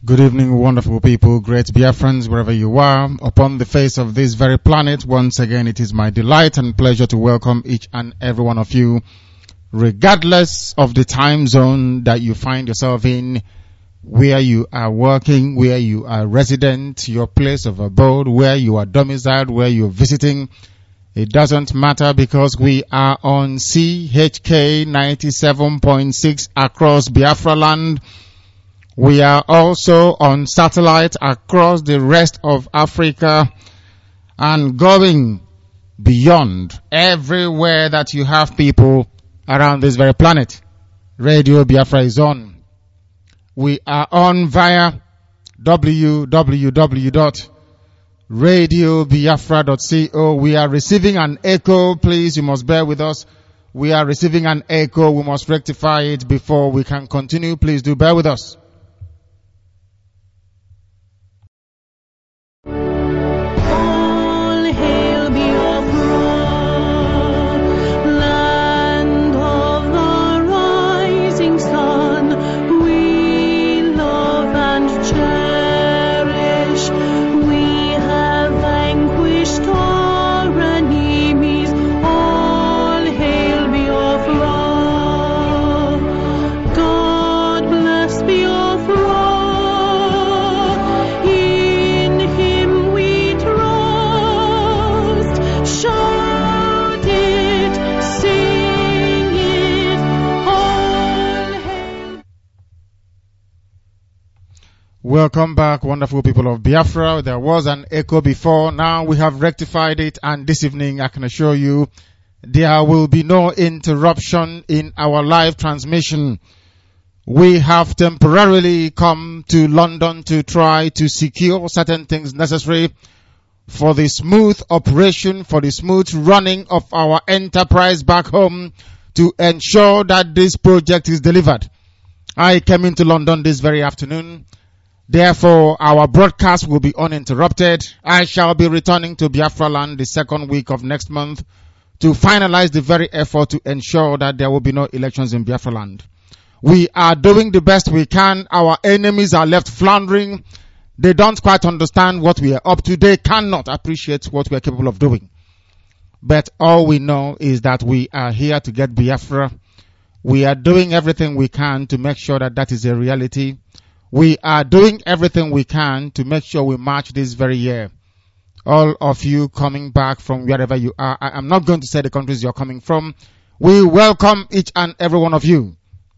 Good evening, wonderful people, great Biafrans, wherever you are, upon the face of this very planet. Once again, it is my delight and pleasure to welcome each and every one of you, regardless of the time zone that you find yourself in, where you are working, where you are resident, your place of abode, where you are domiciled, where you are visiting. It doesn't matter because we are on CHK 97.6 across Biafra land. We are also on satellite across the rest of Africa and going beyond everywhere that you have people around this very planet. Radio Biafra is on. We are on via www.radiobiafra.co. We are receiving an echo. Please, you must bear with us. We are receiving an echo. We must rectify it before we can continue. Please do bear with us. Welcome back, wonderful people of Biafra. There was an echo before. Now we have rectified it, and this evening I can assure you there will be no interruption in our live transmission. We have temporarily come to London to try to secure certain things necessary for the smooth operation, for the smooth running of our enterprise back home, to ensure that this project is delivered. I came into London this very afternoon. Therefore, our broadcast will be uninterrupted. I shall be returning to Biafra land the second week of next month to finalize the very effort to ensure that there will be no elections in Biafra land. We are doing the best we can. Our enemies are left floundering. They don't quite understand what we are up to. They cannot appreciate what we are capable of doing. But all we know is that we are here to get Biafra. We are doing everything we can to make sure that that is a reality. We are doing everything we can to make sure we march this very year. All of you coming back from wherever you are, I am not going to say the countries you're coming from. We welcome each and every one of you.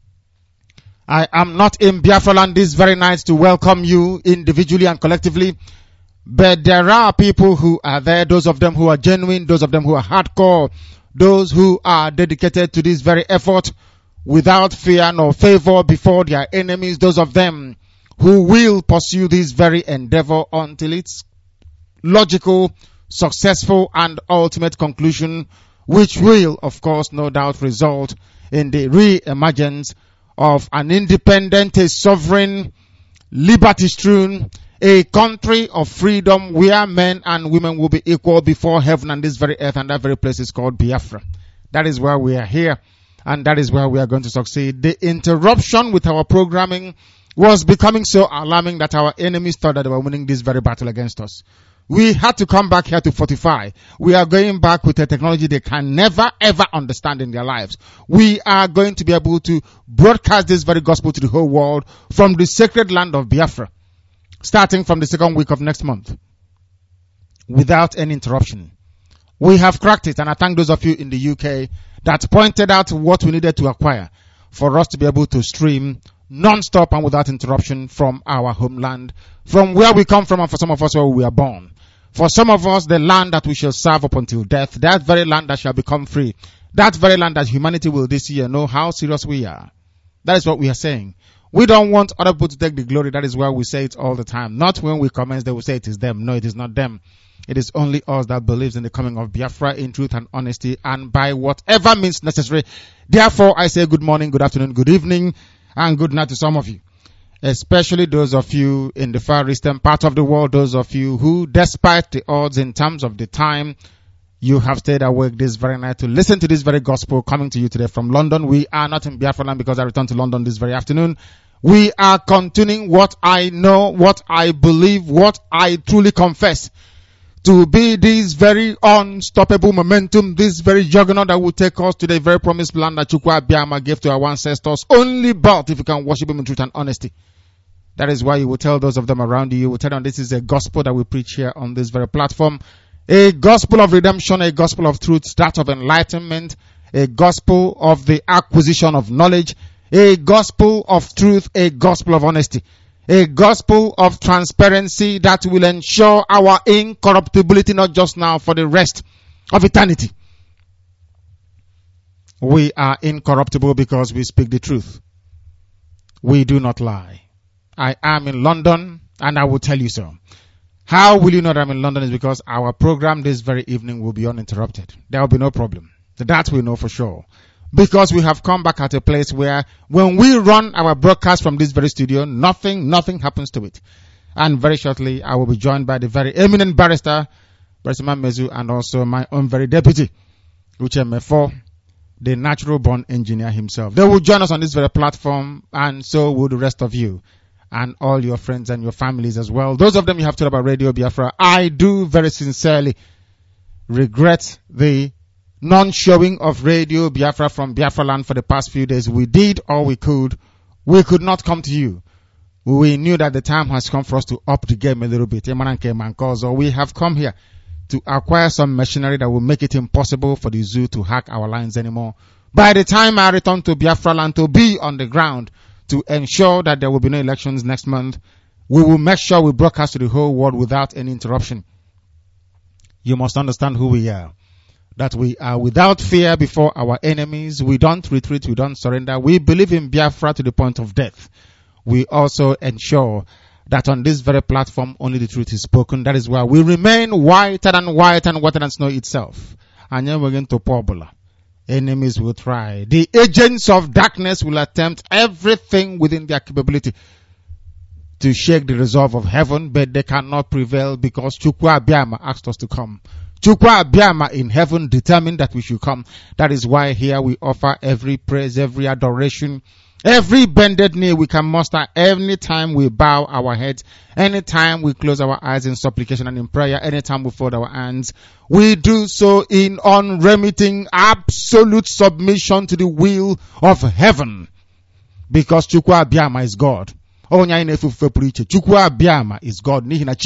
I am not in Biafra land this very night to welcome you individually and collectively, but there are people who are there, those of them who are genuine, those of them who are hardcore, those who are dedicated to this very effort without fear nor favor before their enemies, those of them who will pursue this very endeavor until its logical, successful, and ultimate conclusion, which will, of course, no doubt result in the re-emergence of an independent, a sovereign, liberty-strewn, a country of freedom where men and women will be equal before heaven and this very earth, and that very place is called Biafra. That is why we are here. And that is where we are going to succeed. The interruption with our programming was becoming so alarming that our enemies thought that they were winning this very battle against us. We had to come back here to fortify. We are going back with a technology they can never ever understand in their lives. We are going to be able to broadcast this very gospel to the whole world from the sacred land of Biafra, starting from the second week of next month, without any interruption. We have cracked it, and I thank those of you in the UK that pointed out what we needed to acquire for us to be able to stream non-stop and without interruption from our homeland, from where we come from, and for some of us where we are born. For some of us, the land that we shall serve up until death, that very land that shall become free, that very land that humanity will this year know how serious we are. That is what we are saying. We don't want other people to take the glory. That is why we say it all the time. Not when we commence, they will say it is them. No, it is not them. It is only us that believes in the coming of Biafra in truth and honesty and by whatever means necessary. Therefore, I say good morning, good afternoon, good evening, and good night to some of you. Especially those of you in the far eastern part of the world, those of you who, despite the odds in terms of the time, you have stayed awake this very night to listen to this very gospel coming to you today from London. We are not in Biafra land because I returned to London this very afternoon. We are continuing what I know, what I believe, what I truly confess to be this very unstoppable momentum, this very juggernaut that will take us to the very promised land that Chukwu Abiyama gave to our ancestors. Only but if you can worship him in truth and honesty. That is why you will tell those of them around you, will tell them this is a gospel that we preach here on this very platform. A gospel of redemption, a gospel of truth, that of enlightenment, a gospel of the acquisition of knowledge, a gospel of truth, a gospel of honesty, a gospel of transparency that will ensure our incorruptibility not just now, for the rest of eternity. We are incorruptible because we speak the truth. We do not lie. I am in London and I will tell you so. How will you know that I'm in London? Is because our program this very evening will be uninterrupted. There will be no problem. That we know for sure. Because we have come back at a place where when we run our broadcast from this very studio, nothing happens to it. And very shortly, I will be joined by the very eminent barrister, Barrister Mezu, and also my own very deputy, Uche Mefo, the natural born engineer himself. They will join us on this very platform, and so will the rest of you, and all your friends and your families as well. Those of them you have told about Radio Biafra, I do very sincerely regret the non-showing of Radio Biafra from Biafra land for the past few days. We did all we could. We could not come to you. We knew that the time has come for us to up the game a little bit. So we have come here to acquire some machinery that will make it impossible for the zoo to hack our lines anymore. By the time I return to Biafra land to be on the ground to ensure that there will be no elections next month, we will make sure we broadcast to the whole world without any interruption. You must understand who we are. That we are without fear before our enemies. We don't retreat. We don't surrender. We believe in Biafra to the point of death. We also ensure that on this very platform, only the truth is spoken. That is why we remain whiter and whiter and whiter than snow itself. And then we're going to Pobula. Enemies will try. The agents of darkness will attempt everything within their capability to shake the resolve of heaven, but they cannot prevail because Chukwu Abiyama asked us to come. Chukwu Abiyama in heaven determined that we should come. That is why here we offer every praise, every adoration, every bended knee we can muster anytime we bow our heads, anytime we close our eyes in supplication and in prayer, anytime we fold our hands. We do so in unremitting, absolute submission to the will of heaven. Because Chukwu Abiyama is God. Chukwu Abiyama is God.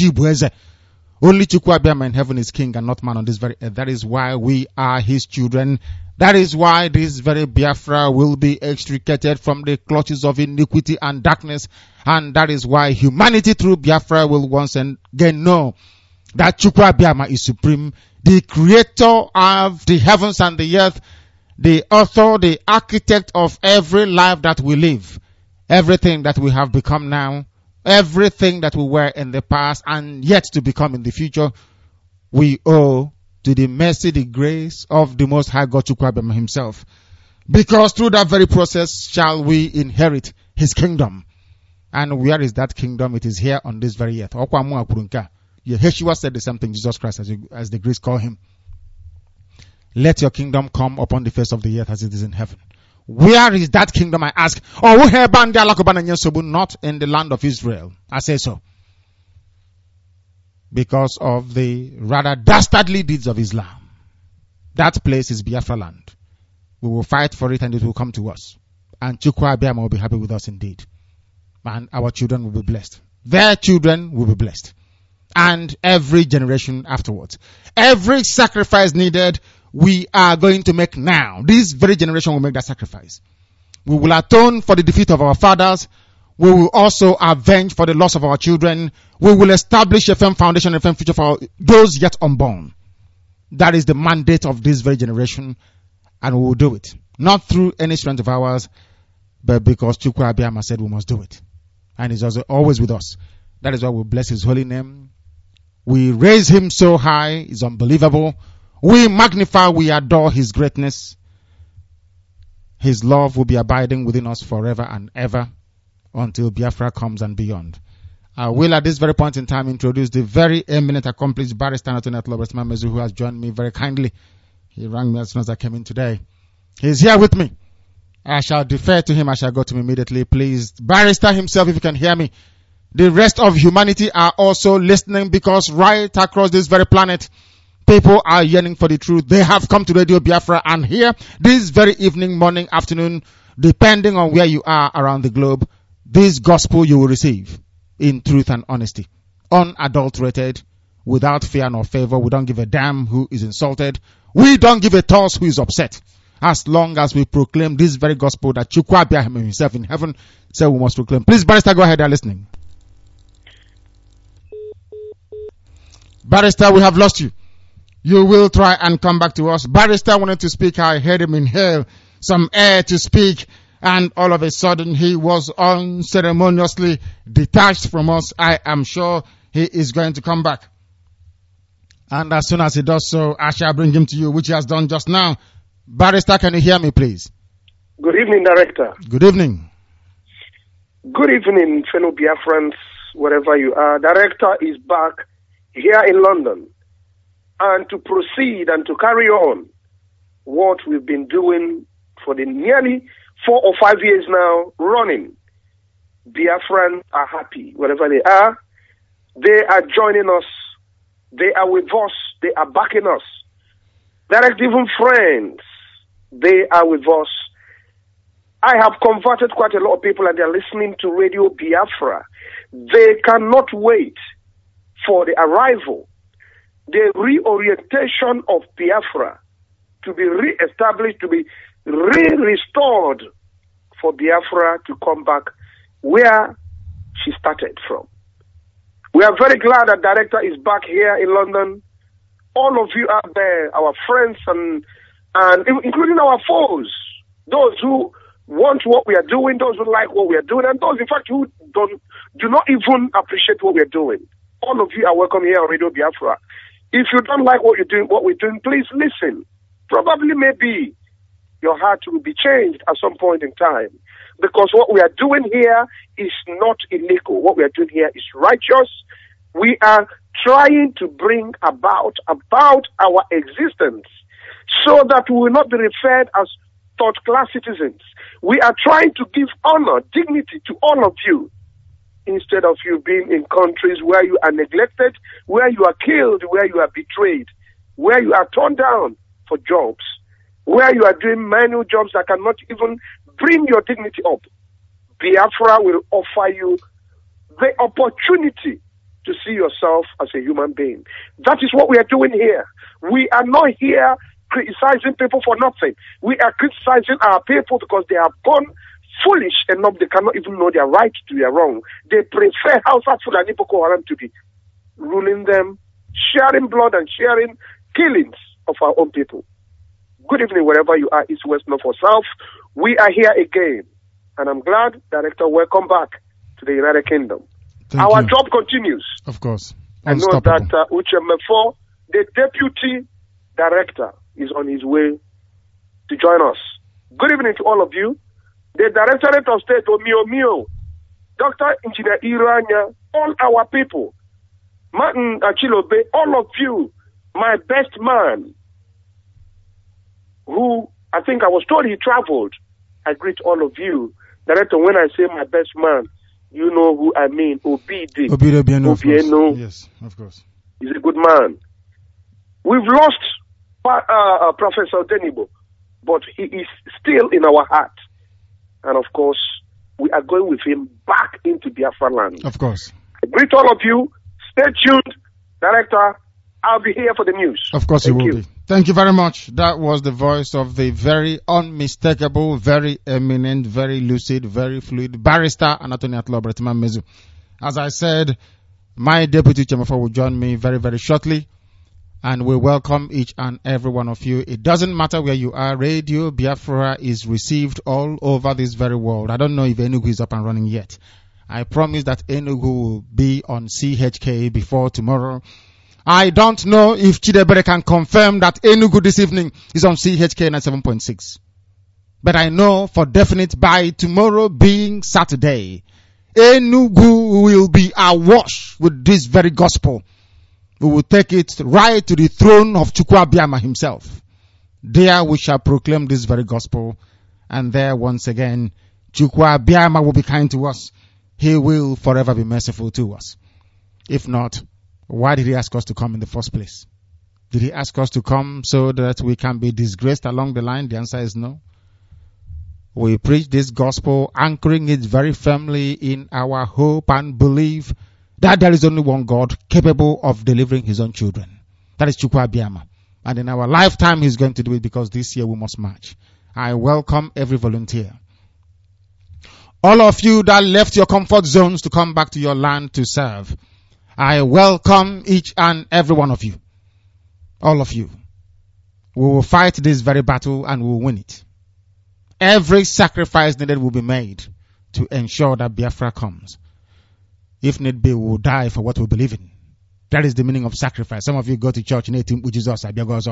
Only Chukwu Abiyama in heaven is king and not man on this very earth. That is why we are his children. That is why this very Biafra will be extricated from the clutches of iniquity and darkness. And that is why humanity through Biafra will once again know that Chukwu Abiyama is supreme, the creator of the heavens and the earth, the author, the architect of every life that we live, everything that we have become now, everything that we were in the past and yet to become in the future, we owe to the mercy, the grace of the Most High God Chukwu Abiyama himself. Because through that very process shall we inherit his kingdom. And where is that kingdom? It is here on this very earth. Yeshua said the same thing, Jesus Christ, as the Greeks call him. Let your kingdom come upon the face of the earth as it is in heaven. Where is that kingdom, I ask? Not in the land of Israel. I say so. Because of the rather dastardly deeds of Islam. That place is Biafra land. We will fight for it and it will come to us. And Chukwu Abiyama will be happy with us indeed. And our children will be blessed. Their children will be blessed. And every generation afterwards. Every sacrifice needed, we are going to make now. This very generation will make that sacrifice. We will atone for the defeat of our fathers. We will also avenge for the loss of our children. We will establish a firm foundation, a firm future for those yet unborn. That is the mandate of this very generation. And we will do it. Not through any strength of ours, but because Chukwu Abiyama said we must do it. And he's also always with us. That is why we bless his holy name. We raise him so high. It's unbelievable. We magnify, we adore his greatness. His love will be abiding within us forever and ever until Biafra comes and beyond. I will at this very point in time introduce the very eminent accomplished barrister Anthony Barrister Mezu, who has joined me very kindly. He rang me as soon as I came in today. He's here with me. I shall defer to him. I shall go to him immediately, please. Barrister himself, if you can hear me. The rest of humanity are also listening, because right across this very planet, people are yearning for the truth. They have come to Radio Biafra, and here, this very evening, morning, afternoon, depending on where you are around the globe, this gospel you will receive in truth and honesty, unadulterated, without fear nor favor. We don't give a damn who is insulted. We don't give a toss who is upset. As long as we proclaim this very gospel that Chukwu Abia himself in heaven said we must proclaim. Please, Barrister, go ahead. They are listening. Barrister, we have lost you. You will try and come back to us. Barrister wanted to speak. I heard him inhale some air to speak, and all of a sudden he was unceremoniously detached from us. I am sure he is going to come back. And as soon as he does so, I shall bring him to you, which he has done just now. Barrister, can you hear me, please? Good evening, Director. Good evening. Good evening, fellow Biafrans, wherever you are. Director is back here in London, and to proceed and to carry on what we've been doing for the nearly 4 or 5 years now running. Biafrans are happy wherever they are. They are joining us. They are with us. They are backing us. Direct, even friends, they are with us. I have converted quite a lot of people, and they're listening to Radio Biafra. They cannot wait for the arrival, the reorientation of Biafra to be re-established, to be restored, for Biafra to come back where she started from. We are very glad that Director is back here in London. All of you out there, our friends and including our foes, those who want what we are doing, those who like what we are doing, and those, in fact, who do not even appreciate what we are doing. All of you are welcome here on Radio Biafra. If you don't like what we're doing, please listen. Probably, maybe, your heart will be changed at some point in time. Because what we are doing here is not illegal. What we are doing here is righteous. We are trying to bring about our existence so that we will not be referred as third-class citizens. We are trying to give honor, dignity to all of you, instead of you being in countries where you are neglected, where you are killed, where you are betrayed, where you are torn down for jobs, where you are doing manual jobs that cannot even bring your dignity up. Biafra will offer you the opportunity to see yourself as a human being. That is what we are doing here. We are not here criticizing people for nothing. We are criticizing our people because they have gone foolish enough, they cannot even know their right to their wrong. They prefer Hausa Fulani Boko Haram to be ruling them, sharing blood and sharing killings of our own people. Good evening, wherever you are, east, west, north, or south. We are here again, and I'm glad, Director, welcome back to the United Kingdom. Our job continues. Of course. I know that Uche Mefo, the Deputy Director, is on his way to join us. Good evening to all of you. The Directorate of State, Omio, Dr. Engineer Iranya, all our people, Martin Achilobe, all of you, my best man, who I think I was told he traveled. I greet all of you. Director, when I say my best man, you know who I mean, Obidi. Obieno. Yes, of course. He's a good man. We've lost Professor Denibo, but he is still in our heart. And of course, we are going with him back into Biafra land. Of course. I greet all of you. Stay tuned. Director, I'll be here for the news. Of course you will be. Thank you very much. That was the voice of the very unmistakable, very eminent, very lucid, very fluid barrister, Anthony Atlo Bretiman Mezu. As I said, my deputy Chemafa will join me very, very shortly. And we welcome each and every one of you. It doesn't matter where you are. Radio Biafra is received all over this very world. I don't know if Enugu is up and running yet. I promise that Enugu will be on CHK before tomorrow. I don't know if Chidebere can confirm that Enugu this evening is on CHK 97.6. But I know for definite by tomorrow being Saturday, Enugu will be awash with this very gospel. We will take it right to the throne of Chukwu Abia himself. There we shall proclaim this very gospel, And there once again, Chukwu Abiyama will be kind to us. He will forever be merciful to us. If not, why did he ask us to come in the first place? Did he ask us to come so that we can be disgraced along the line? The answer is no. We preach this gospel, anchoring it very firmly in our hope and belief that there is only one God capable of delivering his own children. That is Chukwu Abiyama. And in our lifetime, he's going to do it, because this year we must march. I welcome every volunteer. All of you that left your comfort zones to come back to your land to serve, I welcome each and every one of you. All of you. We will fight this very battle and we will win it. Every sacrifice needed will be made to ensure that Biafra comes. If need be, we will die for what we believe in. That is the meaning of sacrifice. Some of you go to church in Jesus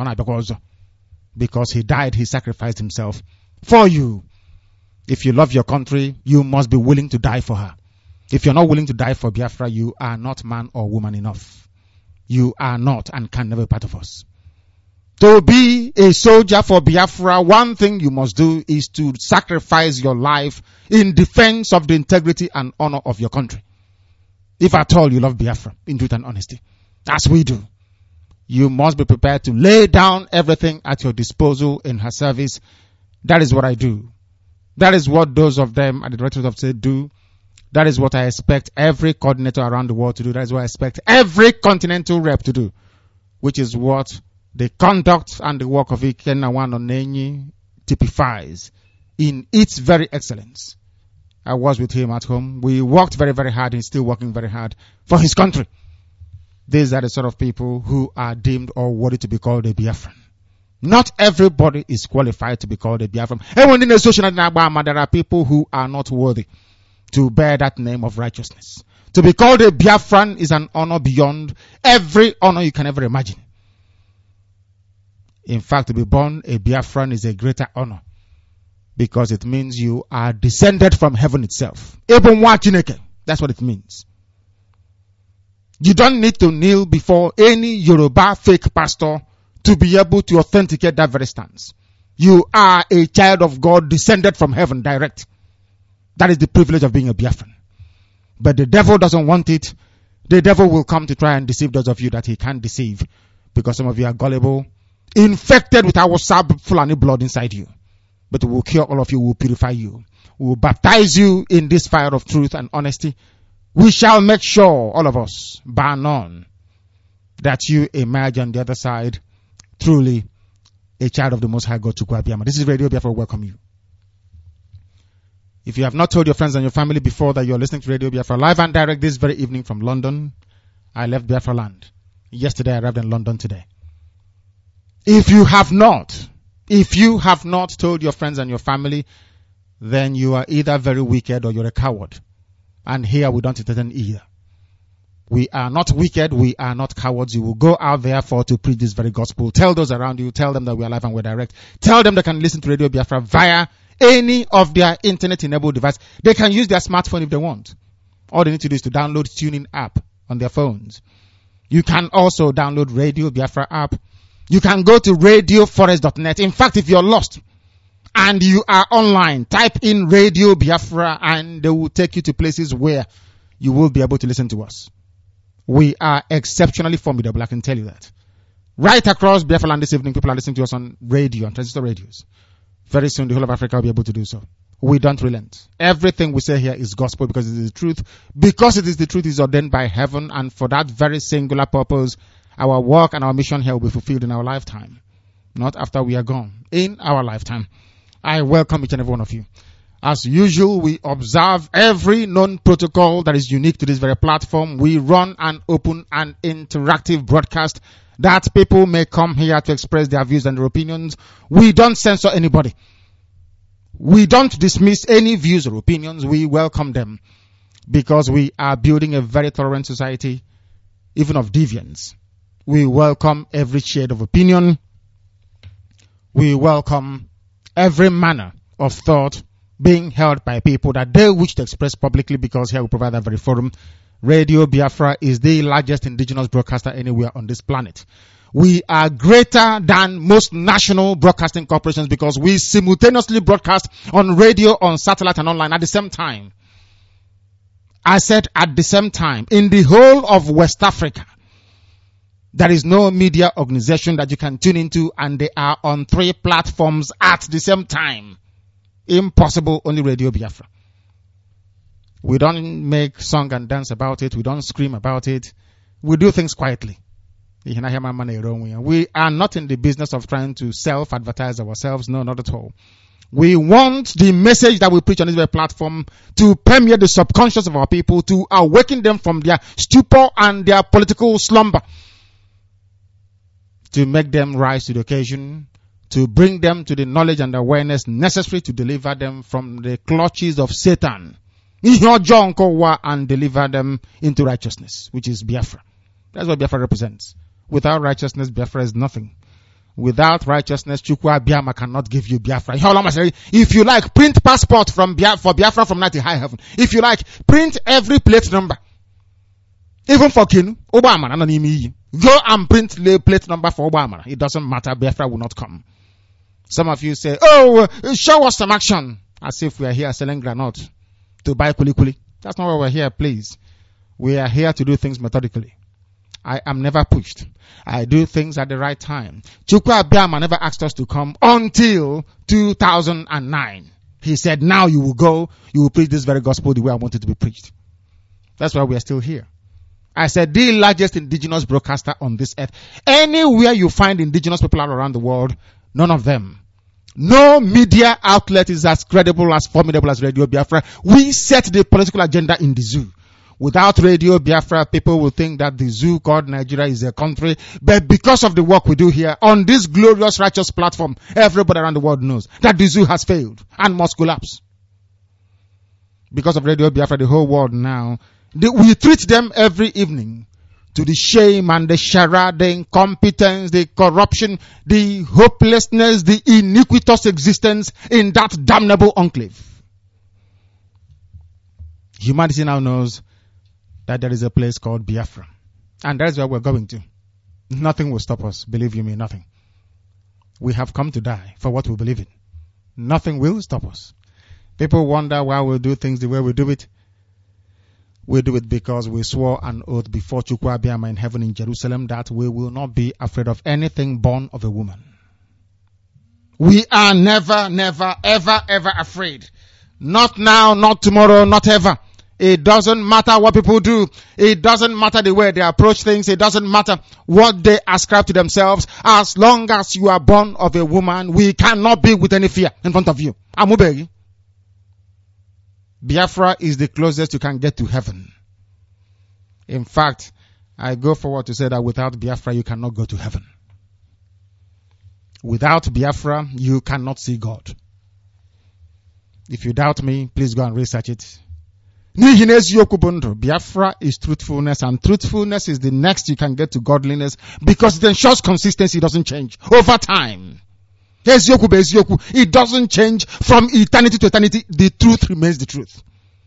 because he died, he sacrificed himself for you. If you love your country, you must be willing to die for her. If you're not willing to die for Biafra, you are not man or woman enough. You are not and can never be part of us. To be a soldier for Biafra, one thing you must do is to sacrifice your life in defense of the integrity and honor of your country. If at all you love Biafra, in truth and honesty, as we do, you must be prepared to lay down everything at your disposal in her service. That is what I do. That is what those of them at the Directorate of State do. That is what I expect every coordinator around the world to do. That is what I expect every continental rep to do, which is what the conduct and the work of Ikenna Onenyi typifies in its very excellence. I was with him at home. We worked very, very hard. He's still working very hard for his country. These are the sort of people who are deemed or worthy to be called a Biafran. Not everybody is qualified to be called a Biafran. There are people who are not worthy to bear that name of righteousness. To be called a Biafran is an honor beyond every honor you can ever imagine. In fact, to be born a Biafran is a greater honor, because it means you are descended from heaven itself. That's what it means. You don't need to kneel before any Yoruba fake pastor to be able to authenticate that very stance. You are a child of God descended from heaven direct. That is the privilege of being a Biafran. But the devil doesn't want it. The devil will come to try and deceive those of you that he can't deceive, because some of you are gullible, infected with our Fulani blood inside you. But we will cure all of you, we will purify you. We will baptize you in this fire of truth and honesty. We shall make sure, all of us, bar none, that you emerge on the other side truly a child of the Most High God, Chukwu Abiyama. This is Radio Biafra. Welcome you. If you have not told your friends and your family before that you're listening to Radio Biafra live and direct this very evening from London, I left Biafra land. Yesterday I arrived in London today. If you have not told your friends and your family, then you are either very wicked or you're a coward. And here we don't entertain either. We are not wicked, we are not cowards. You will go out therefore to preach this very gospel. Tell those around you, tell them that we are live and we're direct. Tell them they can listen to Radio Biafra via any of their internet-enabled device. They can use their smartphone if they want. All they need to do is to download TuneIn app on their phones. You can also download Radio Biafra app. You can go to radioforest.net. In fact, if you're lost and you are online, type in Radio Biafra and they will take you to places where you will be able to listen to us. We are exceptionally formidable, I can tell you that. Right across Biafra land this evening, people are listening to us on radio, on transistor radios. Very soon, the whole of Africa will be able to do so. We don't relent. Everything we say here is gospel because it is the truth. Because it is the truth, it is ordained by heaven, and for that very singular purpose, our work and our mission here will be fulfilled in our lifetime. Not after we are gone. In our lifetime. I welcome each and every one of you. As usual, we observe every known protocol that is unique to this very platform. We run an open and interactive broadcast that people may come here to express their views and their opinions. We don't censor anybody. We don't dismiss any views or opinions. We welcome them because we are building a very tolerant society, even of deviance. We welcome every shade of opinion. We welcome every manner of thought being held by people that they wish to express publicly, because here we provide that very forum. Radio Biafra is the largest indigenous broadcaster anywhere on this planet. We are greater than most national broadcasting corporations because we simultaneously broadcast on radio, on satellite, and online at the same time. I said at the same time. In the whole of West Africa, there is no media organization that you can tune into, and they are on 3 platforms at the same time. Impossible, only Radio Biafra. We don't make song and dance about it. We don't scream about it. We do things quietly. We are not in the business of trying to self-advertise ourselves. No, not at all. We want the message that we preach on this platform to permeate the subconscious of our people, to awaken them from their stupor and their political slumber, to make them rise to the occasion, to bring them to the knowledge and awareness necessary to deliver them from the clutches of Satan, and deliver them into righteousness, which is Biafra. That's what Biafra represents. Without righteousness, Biafra is nothing. Without righteousness, Chukwu Abiyama cannot give you Biafra. If you like, print passport for Biafra from night to high heaven. If you like, print every plate number. Even for Kinu, Obama, go and print the plate number for Obama. It doesn't matter, Biafra will not come. Some of you say, show us some action. As if we are here selling granite to buy kuli. That's not why we're here, please. We are here to do things methodically. I am never pushed. I do things at the right time. Chukwu Abiyama never asked us to come until 2009. He said, now you will go, you will preach this very gospel the way I want it to be preached. That's why we are still here. I said, the largest indigenous broadcaster on this earth. Anywhere you find indigenous people all around the world, none of them. No media outlet is as credible, as formidable as Radio Biafra. We set the political agenda in the zoo. Without Radio Biafra, people will think that the zoo called Nigeria is a country. But because of the work we do here on this glorious, righteous platform, everybody around the world knows that the zoo has failed and must collapse. Because of Radio Biafra, the whole world now, we treat them every evening to the shame and the charade, the incompetence, the corruption, the hopelessness, the iniquitous existence in that damnable enclave. Humanity now knows that there is a place called Biafra. And that is where we're going to. Nothing will stop us, believe you me, nothing. We have come to die for what we believe in. Nothing will stop us. People wonder why we do things the way we do it. We do it because we swore an oath before Chukwu Abiyama in heaven in Jerusalem that we will not be afraid of anything born of a woman. We are never, never, ever, ever afraid. Not now, not tomorrow, not ever. It doesn't matter what people do. It doesn't matter the way they approach things. It doesn't matter what they ascribe to themselves. As long as you are born of a woman, we cannot be with any fear in front of you. Amubegi. Biafra is the closest you can get to heaven. In fact, I go forward to say that without Biafra, you cannot go to heaven. Without Biafra, you cannot see God. If you doubt me, please go and research it. Biafra is truthfulness, and truthfulness is the next you can get to godliness because it ensures consistency, doesn't change over time. It doesn't change from eternity to eternity. The truth remains the truth.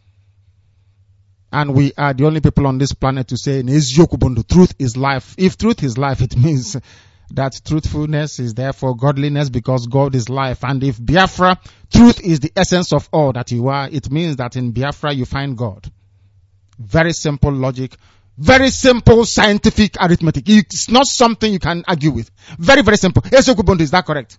And we are the only people on this planet to say, truth is life. If truth is life, it means that truthfulness is therefore godliness because God is life. And if Biafra, truth is the essence of all that you are, it means that in Biafra you find God. Very simple logic. Very simple scientific arithmetic. It's not something you can argue with. Very, very simple. Is that correct?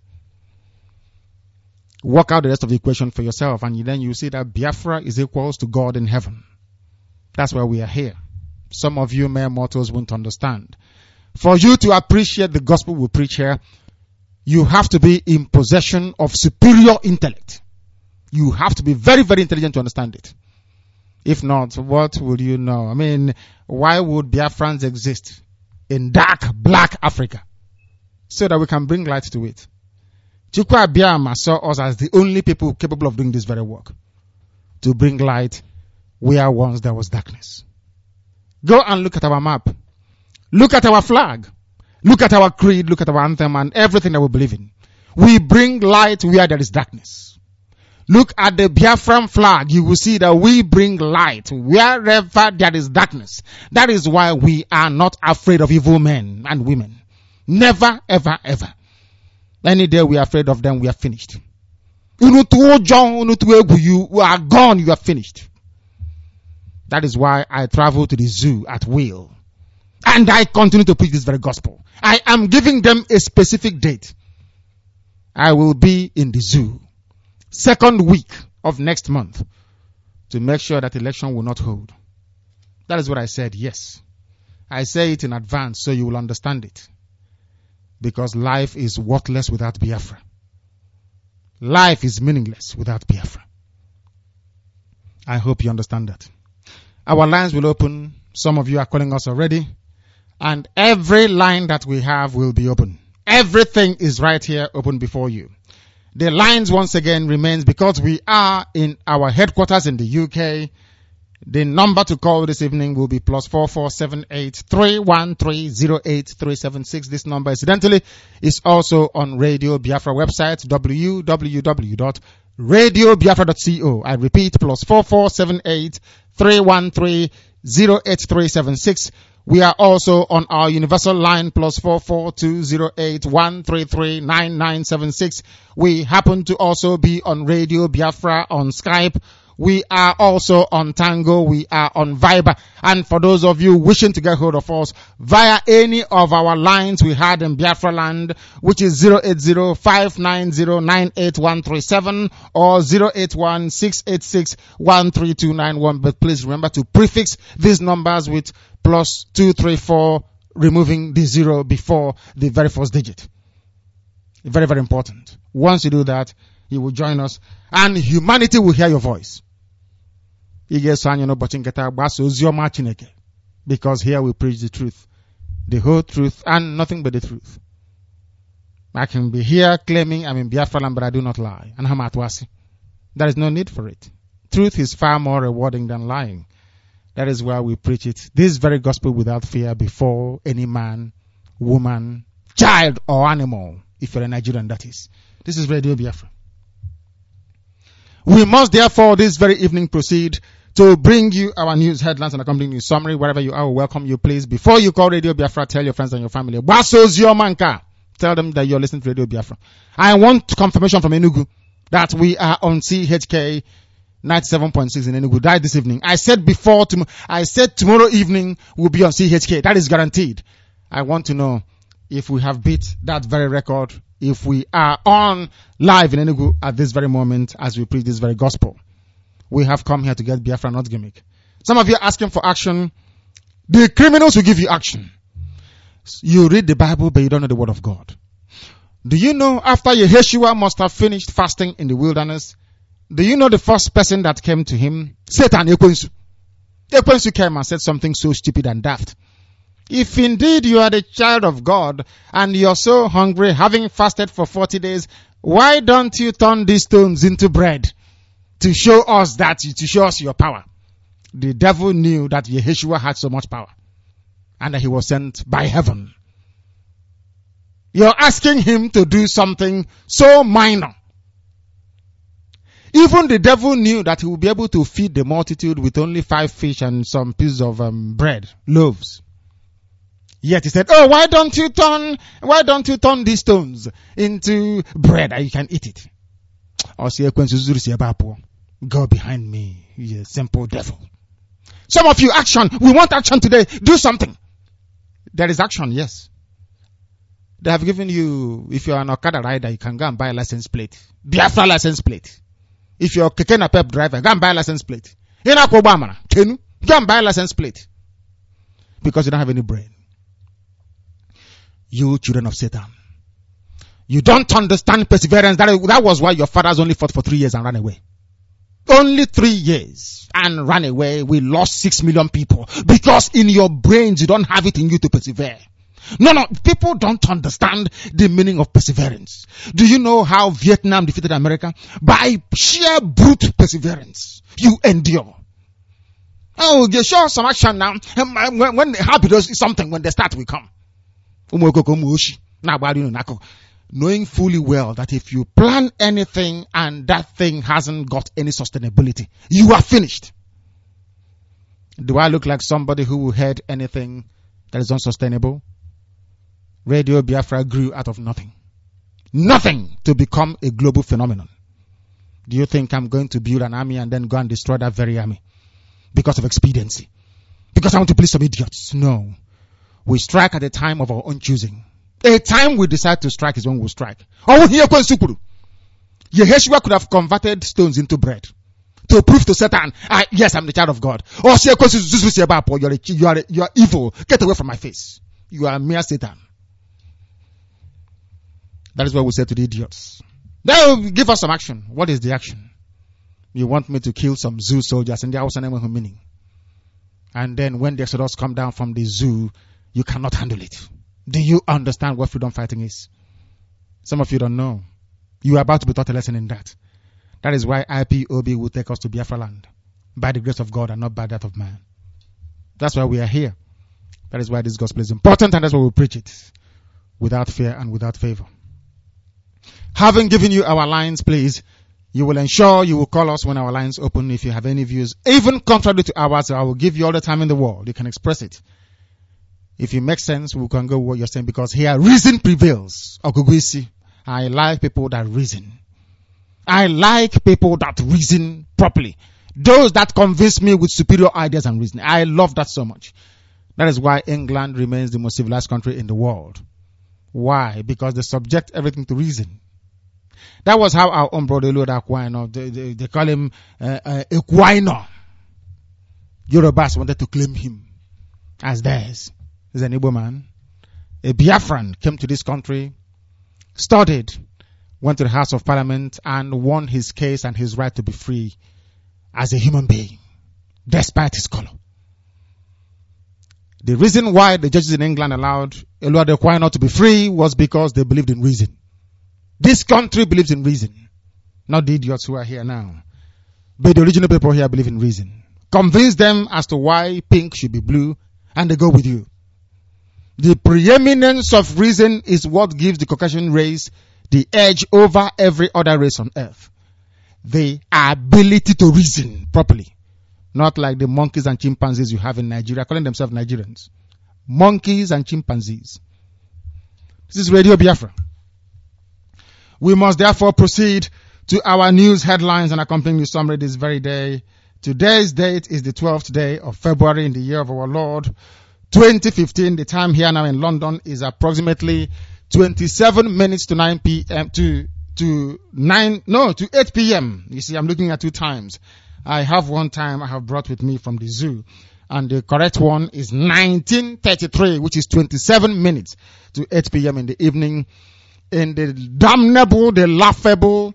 Work out the rest of the equation for yourself, and then you see that Biafra is equals to God in heaven. That's why we are here. Some of you mere mortals won't understand. For you to appreciate the gospel we preach here, you have to be in possession of superior intellect. You have to be very, very intelligent to understand it. If not, what would you know? I mean, why would Biafrans exist in dark, black Africa? So that we can bring light to it. Chukwu Abiyama saw us as the only people capable of doing this very work. To bring light where once there was darkness. Go and look at our map. Look at our flag. Look at our creed. Look at our anthem and everything that we believe in. We bring light where there is darkness. Look at the Biafran flag. You will see that we bring light wherever there is darkness. That is why we are not afraid of evil men and women. Never, ever, ever. Any day we are afraid of them, we are finished. You are gone, you are finished. That is why I travel to the zoo at will. And I continue to preach this very gospel. I am giving them a specific date. I will be in the zoo 2nd week of next month to make sure that election will not hold. That is what I said, yes. I say it in advance so you will understand it. Because life is worthless without Biafra. Life is meaningless without Biafra. I hope you understand that. Our lines will open. Some of you are calling us already. And every line that we have will be open. Everything is right here open before you. The lines once again remains because we are in our headquarters in the UK. The number to call this evening will be +4478 313 08376. This number, incidentally, is also on Radio Biafra website, www.radiobiafra.co. I repeat, +4478 313 08376. We are also on our universal line, +44208 133 9976. We happen to also be on Radio Biafra on Skype. We are also on Tango. We are on Viber. And for those of you wishing to get hold of us via any of our lines we had in Biafra land, which is 080-590-98137 or 081-686-13291. But please remember to prefix these numbers with +234, removing the 0 before the very first digit. Very, very important. Once you do that, you will join us and humanity will hear your voice. Because here we preach the truth, the whole truth, and nothing but the truth. I can be here claiming I'm in Biafra land, but I do not lie. And Hamatwasi. There is no need for it. Truth is far more rewarding than lying. That is why we preach it. This very gospel without fear before any man, woman, child, or animal. If you're a Nigerian, that is. This is Radio Biafra. We must therefore this very evening proceed to bring you our news headlines and accompanying news summary. Wherever you are, we welcome you, please. Before you call Radio Biafra, tell your friends and your family. Tell them that you're listening to Radio Biafra. I want confirmation from Enugu that we are on CHK 97.6 in Enugu. Died this evening. I said tomorrow evening we'll be on CHK. That is guaranteed. I want to know if we have beat that very record, if we are on live in Enugu at this very moment as we preach this very gospel. We have come here to get Biafra, not gimmick. Some of you are asking for action. The criminals will give you action. You read the Bible, but you don't know the word of God. Do you know after Yeshua must have finished fasting in the wilderness, do you know the first person that came to him? Satan, Ekwensu. Ekwensu came and said something so stupid and daft. If indeed you are the child of God and you're so hungry, having fasted for 40 days, why don't you turn these stones into bread to show us your power? The devil knew that Yeshua had so much power and that he was sent by heaven. You're asking him to do something so minor. Even the devil knew that he would be able to feed the multitude with only 5 fish and some pieces of bread, loaves. Yet he said, oh, why don't you turn these stones into bread and you can eat it? Go behind me, you simple devil. Some of you, action. We want action today. Do something. There is action, yes. They have given you, if you're an Okada rider, you can go and buy a license plate. Biafra license plate. If you're a Keke Napep driver, go and buy a license plate. Go and buy a license plate. Because you don't have any brain. You children of Satan. You don't understand perseverance. That was why your fathers only fought for 3 years and ran away. Only 3 years and ran away. We lost 6 million people. Because in your brains, you don't have it in you to persevere. No, people don't understand the meaning of perseverance. Do you know how Vietnam defeated America? By sheer brute perseverance. You endure. Oh, you show some action now. When happy does something, when they start, we come. Knowing fully well that if you plan anything and that thing hasn't got any sustainability, you are finished. Do I look like somebody who will head anything that is unsustainable? Radio Biafra grew out of nothing. Nothing to become a global phenomenon. Do you think I'm going to build an army and then go and destroy that very army because of expediency? Because I want to please some idiots? No. We strike at a time of our own choosing. A time we decide to strike is when we'll strike. Yeshua could have converted stones into bread to prove to Satan, yes, I'm the child of God. You are evil. Get away from my face. You are mere Satan. That is what we say to the idiots. They will give us some action. What is the action? You want me to kill some zoo soldiers in the house and meaning. And then when the Exodus come down from the zoo, you cannot handle it. Do you understand what freedom fighting is? Some of you don't know. You are about to be taught a lesson in that. That is why IPOB will take us to Biafra land. By the grace of God and not by that of man. That's why we are here. That is why this gospel is important, and that's why we preach it. Without fear and without favor. Having given you our lines, please, you will ensure you will call us when our lines open if you have any views, even contrary to ours. I will give you all the time in the world. You can express it. If it makes sense, we can go with what you're saying, because here reason prevails. Oguguisi. I like people that reason. I like people that reason properly. Those that convince me with superior ideas and reasoning. I love that so much. That is why England remains the most civilized country in the world. Why? Because they subject everything to reason. That was how our own brother Lord Aquino, they call him Equino. Yorubas wanted to claim him as theirs. He's an Igbo man. A Biafran came to this country, studied, went to the House of Parliament, and won his case and his right to be free as a human being, despite his color. The reason why the judges in England allowed Elua Equino to be free was because they believed in reason. This country believes in reason. Not the idiots who are here now. But the original people here believe in reason. Convince them as to why pink should be blue, and they go with you. The preeminence of reason is what gives the Caucasian race the edge over every other race on earth. The ability to reason properly. Not like the monkeys and chimpanzees you have in Nigeria, calling themselves Nigerians. Monkeys and chimpanzees. This is Radio Biafra. We must therefore proceed to our news headlines and accompanying news summary this very day. Today's date is the 12th day of February in the year of our Lord, 2015. The time here now in London is approximately 27 minutes to 9 p.m. to 8 p.m. You see, I'm looking at two times. I have one time I have brought with me from the zoo, and the correct one is 19:33, which is 27 minutes to 8 p.m. in the evening. In the damnable, the laughable,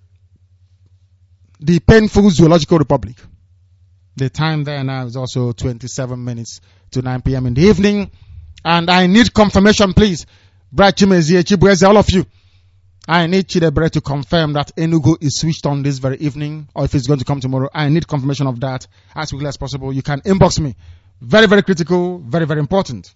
the painful Zoological Republic. The time there now is also 27 minutes to 9 p.m. in the evening. And I need confirmation, please. Brad Chimezie, Chibueze, all of you. I need Chidebre to confirm that Enugu is switched on this very evening, or if it's going to come tomorrow. I need confirmation of that as quickly as possible. You can inbox me. Very, very critical, very, very important.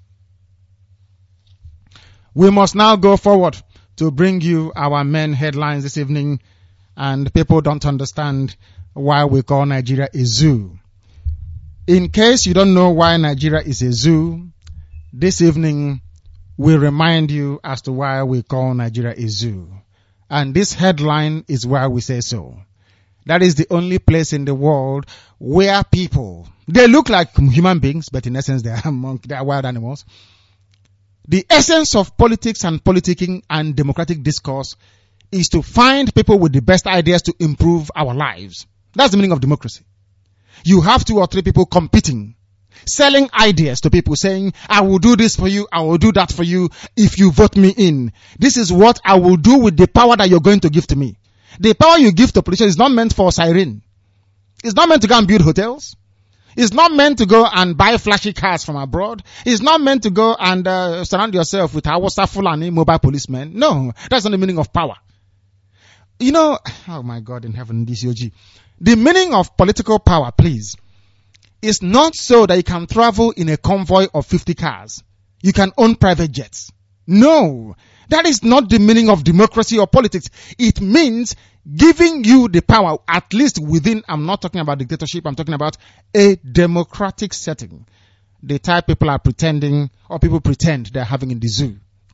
We must now go forward to bring you our main headlines this evening, and people don't understand why we call Nigeria a zoo. In case you don't know why Nigeria is a zoo, this evening we remind you as to why we call Nigeria a zoo. And this headline is why we say so. That is the only place in the world where people, they look like human beings, but in essence they are wild animals. The essence of politics and politicking and democratic discourse is to find people with the best ideas to improve our lives. That's the meaning of democracy. You have 2 or 3 people competing, selling ideas to people, saying, I will do this for you, I will do that for you if you vote me in. This is what I will do with the power that you're going to give to me. The power you give to politicians is not meant for siren. It's not meant to go and build hotels. It's not meant to go and buy flashy cars from abroad. It's not meant to go and surround yourself with Hausa Fulani mobile policemen. No, that's not the meaning of power. You know, oh my God in heaven, DCOG. The meaning of political power, please, is not so that you can travel in a convoy of 50 cars. You can own private jets. No, that is not the meaning of democracy or politics. It means giving you the power, at least within, I'm not talking about dictatorship, I'm talking about a democratic setting. The type people are pretending, or people pretend they're having in the zoo.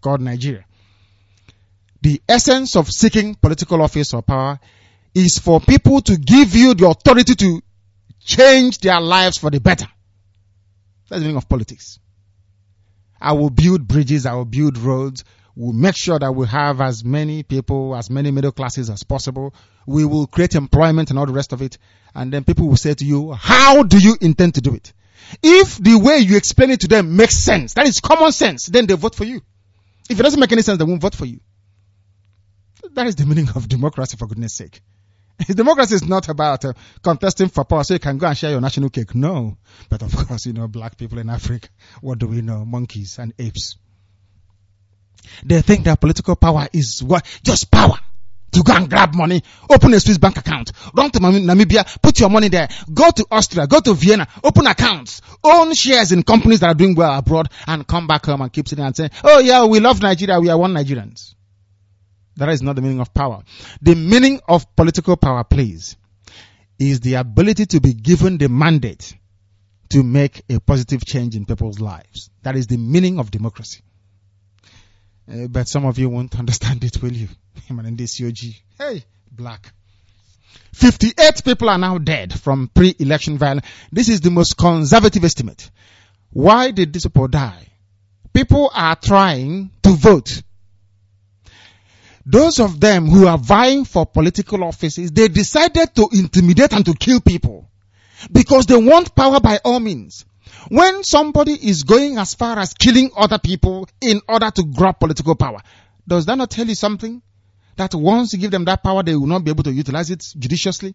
called Nigeria. The essence of seeking political office or power is for people to give you the authority to change their lives for the better. That's the meaning of politics. I will build bridges, I will build roads, we'll make sure that we have as many people, as many middle classes as possible. We will create employment and all the rest of it. And then people will say to you, how do you intend to do it? If the way you explain it to them makes sense, that is common sense, then they vote for you. If it doesn't make any sense, they won't vote for you. That is the meaning of democracy, for goodness sake. Democracy is not about contesting for power so you can go and share your national cake. No. But of course, black people in Africa, what do we know? Monkeys and apes. They think that political power is what? Just power. To go and grab money, open a Swiss bank account, run to Namibia, put your money there, go to Austria, go to Vienna, open accounts, own shares in companies that are doing well abroad, and come back home and keep sitting and saying, oh yeah, we love Nigeria, we are one Nigerians. That is not the meaning of power. The meaning of political power, please, is the ability to be given the mandate to make a positive change in people's lives. That is the meaning of democracy. But some of you won't understand it, will you? Hey, black. 58 people are now dead from pre-election violence. This is the most conservative estimate. Why did these people die? People are trying to vote. Those of them who are vying for political offices, they decided to intimidate and to kill people because they want power by all means. When somebody is going as far as killing other people in order to grab political power, does that not tell you something? That once you give them that power, they will not be able to utilize it judiciously?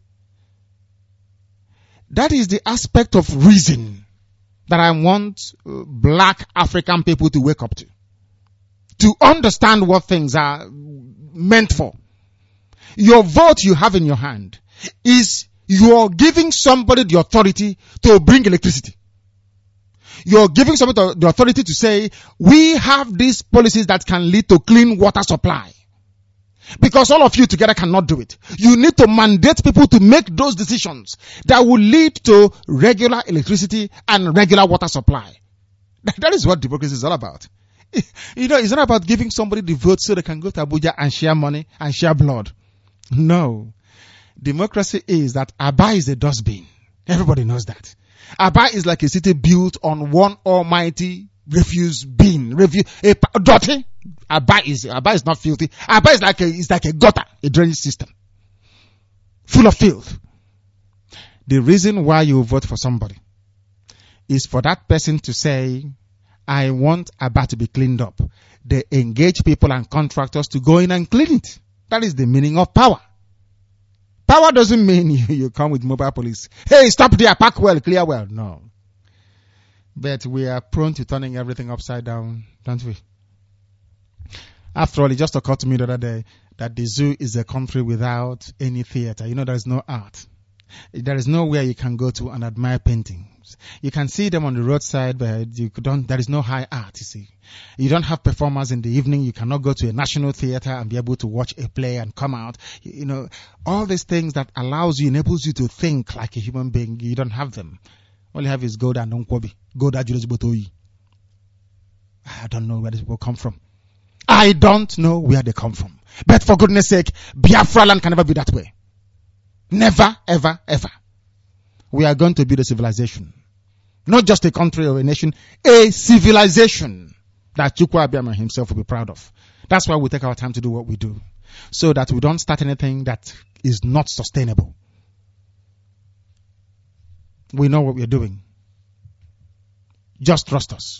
That is the aspect of reason that I want black African people to wake up to. To understand what things are meant for. Your vote you have in your hand is you're giving somebody the authority to bring electricity. You're giving somebody the authority to say, we have these policies that can lead to clean water supply. Because all of you together cannot do it. You need to mandate people to make those decisions that will lead to regular electricity and regular water supply. That is what democracy is all about. It's not about giving somebody the vote so they can go to Abuja and share money and share blood. No. Democracy is that Aba is a dustbin. Everybody knows that. Aba is like a city built on one almighty refuse bin. Dirty. Aba is not filthy. Aba is like a gutter, a drainage system. Full of filth. The reason why you vote for somebody is for that person to say, I want Aba to be cleaned up. They engage people and contractors to go in and clean it. That is the meaning of power. Power doesn't mean you come with mobile police. Hey, stop there, park well, clear well. No. But we are prone to turning everything upside down, don't we? After all, it just occurred to me the other day that the zoo is a country without any theater. There is no art. There is nowhere you can go to and admire paintings. You can see them on the roadside, but there is no high art, you see. You don't have performers in the evening. You cannot go to a national theater and be able to watch a play and come out. All these things that enables you to think like a human being, you don't have them. All you have is Goda and Nkwobi. Goda Julius Botoyi. I don't know where these people come from. I don't know where they come from. But for goodness sake, Biafra land can never be that way. Never, ever, ever. We are going to build a civilization. Not just a country or a nation, a civilization that Chukwu Abiyama himself will be proud of. That's why we take our time to do what we do. So that we don't start anything that is not sustainable. We know what we're doing. Just trust us.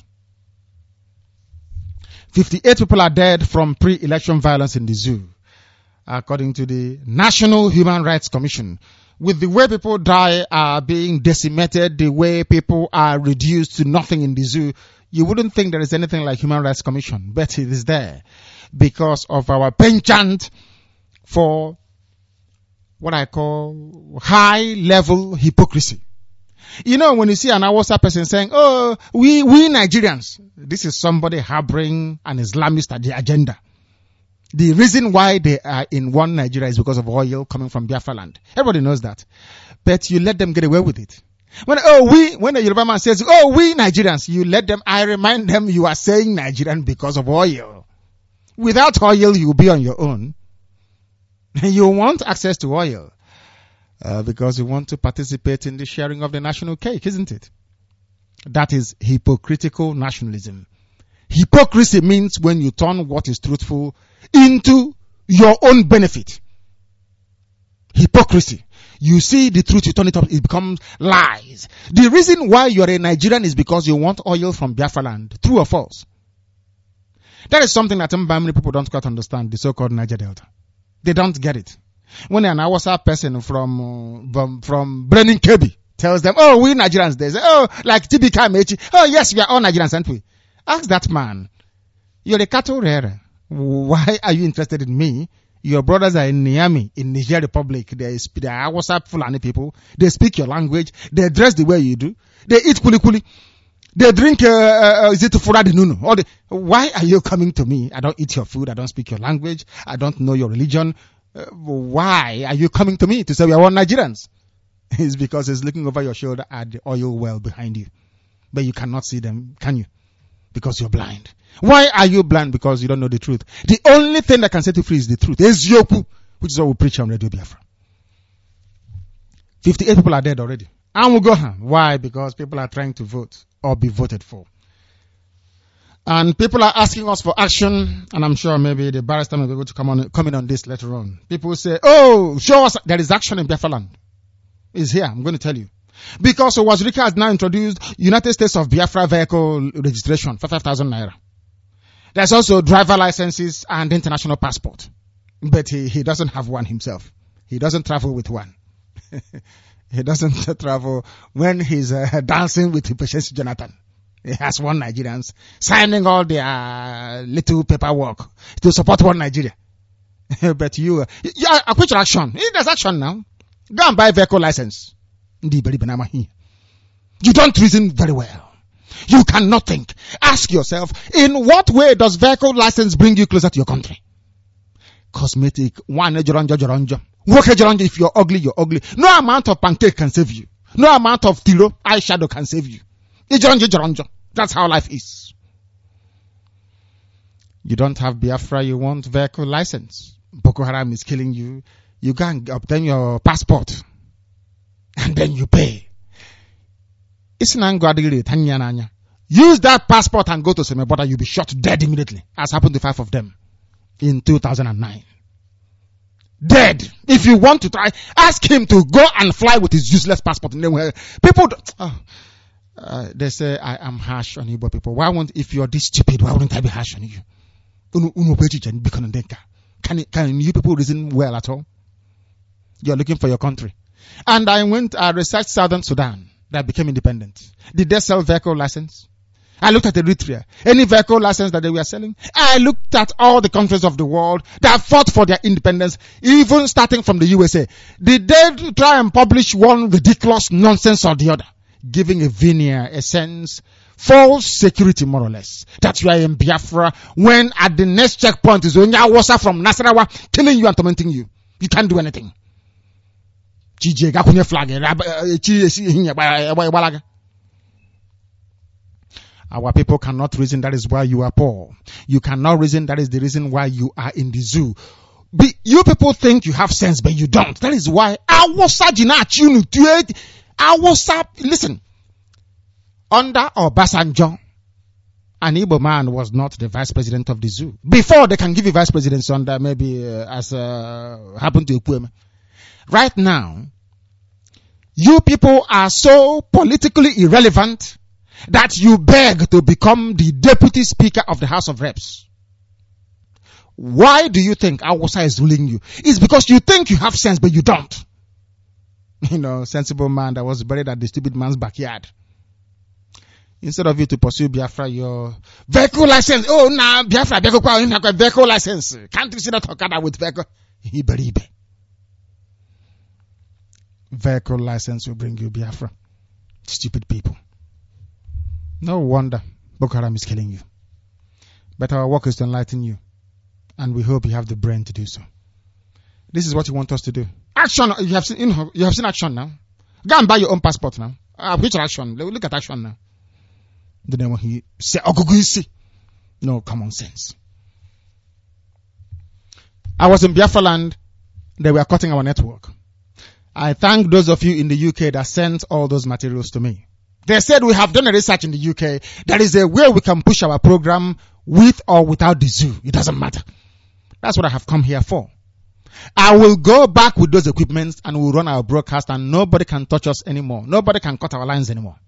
58 people are dead from pre-election violence in the zoo, according to the National Human Rights Commission. With the way people die are being decimated, the way people are reduced to nothing in the zoo, you wouldn't think there is anything like Human Rights Commission, but it is there because of our penchant for what I call high-level hypocrisy. When you see an Hausa person saying, oh, we Nigerians, this is somebody harboring an Islamist agenda. The reason why they are in one Nigeria is because of oil coming from Biafra land. Everybody knows that. But you let them get away with it. When the Yoruba man says, oh, we Nigerians, you let them, I remind them you are saying Nigerian because of oil. Without oil, you'll be on your own. You want access to oil because you want to participate in the sharing of the national cake, isn't it? That is hypocritical nationalism. Hypocrisy means when you turn what is truthful into your own benefit. Hypocrisy. You see the truth, you turn it up, it becomes lies. The reason why you're a Nigerian is because you want oil from Biafra land. True or false? That is something that many people don't quite understand, the so-called Niger Delta. They don't get it. When an Awasa person from Brennan Kebi tells them, oh, we Nigerians, they say, oh, like TBK Mechi, oh yes, we are all Nigerians, aren't we? Ask that man, you're a cattle rearer. Why are you interested in me? Your brothers are in Niamey, in Niger Republic. They are Awasa Fulani people. They speak your language. They dress the way you do. They eat kuli kuli. They drink, is it Furadi Nunu? Why are you coming to me? I don't eat your food. I don't speak your language. I don't know your religion. Why are you coming to me to say we are all Nigerians? It's because he's looking over your shoulder at the oil well behind you. But you cannot see them, can you? Because you're blind. Why are you blind? Because you don't know the truth. The only thing that can set you free is the truth. Ezioku, which is what we preach on Radio Biafra. 58 people are dead already. And we'll go on. Why? Because people are trying to vote or be voted for. And people are asking us for action, and I'm sure maybe the barrister may be able to come in on this later on. People say, oh, show us there is action in Biafra land. It's here, I'm going to tell you. Because Wazirika has now introduced United States of Biafra vehicle registration for 5,000 naira. There's also driver licenses and international passport. But he doesn't have one himself. He doesn't travel with one. He doesn't travel when he's dancing with Patience Jonathan. He has one Nigerians signing all their little paperwork to support one Nigeria. But you which action? There's action now. Go and buy vehicle license. You don't reason very well. You cannot think. Ask yourself, in what way does vehicle license bring you closer to your country? Cosmetic, if you're ugly, you're ugly. No amount of pancake can save you. No amount of tiro, eyeshadow can save you. That's how life is. You don't have Biafra, you want vehicle license. Boko Haram is killing you. You can obtain your passport. And then you pay. Use that passport and go to Semeboda, you'll be shot dead immediately, as happened to 5 of them in 2009. Dead. If you want to try, ask him to go and fly with his useless passport. People, they say I am harsh on Igbo people. If you're this stupid, why wouldn't I be harsh on you? Can you people reason well at all? You're looking for your country. And I researched Southern Sudan that became independent. Did they sell vehicle license? I looked at Eritrea. Any vehicle license that they were selling? I looked at all the countries of the world that fought for their independence, even starting from the USA. Did they try and publish one ridiculous nonsense or the other? Giving a veneer, a sense, false security more or less. That's why in Biafra, when at the next checkpoint is Onyawasa from Nasarawa killing you and tormenting you. You can't do anything. Our people cannot reason that is why you are poor. You cannot reason that is the reason why you are in the zoo. You people think you have sense, but you don't. That is why listen. Under Obasanjo, an Igbo man was not the vice president of the zoo. Before they can give you vice presidency under maybe as happened to Ukweme. Right now, you people are so politically irrelevant that you beg to become the deputy speaker of the House of Reps. Why do you think Awusa is ruling you? It's because you think you have sense, but you don't. Sensible man that was buried at the stupid man's backyard. Instead of you to pursue Biafra, your vehicle license. Oh, nah, Biafra, vehicle license. Can't you see that Okada with vehicle? Iberibe. Vehicle license will bring you Biafra. Stupid people. No wonder Boko Haram is killing you. But our work is to enlighten you. And we hope you have the brain to do so. This is what you want us to do. Action. You have seen action now. Go and buy your own passport now. Which action? Look at action now. The name he say, no common sense. I was in Biafra land. They were cutting our network. I thank those of you in the UK that sent all those materials to me. They said we have done a research in the UK. There is a way we can push our program with or without the zoo. It doesn't matter. That's what I have come here for. I will go back with those equipments and we'll run our broadcast and nobody can touch us anymore. Nobody can cut our lines anymore.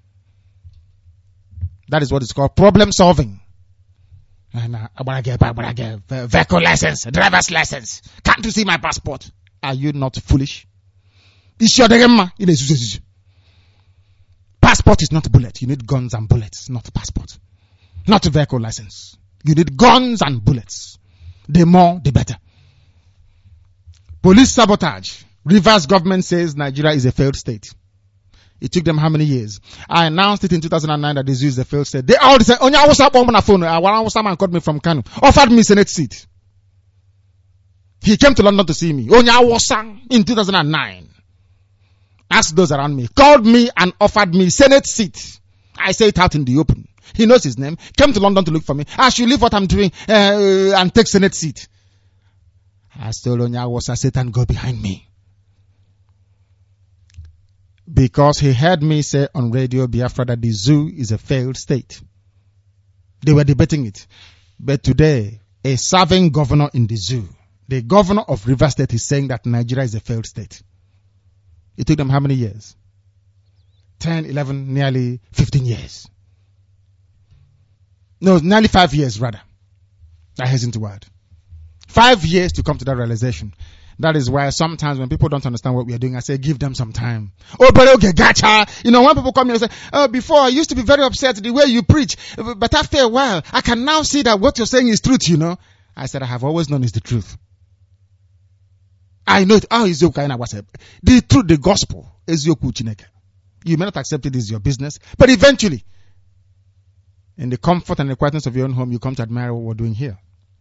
That is what it's called problem solving. And I get vehicle license, driver's license. Can't you see my passport? Are you not foolish? Passport is not a bullet. You need guns and bullets, not a passport. Not a vehicle license. You need guns and bullets. The more, the better. Police sabotage. Rivers government says Nigeria is a failed state. It took them how many years? I announced it in 2009 that the zoo is a failed state. They all said, "Onya Awusa bomb on a phone." One Awusa man called me from Kano, offered me Senate seat. He came to London to see me. Onya Awusa in 2009. Asked those around me, called me and offered me Senate seat. I say it out in the open. He knows his name. Came to London to look for me. I should leave what I'm doing and take Senate seat. I told Onya Awusa, Satan, go behind me. Because he heard me say on Radio Biafra that the zoo is a failed state. They were debating it. But today, a serving governor in the zoo, the governor of Rivers State, is saying that Nigeria is a failed state. It took them how many years? 10, 11, nearly 15 years. No, nearly 5 years rather. I hasten to word. 5 years to come to that realization. That is why sometimes when people don't understand what we are doing, I say, give them some time. Oh, but okay, gotcha. You know, when people come here and say, oh, before I used to be very upset the way you preach, but after a while, I can now see that what you're saying is truth, you know. I said, I have always known is the truth. I know it. Oh, is the truth, the gospel is your kuchineke. You may not accept it as your business, but eventually, in the comfort and the quietness of your own home, you come to admire what we're doing here.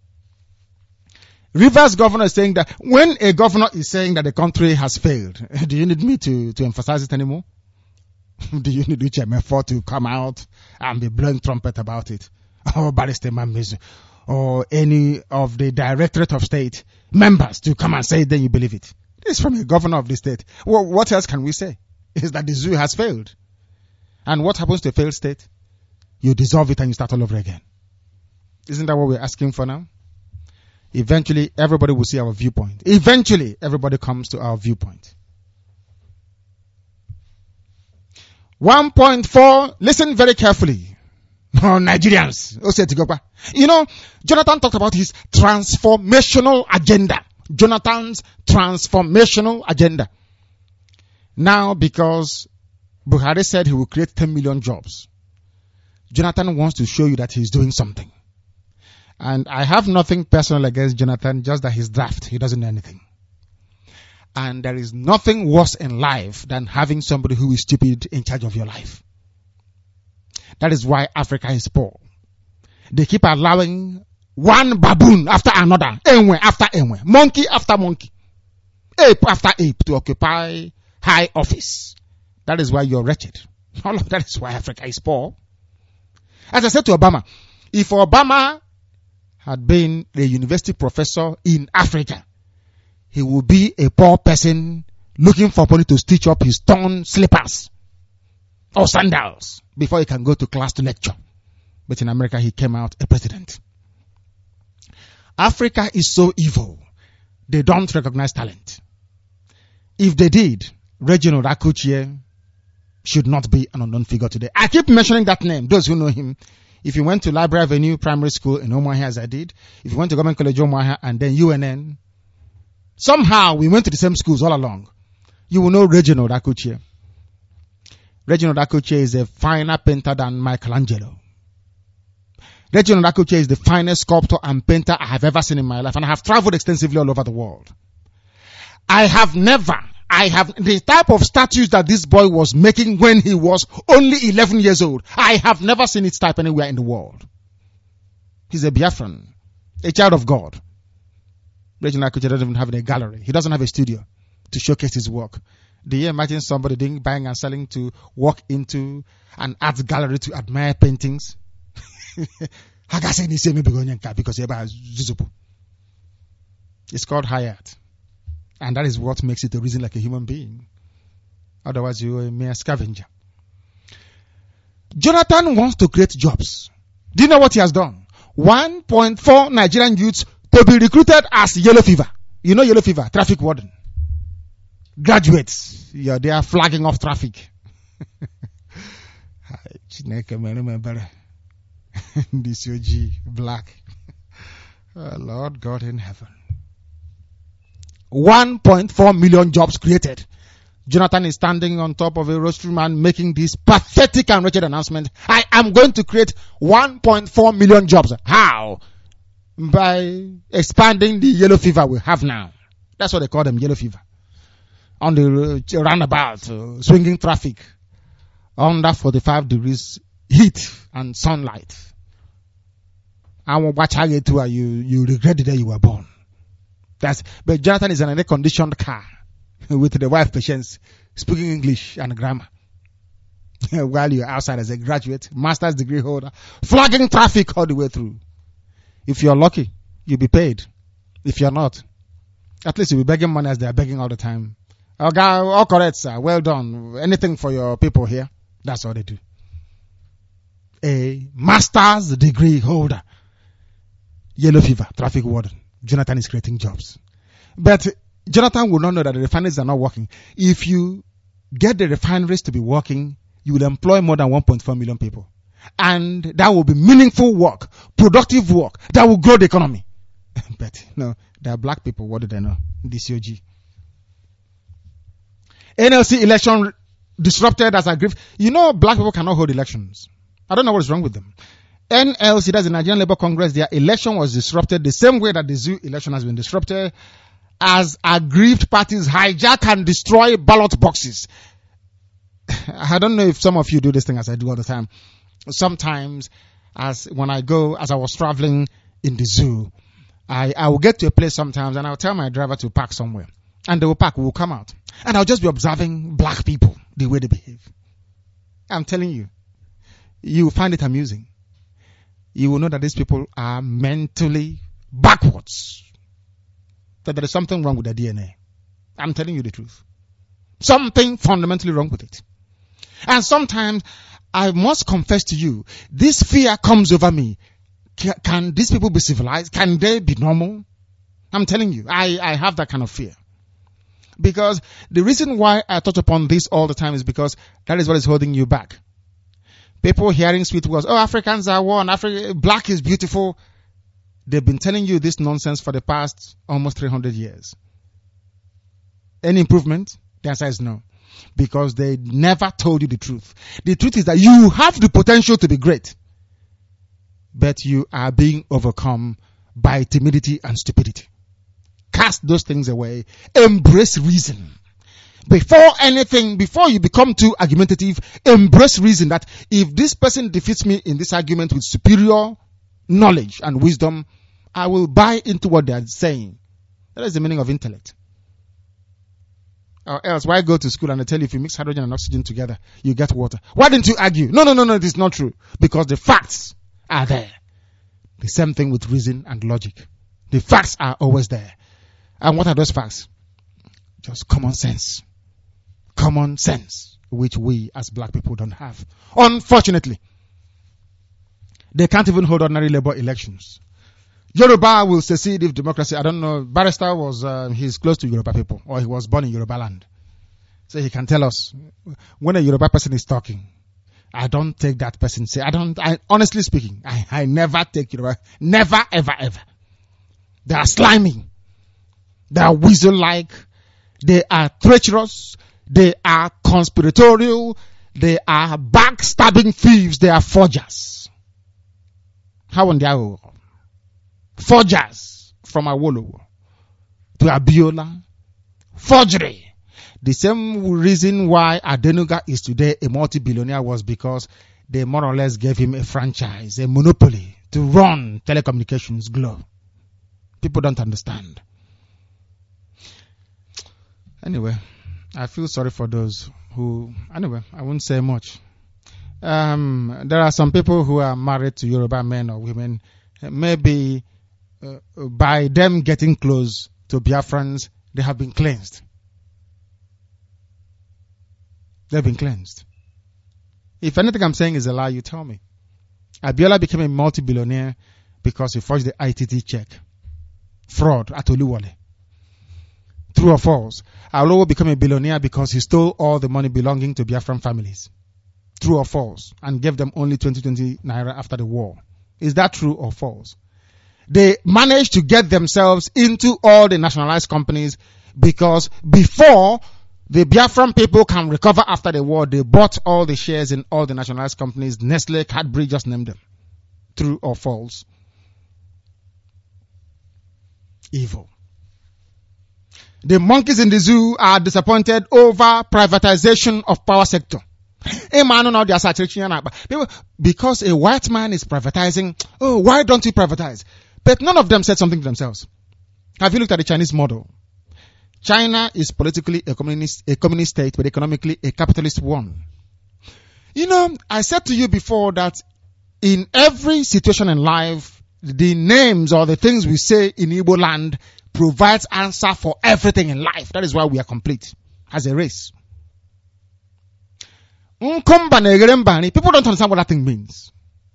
Rivers governor is saying that when a governor is saying that the country has failed, do you need me to emphasize it anymore? Do you need HMF4 to come out and be blowing trumpet about it? Or Barrister Mamizu, or any of the Directorate of State members to come and say it, then you believe it. It's from a governor of the state. Well, what else can we say? Is that the zoo has failed. And what happens to a failed state? You dissolve it and you start all over again. Isn't that what we're asking for now? Eventually, everybody will see our viewpoint. Eventually, everybody comes to our viewpoint. 1.4, listen very carefully. Oh, Nigerians. You know, Jonathan talked about his transformational agenda. Jonathan's transformational agenda. Now, because Buhari said he will create 10 million jobs, Jonathan wants to show you that he's doing something. And I have nothing personal against Jonathan, just that he's daft. He doesn't know anything. And there is nothing worse in life than having somebody who is stupid in charge of your life. That is why Africa is poor. They keep allowing one baboon after another, enwe after enwe, monkey after monkey, ape after ape to occupy high office. That is why you're wretched. All of that is why Africa is poor. As I said to Obama, if Obama had been a university professor in Africa, he would be a poor person looking for money to stitch up his torn slippers or sandals before he can go to class to lecture. But in America, he came out a president. Africa is so evil, they don't recognize talent. If they did, Reginald Akuchie should not be an unknown figure today. I keep mentioning that name, those who know him. If you went to Library Avenue Primary School in Umuahia as I did, if you went to Government College Umuahia and then UNN, somehow we went to the same schools all along, you will know Reginald Akuchie. Reginald Akuchie is a finer painter than Michelangelo. Reginald Akuchie is the finest sculptor and painter I have ever seen in my life, and I have traveled extensively all over the world. The type of statues that this boy was making when he was only 11 years old, I have never seen its type anywhere in the world. He's a Biafran, a child of God. Reginald Akuchie doesn't even have a gallery. He doesn't have a studio to showcase his work. Do you imagine somebody buying and selling to walk into an art gallery to admire paintings? Because It's called Hayat. And that is what makes it a reason like a human being. Otherwise, you're a mere scavenger. Jonathan wants to create jobs. Do you know what he has done? 1.4 Nigerian youths to be recruited as yellow fever. You know yellow fever, traffic warden. Graduates, they are flagging off traffic. DCOG, black. Oh, Lord God in heaven. 1.4 million jobs created. Jonathan is standing on top of a rostrum and making this pathetic and wretched announcement. I am going to create 1.4 million jobs. How? By expanding the yellow fever we have now. That's what they call them, yellow fever. On the roundabout, swinging traffic, under 45 degrees heat and sunlight. And watch how you regret the day you were born. But Jonathan is in an air-conditioned car with the wife Patience speaking English and grammar. While you're outside as a graduate, master's degree holder, flagging traffic all the way through. If you're lucky, you'll be paid. If you're not, at least you'll be begging money as they're begging all the time. Okay, all correct, sir. Well done. Anything for your people here. That's all they do. A master's degree holder. Yellow fever, traffic warden. Jonathan is creating jobs. But Jonathan will not know that the refineries are not working. If you get the refineries to be working, you will employ more than 1.4 million people. And that will be meaningful work, productive work, that will grow the economy. But no, there are black people. What do they know? DCOG. NLC election disrupted as a grief. You know, black people cannot hold elections. I don't know what is wrong with them. NLC, that's the Nigerian Labour Congress, their election was disrupted the same way that the zoo election has been disrupted, as aggrieved parties hijack and destroy ballot boxes. I don't know if some of you do this thing as I do all the time. Sometimes, as I was traveling in the zoo, I will get to a place sometimes and I'll tell my driver to park somewhere. And they will park, we will come out. And I'll just be observing black people, the way they behave. I'm telling you, you will find it amusing. You will know that these people are mentally backwards. That there is something wrong with their DNA. I'm telling you the truth. Something fundamentally wrong with it. And sometimes, I must confess to you, this fear comes over me. Can these people be civilized? Can they be normal? I'm telling you, I have that kind of fear. Because the reason why I touch upon this all the time is because that is what is holding you back. People hearing sweet words, oh, Africans are one, black is beautiful. They've been telling you this nonsense for the past almost 300 years. Any improvement? The answer is no. Because they never told you the truth. The truth is that you have the potential to be great, but you are being overcome by timidity and stupidity. Cast those things away. Embrace reason. Before you become too argumentative, embrace reason that if this person defeats me in this argument with superior knowledge and wisdom, I will buy into what they are saying. That is the meaning of intellect. Or else, why go to school and they tell you if you mix hydrogen and oxygen together, you get water? Why didn't you argue? No, it is not true. Because the facts are there. The same thing with reason and logic. The facts are always there. And what are those facts? Just common sense. Common sense, which we as black people don't have. Unfortunately, they can't even hold ordinary labor elections. Yoruba will secede if democracy, I don't know, Barrister he's close to Yoruba people, or he was born in Yoruba land. So he can tell us, when a Yoruba person is talking, I don't take that person, honestly speaking, I never take Yoruba, never, ever, ever. They are slimy. They are weasel-like. They are treacherous. They are conspiratorial. They are backstabbing thieves. They are forgers. How on the forgers from Awolowo to Abiola. Forgery. The same reason why Adenuga is today a multi-billionaire was because they more or less gave him a franchise, a monopoly to run telecommunications globe. People don't understand. Anyway, I feel sorry for those who, I won't say much. There are some people who are married to Yoruba men or women. Maybe by them getting close to Biafrans, they have been cleansed. They've been cleansed. If anything I'm saying is a lie, you tell me. Abiola became a multi-billionaire because he forged the ITT check. Fraud at Oluwole. True or false? Alowo became a billionaire because he stole all the money belonging to Biafran families. True or false? And gave them only 2020 naira after the war. Is that true or false? They managed to get themselves into all the nationalized companies because before the Biafran people can recover after the war, they bought all the shares in all the nationalized companies. Nestle, Cadbury, just name them. True or false? Evil. The monkeys in the zoo are disappointed over privatization of power sector. Because a white man is privatizing, oh, why don't you privatize? But none of them said something to themselves. Have you looked at the Chinese model? China is politically a communist state, but economically a capitalist one. You know, I said to you before that in every situation in life, the names or the things we say in Igbo land provides answer for everything in life. That is why we are complete as a race. People don't understand what that thing means.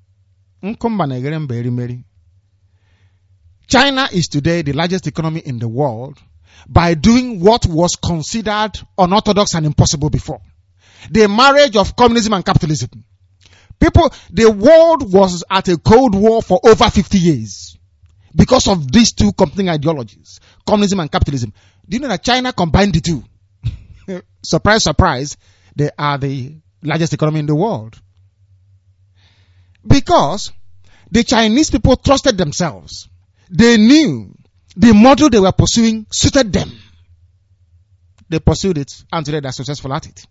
China is today the largest economy in the world by doing what was considered unorthodox and impossible before. The marriage of communism and capitalism. The world was at a Cold War for over 50 years because of these two competing ideologies, communism and capitalism. Do you know that China combined the two? Surprise, surprise, they are the largest economy in the world. Because the Chinese people trusted themselves. They knew the model they were pursuing suited them. They pursued it and today they're successful at it.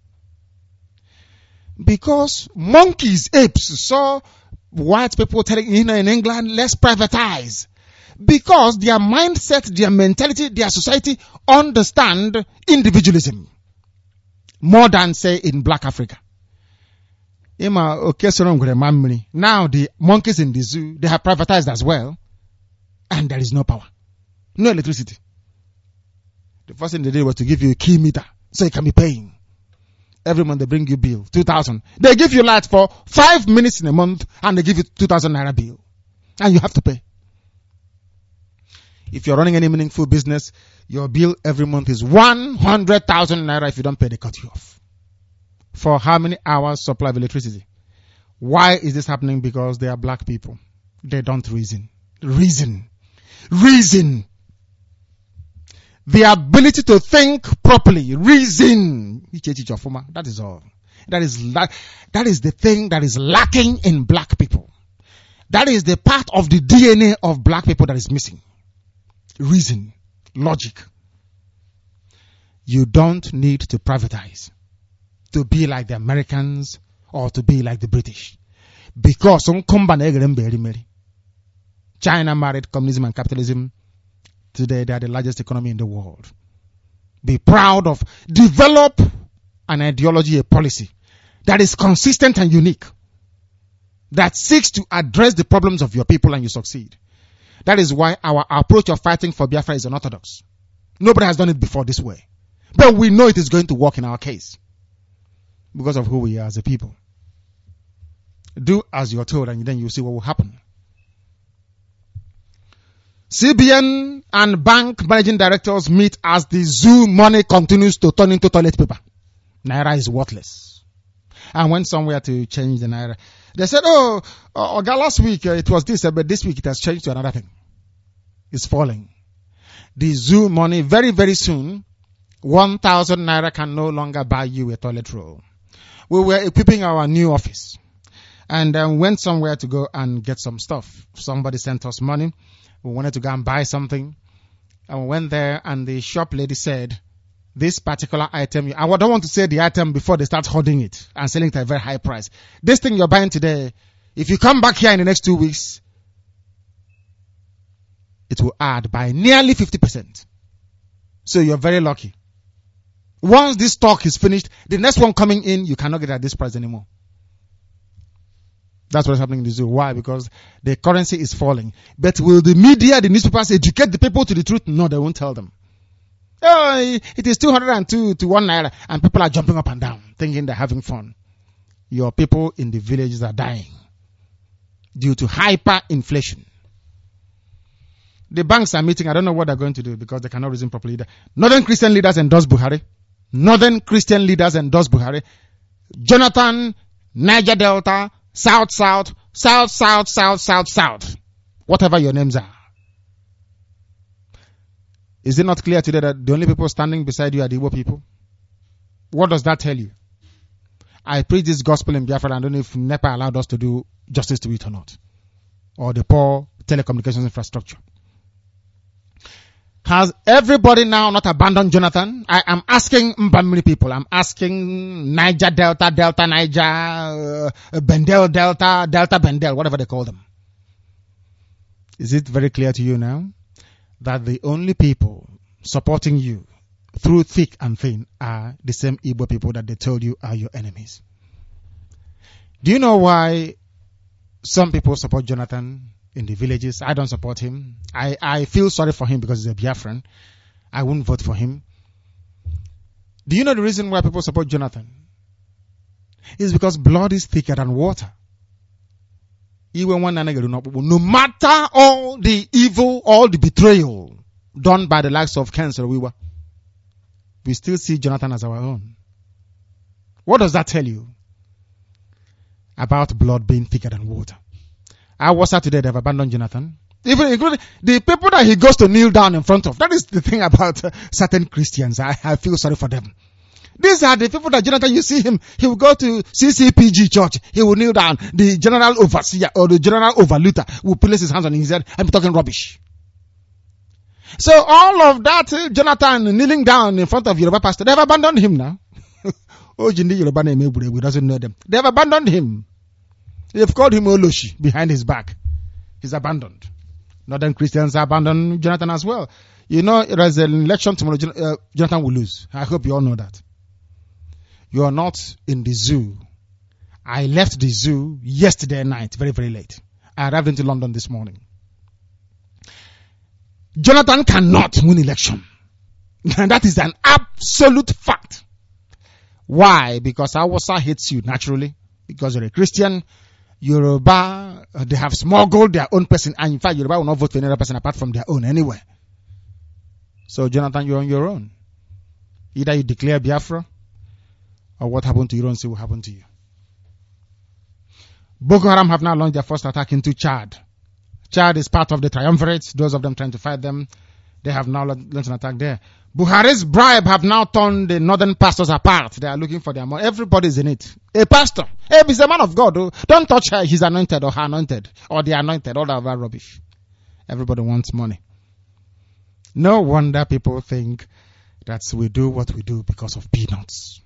Because monkeys, apes saw white people telling in England, let's privatize. Because their mindset, their mentality, their society understand individualism more than, say, in Black Africa. Now the monkeys in the zoo, they have privatized as well, and there is no power, no electricity. The first thing they did was to give you a key meter so you can be paying. Every month they bring you bill, 2,000. They give you light for 5 minutes in a month and they give you 2,000 naira bill. And you have to pay. If you're running any meaningful business, your bill every month is 100,000 naira. If you don't pay, they cut you off. For how many hours supply of electricity? Why is this happening? Because they are black people. They don't reason. Reason. The ability to think properly. Reason. That is all. That is the thing that is lacking in black people. That is the part of the DNA of black people that is missing. Reason. Logic. You don't need to privatize to be like the Americans or to be like the British. Because China married communism and capitalism. Today, they are the largest economy in the world. Be proud of, develop an ideology, a policy that is consistent and unique, that seeks to address the problems of your people and you succeed. That is why our approach of fighting for Biafra is unorthodox. Nobody has done it before this way. But we know it is going to work in our case because of who we are as a people. Do as you're told and then you'll see what will happen. CBN and bank managing directors meet as the zoo money continues to turn into toilet paper. Naira is worthless. And went somewhere to change the Naira. They said, last week it was this, but this week it has changed to another thing. It's falling. The zoo money, very, very soon, 1,000 Naira can no longer buy you a toilet roll. We were equipping our new office and went somewhere to go and get some stuff. Somebody sent us money. We wanted to go and buy something. And we went there and the shop lady said, this particular item, I don't want to say the item before they start hoarding it and selling it at a very high price. This thing you're buying today, if you come back here in the next 2 weeks, it will add by nearly 50%. So you're very lucky. Once this stock is finished, the next one coming in, you cannot get it at this price anymore. That's what's happening in the zoo. Why? Because the currency is falling. But will the media, the newspapers educate the people to the truth? No, they won't tell them. Oh, it is 202 to 1 naira, and people are jumping up and down, thinking they're having fun. Your people in the villages are dying due to hyperinflation. The banks are meeting. I don't know what they're going to do because they cannot reason properly. Northern Christian leaders endorse Buhari. Northern Christian leaders endorse Buhari. Jonathan, Niger Delta, South. Whatever your names are. Is it not clear today that the only people standing beside you are the Igbo people? What does that tell you? I preach this gospel in Biafra and I don't know if NEPA allowed us to do justice to it or not. Or the poor telecommunications infrastructure. Has everybody now not abandoned Jonathan? I am asking Mbamiri people. I'm asking Niger Delta, Delta Niger, Bendel Delta, Delta Bendel, whatever they call them. Is it very clear to you now that the only people supporting you through thick and thin are the same Igbo people that they told you are your enemies? Do you know why some people support Jonathan in the villages? I don't support him. I feel sorry for him because he's a Biafran. I wouldn't vote for him. Do you know the reason why people support Jonathan? It's because blood is thicker than water. No matter all the evil, all the betrayal done by the likes of Ken Saro-Wiwa, we still see Jonathan as our own. What does that tell you about blood being thicker than water? I was out today, they've abandoned Jonathan. Even including the people that he goes to kneel down in front of. That is the thing about certain Christians. I feel sorry for them. These are the people that Jonathan, you see him, he will go to CCPG church, he will kneel down. The general overseer or the general overlooter will place his hands on his head and be talking rubbish. So all of that, Jonathan kneeling down in front of Yoruba pastor, they have abandoned him now. Oh, Jindi Yoruba name doesn't know them. They have abandoned him. They've called him Oloshi behind his back. He's abandoned. Northern Christians abandoned Jonathan as well. You know, there's an election tomorrow, Jonathan will lose. I hope you all know that. You are not in the zoo. I left the zoo yesterday night, very, very late. I arrived into London this morning. Jonathan cannot win election. And that is an absolute fact. Why? Because Hausa hates you naturally. Because you're a Christian. Yoruba, they have smuggled their own person. And in fact, Yoruba will not vote for another person apart from their own anyway. So Jonathan, you're on your own. Either you declare Biafra, or what happened to you don't see what happened to you. Boko Haram have now launched their first attack into Chad. Chad is part of the triumvirate. Those of them trying to fight them, they have now launched an attack there. Buhari's bribe have now torn the northern pastors apart. They are looking for their money. Everybody's in it. A pastor. Hey, he's a man of God. Don't touch her. He's anointed or her anointed. Or the anointed. All that rubbish. Everybody wants money. No wonder people think that we do what we do because of peanuts.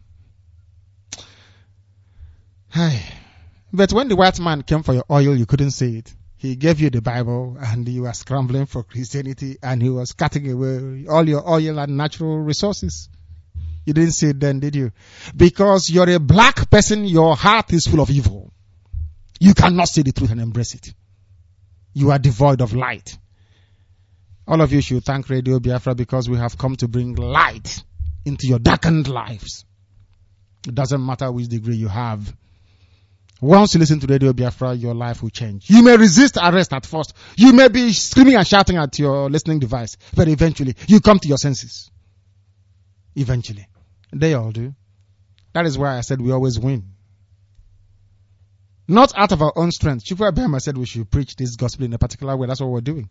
But when the white man came for your oil, you couldn't see it. He gave you the Bible and you were scrambling for Christianity and he was cutting away all your oil and natural resources. You didn't see it then, did you? Because you're a black person, your heart is full of evil. You cannot see the truth and embrace it. You are devoid of light. All of you should thank Radio Biafra because we have come to bring light into your darkened lives. It doesn't matter which degree you have. Once you listen to Radio Biafra, your life will change. You may resist arrest at first. You may be screaming and shouting at your listening device. But eventually, you come to your senses. Eventually. They all do. That is why I said we always win. Not out of our own strength. Chifu Abiyama said we should preach this gospel in a particular way. That's what we're doing.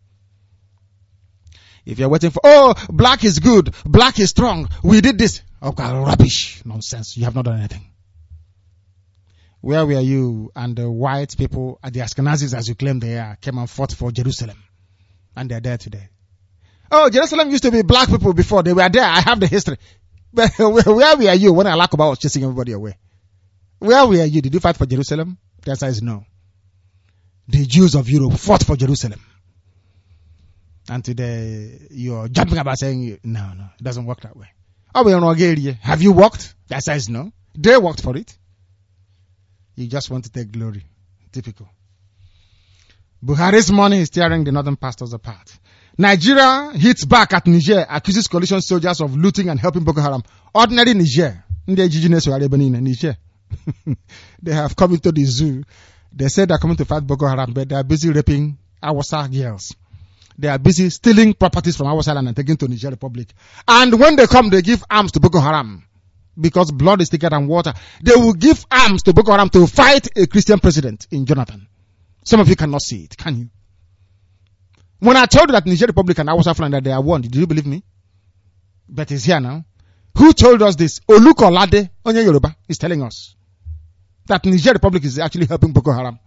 If you're waiting for, black is good, black is strong, we did this. Okay, rubbish. Nonsense. You have not done anything. Where were you and the white people, the Ashkenazis as you claim they are, came and fought for Jerusalem? And they're there today. Oh, Jerusalem used to be black people before. They were there. I have the history. But where were you when Alakoba was chasing everybody away? Where were you? Did you fight for Jerusalem? The answer is no. The Jews of Europe fought for Jerusalem. And today, you're jumping about saying, no, it doesn't work that way. Have you worked? The answer is no. They worked for it. You just want to take glory. Typical. Buhari's money is tearing the northern pastors apart. Nigeria hits back at Niger, accuses coalition soldiers of looting and helping Boko Haram. Ordinary Niger. Niger. They have come into the zoo. They said they're coming to fight Boko Haram, but they are busy raping Hausa girls. They are busy stealing properties from Hausa land and taking to Niger Republic. And when they come, they give arms to Boko Haram. Because blood is thicker than water. They will give arms to Boko Haram to fight a Christian president in Jonathan. Some of you cannot see it, can you? When I told you that Niger Republic and Hausa land that they are one, did you believe me? But it's here now. Who told us this? Olukolade Onye Yoruba is telling us that Niger Republic is actually helping Boko Haram.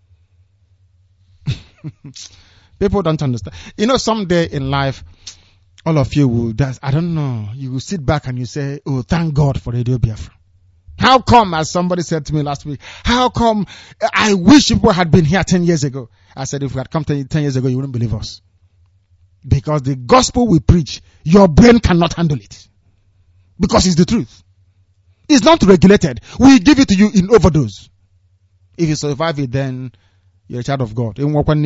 People don't understand. You know, someday in life, all of you will, I don't know, you will sit back and you say, oh, thank God for Radio Biafra. How come, as somebody said to me last week, how come I wish people had been here 10 years ago? I said, if we had come 10 years ago, you wouldn't believe us. Because the gospel we preach, your brain cannot handle it. Because it's the truth. It's not regulated. We give it to you in overdose. If you survive it, then you're a child of God.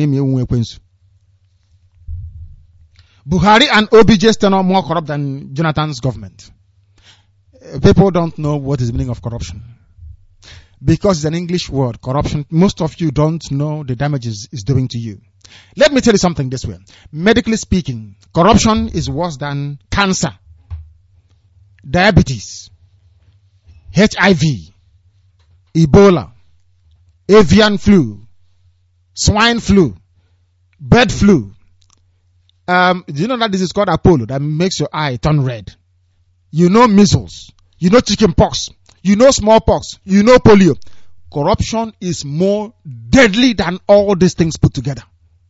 Buhari and OBJ stand out more corrupt than Jonathan's government. People don't know what is the meaning of corruption. Because it's an English word, corruption. Most of you don't know the damages it's doing to you. Let me tell you something this way. Medically speaking, corruption is worse than cancer, diabetes, HIV, Ebola, avian flu, swine flu, bird flu. Do you know that this is called Apollo that makes your eye turn red? You know measles. You know chicken pox. You know smallpox. You know polio. Corruption is more deadly than all these things put together.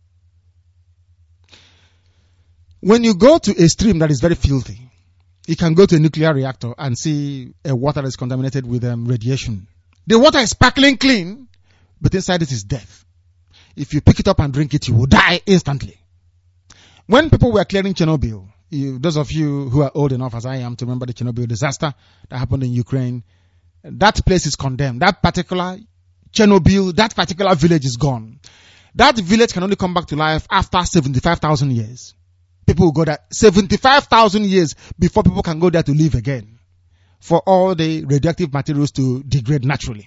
When you go to a stream that is very filthy, you can go to a nuclear reactor and see a water that is contaminated with radiation. The water is sparkling clean, but inside it is death. If you pick it up and drink it, you will die instantly. When people were clearing Chernobyl, those of you who are old enough as I am to remember the Chernobyl disaster that happened in Ukraine, that place is condemned. That particular Chernobyl, that particular village is gone. That village can only come back to life after 75,000 years. People will go there 75,000 years before people can go there to live again, for all the radioactive materials to degrade naturally.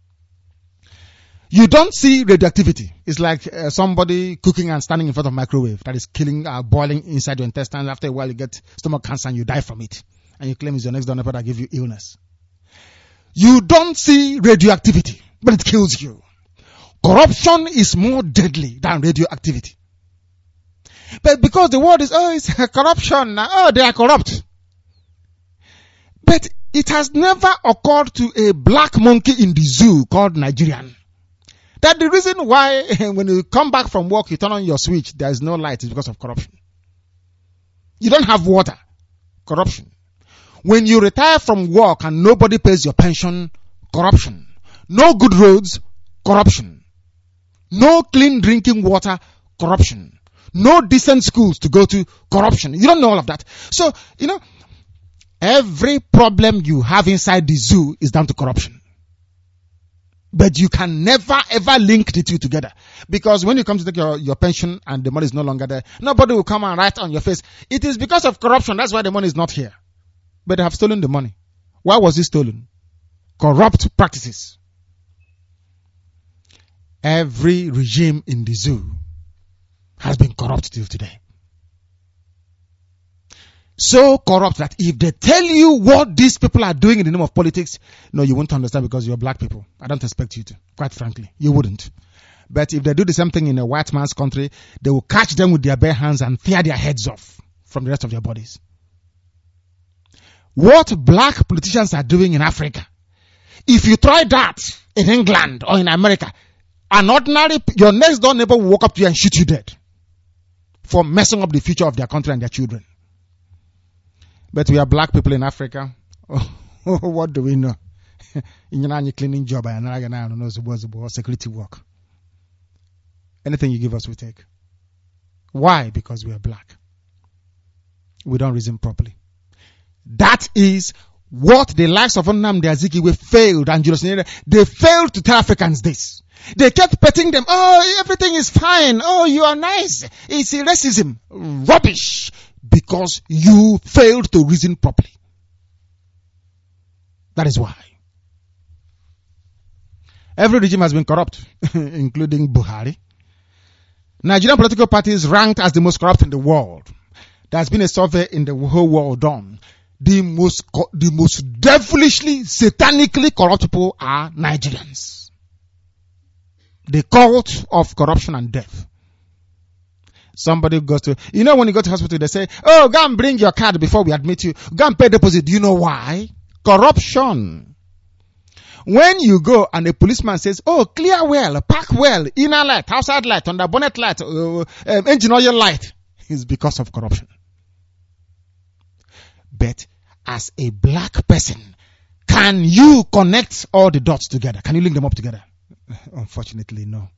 You don't see radioactivity. It's like somebody cooking and standing in front of a microwave that is killing, boiling inside your intestines. After a while, you get stomach cancer and you die from it. And you claim it's your next door neighbor that give you illness. You don't see radioactivity, but it kills you. Corruption is more deadly than radioactivity. But because the word is, it's corruption. They are corrupt. But it has never occurred to a black monkey in the zoo called Nigerian that the reason why when you come back from work, you turn on your switch, there is no light is because of corruption. You don't have water. Corruption. When you retire from work and nobody pays your pension, corruption. No good roads, corruption. No clean drinking water, corruption. No decent schools to go to, corruption. You don't know all of that. So, every problem you have inside the zoo is down to corruption. But you can never ever link the two together. Because when you come to take your pension and the money is no longer there, nobody will come and write on your face, it is because of corruption, that's why the money is not here. But they have stolen the money. Why was it stolen? Corrupt practices. Every regime in the zoo has been corrupt till today. So corrupt that if they tell you what these people are doing in the name of politics, no, you won't understand because you're black people. I don't expect you to, quite frankly. You wouldn't. But if they do the same thing in a white man's country, they will catch them with their bare hands and tear their heads off from the rest of their bodies. What black politicians are doing in Africa, if you try that in England or in America, your next door neighbor will walk up to you and shoot you dead for messing up the future of their country and their children. But we are black people in Africa. What do we know? Cleaning job or security work. Anything you give us, we take. Why? Because we are black. We don't reason properly. That is what the likes of Nnamdi Azikiwe failed and Julius Nyerere, they failed to tell Africans this. They kept petting them. Oh, everything is fine. Oh, you are nice. It's racism. Rubbish. Because you failed to reason properly. That is why. Every regime has been corrupt, including Buhari. Nigerian political parties ranked as the most corrupt in the world. There has been a survey in the whole world done. The most devilishly, satanically corrupt people are Nigerians. The cult of corruption and death. Somebody goes to, when you go to hospital, they say, oh, go and bring your card before we admit you. Go and pay deposit. Do you know why? Corruption. When you go and a policeman says, oh, clear well, park well, inner light, outside light, under bonnet light, engine oil light, it's because of corruption. But as a black person, can you connect all the dots together? Can you link them up together? Unfortunately, no.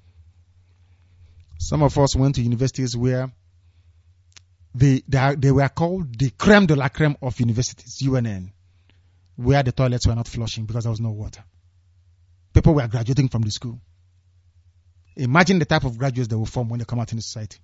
Some of us went to universities where they were called the creme de la creme of universities, UNN, where the toilets were not flushing because there was no water. People were graduating from the school. Imagine the type of graduates they will form when they come out in the society.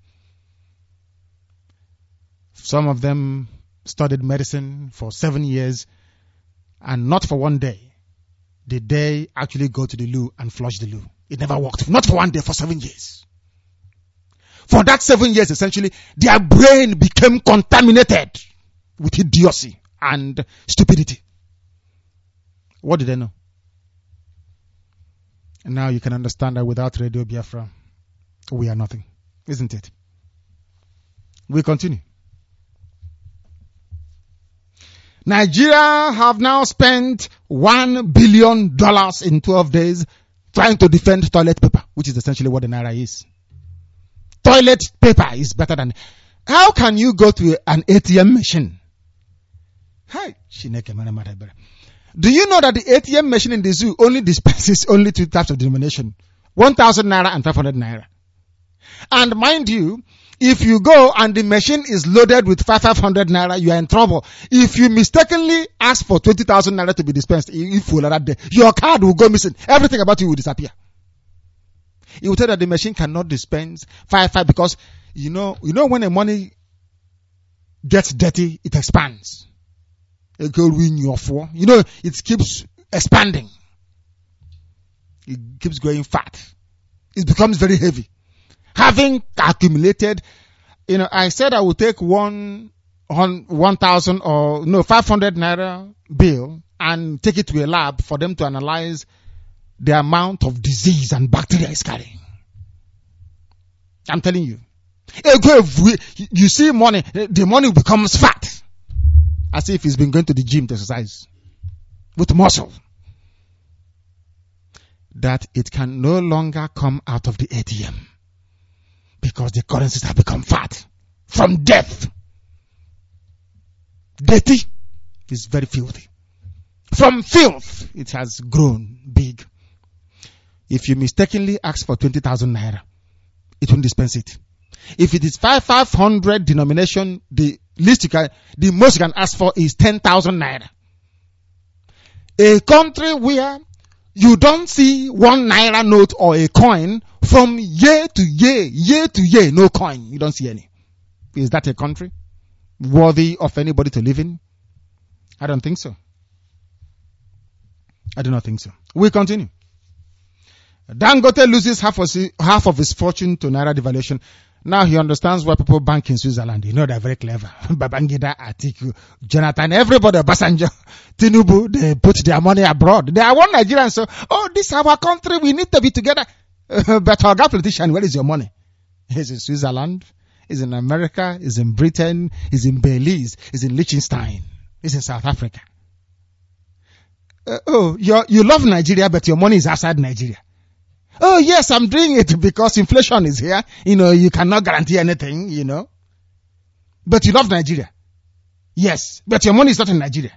Some of them studied medicine for 7 years, and not for one day did they actually go to the loo and flush the loo. It never worked. Not for one day, for 7 years. For that 7 years, essentially, their brain became contaminated with idiocy and stupidity. What did they know? And now you can understand that without Radio Biafra, we are nothing, isn't it? We continue. Nigeria have now spent $1 billion in 12 days trying to defend toilet paper, which is essentially what the Naira is. Toilet paper is better than... How can you go to an ATM machine? Do you know that the ATM machine in the zoo only dispenses only two types of denomination? 1,000 Naira and 500 Naira. And mind you, if you go and the machine is loaded with 500 Naira, you are in trouble. If you mistakenly ask for 20,000 Naira to be dispensed, if you that day, your card will go missing. Everything about you will disappear. It will tell that the machine cannot dispense 5 because you know when the money gets dirty, it expands. It keeps expanding. It keeps growing fat. It becomes very heavy. Having accumulated, I said I would take 1,000 or 500 Naira bill and take it to a lab for them to analyze the amount of disease and bacteria it's carrying. I'm telling you. You see money, the money becomes fat. As if he's been going to the gym to exercise. With muscle. That it can no longer come out of the ATM. Because the currencies have become fat. From death. Dirty is very filthy. From filth, it has grown big. If you mistakenly ask for 20,000 Naira, it won't dispense it. If it is 500 denomination, the most you can ask for is 10,000 Naira. A country where you don't see 1 Naira note or a coin from year to year, no coin. You don't see any. Is that a country worthy of anybody to live in? I don't think so. I do not think so. We continue. Dangote loses half of his fortune to Naira devaluation. Now he understands why people bank in Switzerland. They're very clever. Babangida, Atiku, Jonathan, everybody, Obasanjo, Tinubu, they put their money abroad. They are one Nigerian, so, this is our country, we need to be together. But our politician, where is your money? He's in Switzerland, he's in America, he's in Britain, he's in Belize, he's in Liechtenstein, he's in South Africa. You love Nigeria, but your money is outside Nigeria. Oh, yes, I'm doing it because inflation is here. You cannot guarantee anything, But you love Nigeria. Yes, but your money is not in Nigeria.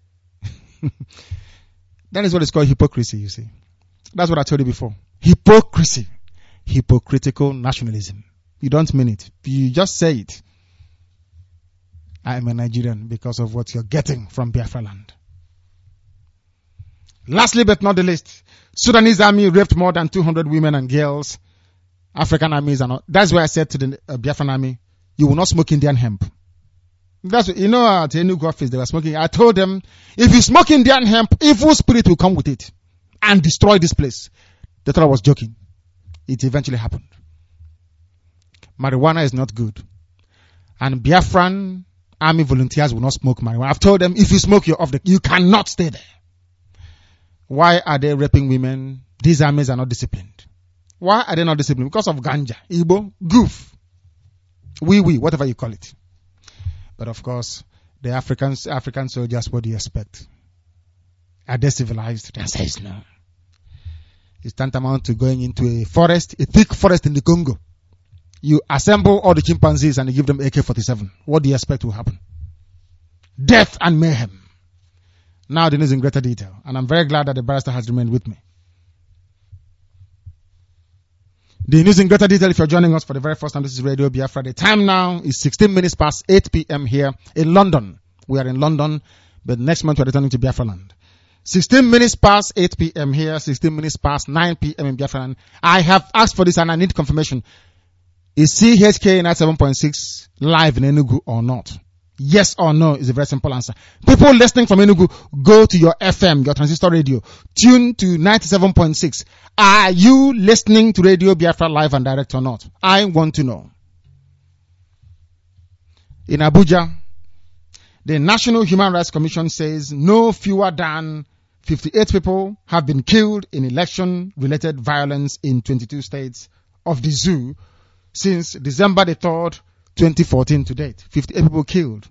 That is what is called hypocrisy, you see. That's what I told you before. Hypocrisy. Hypocritical nationalism. You don't mean it. You just say it. I am a Nigerian because of what you're getting from Biafra land. Lastly but not the least, Sudanese army raped more than 200 women and girls. African armies are not. That's why I said to the Biafran army, you will not smoke Indian hemp. That's, at Enugu office they were smoking. I told them, if you smoke Indian hemp, evil spirit will come with it and destroy this place. They thought I was joking. It eventually happened. Marijuana is not good. And Biafran army volunteers will not smoke marijuana. I've told them, if you smoke, you cannot stay there. Why are they raping women? These armies are not disciplined. Why are they not disciplined? Because of ganja, Igbo, goof, whatever you call it. But of course, the African soldiers, what do you expect? Are they civilized? The answer is no. It's tantamount to going into a thick forest in the Congo. You assemble all the chimpanzees and you give them AK-47. What do you expect will happen? Death and mayhem. Now the news in greater detail. And I'm very glad that the barrister has remained with me. The news in greater detail, if you're joining us for the very first time, this is Radio Biafra. The time now is 16 minutes past 8 p.m. here in London. We are in London, but next month we're returning to Biafra land. 16 minutes past 8 p.m. here, 16 minutes past 9 p.m. in Biafra land. I have asked for this and I need confirmation. Is CHK 97.6 live in Enugu or not? Yes or no is a very simple answer. People listening from Enugu, go to your FM, your transistor radio. Tune to 97.6. Are you listening to Radio Biafra live and direct or not? I want to know. In Abuja, the National Human Rights Commission says no fewer than 58 people have been killed in election-related violence in 22 states of the zoo since December the 3rd, 2014 to date. 58 people killed.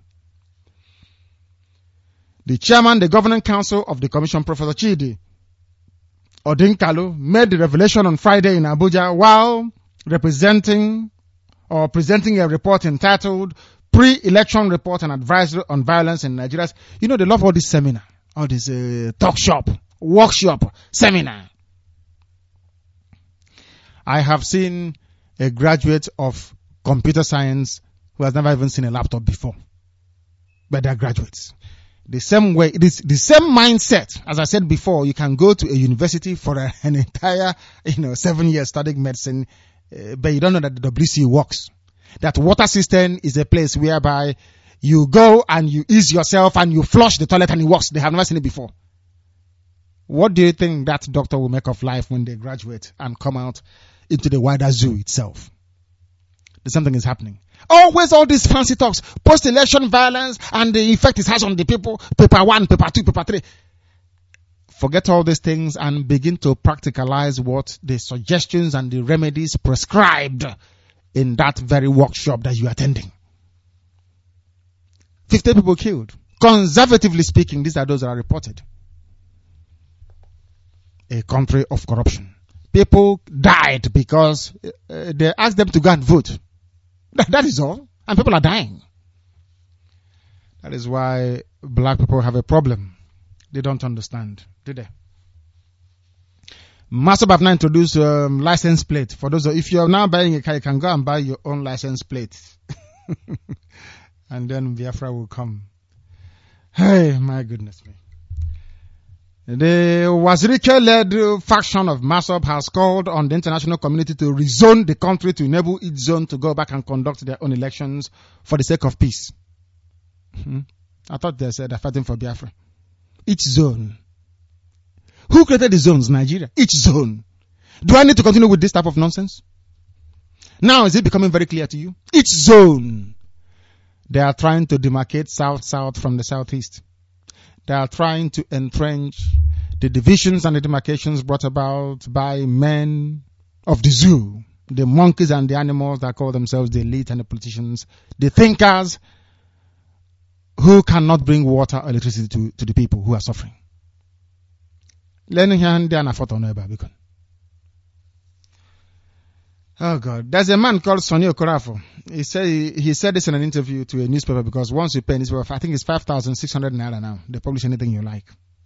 The chairman, the governing council of the commission, Professor Chidi Odinkalu, made the revelation on Friday in Abuja while presenting a report entitled Pre-Election Report and Advisory on Violence in Nigeria. You know, they love all this seminar, all this talk shop, workshop, seminar. I have seen a graduate of computer science who has never even seen a laptop before. But they're graduates. The same way, it is the same mindset. As I said before, you can go to a university for an entire, 7 years studying medicine, but you don't know that the WC works. That water system is a place whereby you go and you ease yourself and you flush the toilet and it works. They have never seen it before. What do you think that doctor will make of life when they graduate and come out into the wider zoo itself? Something is happening. Always all these fancy talks, post-election violence and the effect it has on the people, paper 1, paper 2, paper 3. Forget all these things and begin to practicalize what the suggestions and the remedies prescribed in that very workshop that you are attending. 50 people killed. Conservatively speaking, these are those that are reported. A country of corruption. People died because they asked them to go and vote. That is all. And people are dying. That is why black people have a problem. They don't understand, do they? Massive have now introduced license plate. For those, if you're now buying a car, you can go and buy your own license plate. And then Biafra will come. Hey, my goodness me. The Wazirike-led faction of MASOB has called on the international community to rezone the country to enable each zone to go back and conduct their own elections for the sake of peace. I thought they said they're fighting for Biafra. Each zone. Who created the zones? Nigeria. Each zone. Do I need to continue with this type of nonsense? Now is it becoming very clear to you? Each zone. They are trying to demarcate south-south from the southeast. They are trying to entrench the divisions and the demarcations brought about by men of the zoo, the monkeys and the animals that call themselves the elite and the politicians, the thinkers who cannot bring water or electricity to the people who are suffering. Oh God, there's a man called Sonny Okorafo. He said this in an interview to a newspaper because once you pay a newspaper, I think it's 5,600 naira now. They publish anything you like.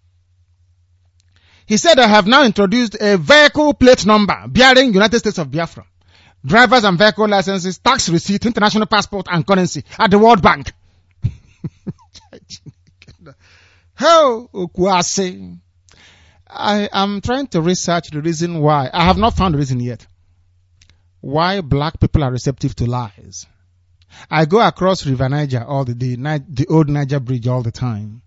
He said, I have now introduced a vehicle plate number bearing United States of Biafra, drivers and vehicle licenses, tax receipt, international passport and currency at the World Bank. How Okwase. I am trying to research the reason why. I have not found the reason yet. Why black people are receptive to lies. I go across River Niger the old Niger Bridge all the time.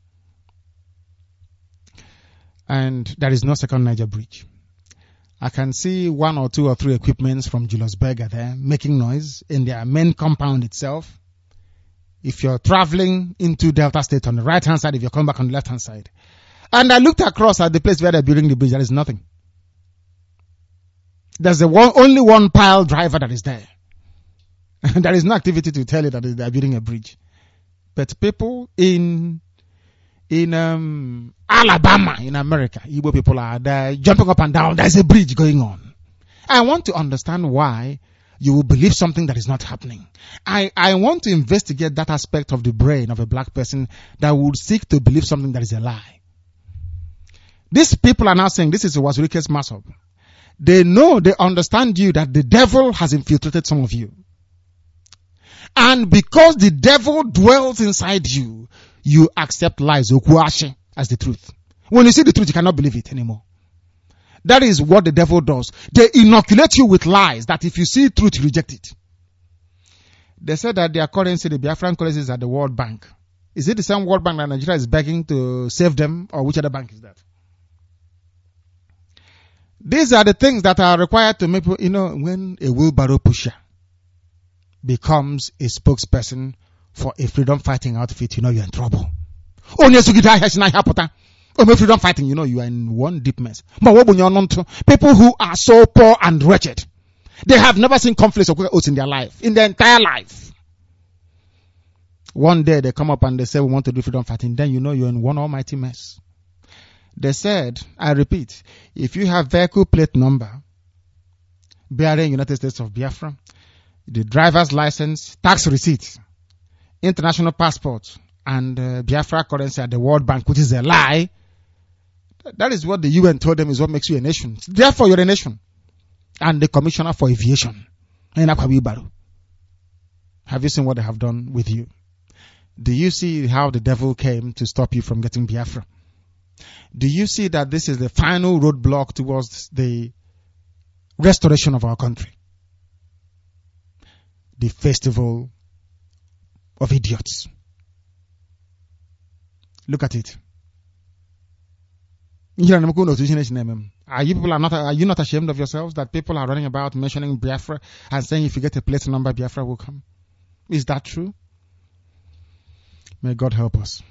And there is no second Niger Bridge. I can see 1 or 2 or 3 equipments from Julius Berger there making noise in their main compound itself. If you're traveling into Delta State on the right hand side, if you're coming back on the left hand side. And I looked across at the place where they're building the bridge, there is nothing. There's only one pile driver that is there. There is no activity to tell you that they're building a bridge. But people in Alabama, in America, Igbo people are there jumping up and down. There's a bridge going on. I want to understand why you will believe something that is not happening. I want to investigate that aspect of the brain of a black person that would seek to believe something that is a lie. These people are now saying this is Wazirike's mass-up. They know, they understand you that the devil has infiltrated some of you. And because the devil dwells inside you, you accept lies, okuashe, as the truth. When you see the truth, you cannot believe it anymore. That is what the devil does. They inoculate you with lies that if you see truth, you reject it. They said that their currency, the Biafran currency, is at the World Bank. Is it the same World Bank that Nigeria is begging to save them, or which other bank is that? These are the things that are required to make people, when a wheelbarrow pusher becomes a spokesperson for a freedom fighting outfit, you're in trouble. Freedom fighting, you are in one deep mess. People who are so poor and wretched, they have never seen conflicts or oaths in their life, in their entire life. One day they come up and they say, we want to do freedom fighting. Then you're in one almighty mess. They said, I repeat, if you have vehicle plate number bearing United States of Biafra, the driver's license, tax receipt, international passport, and Biafra currency at the World Bank, which is a lie, that is what the UN told them is what makes you a nation. Therefore, you're a nation. And the Commissioner for Aviation, have you seen what they have done with you? Do you see how the devil came to stop you from getting Biafra? Do you see that this is the final roadblock towards the restoration of our country? The festival of idiots. Look at it. Are you not ashamed of yourselves that people are running about mentioning Biafra and saying if you get a plate number, Biafra will come? Is that true? May God help us.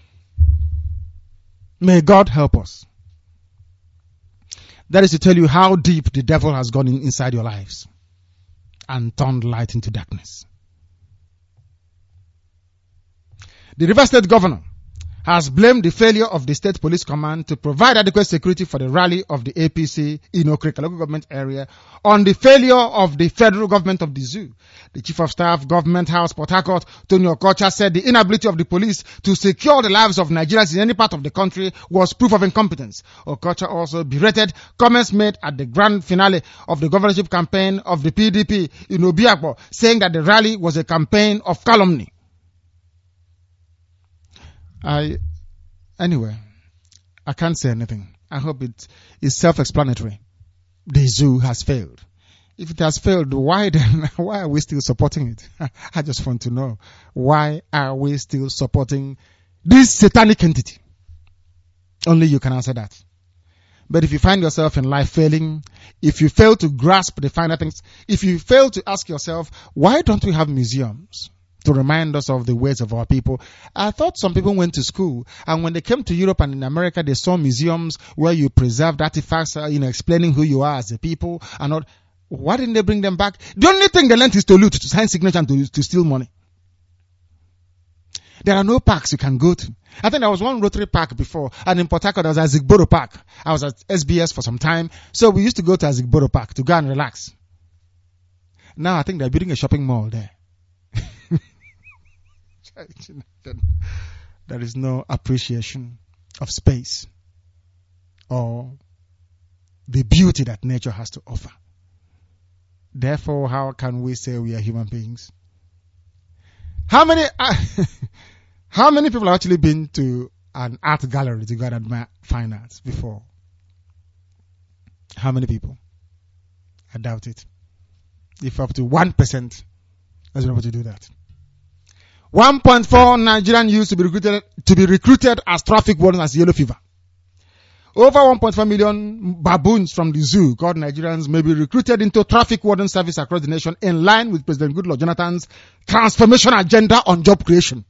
May God help us. That is to tell you how deep the devil has gone inside your lives and turned light into darkness. The River State governor has blamed the failure of the state police command to provide adequate security for the rally of the APC in Okrika local government area on the failure of the federal government of the zoo. The Chief of Staff, Government House, Port Harcourt, Tony Okocha, said the inability of the police to secure the lives of Nigerians in any part of the country was proof of incompetence. Okocha also berated comments made at the grand finale of the governorship campaign of the PDP in Obiakpo, saying that the rally was a campaign of calumny. Anyway, I can't say anything. I hope it is self-explanatory. The zoo has failed. If it has failed, why are we still supporting it? I just want to know. Why are we still supporting this satanic entity? Only you can answer that. But if you find yourself in life failing, if you fail to grasp the finer things, if you fail to ask yourself, why don't we have museums to remind us of the ways of our people? I thought some people went to school, and when they came to Europe and in America, they saw museums where you preserved artifacts, explaining who you are as a people and all. Why didn't they bring them back? The only thing they learned is to loot, to sign signature, and to steal money. There are no parks you can go to. I think there was one Rotary Park before, and in Port Harcourt there was Azigboro Park. I was at SBS for some time, so we used to go to Azigboro Park to go and relax. Now I think they're building a shopping mall there. There is no appreciation of space or the beauty that nature has to offer. Therefore, how can we say we are human beings? How many people have actually been to an art gallery to go and admire fine arts before? How many people? I doubt it. If up to 1% has been able to do that. 1.4 Nigerian youths to be recruited as traffic wardens as yellow fever. Over 1.5 million baboons from the zoo called Nigerians may be recruited into traffic warden service across the nation in line with President Goodluck Jonathan's transformation agenda on job creation.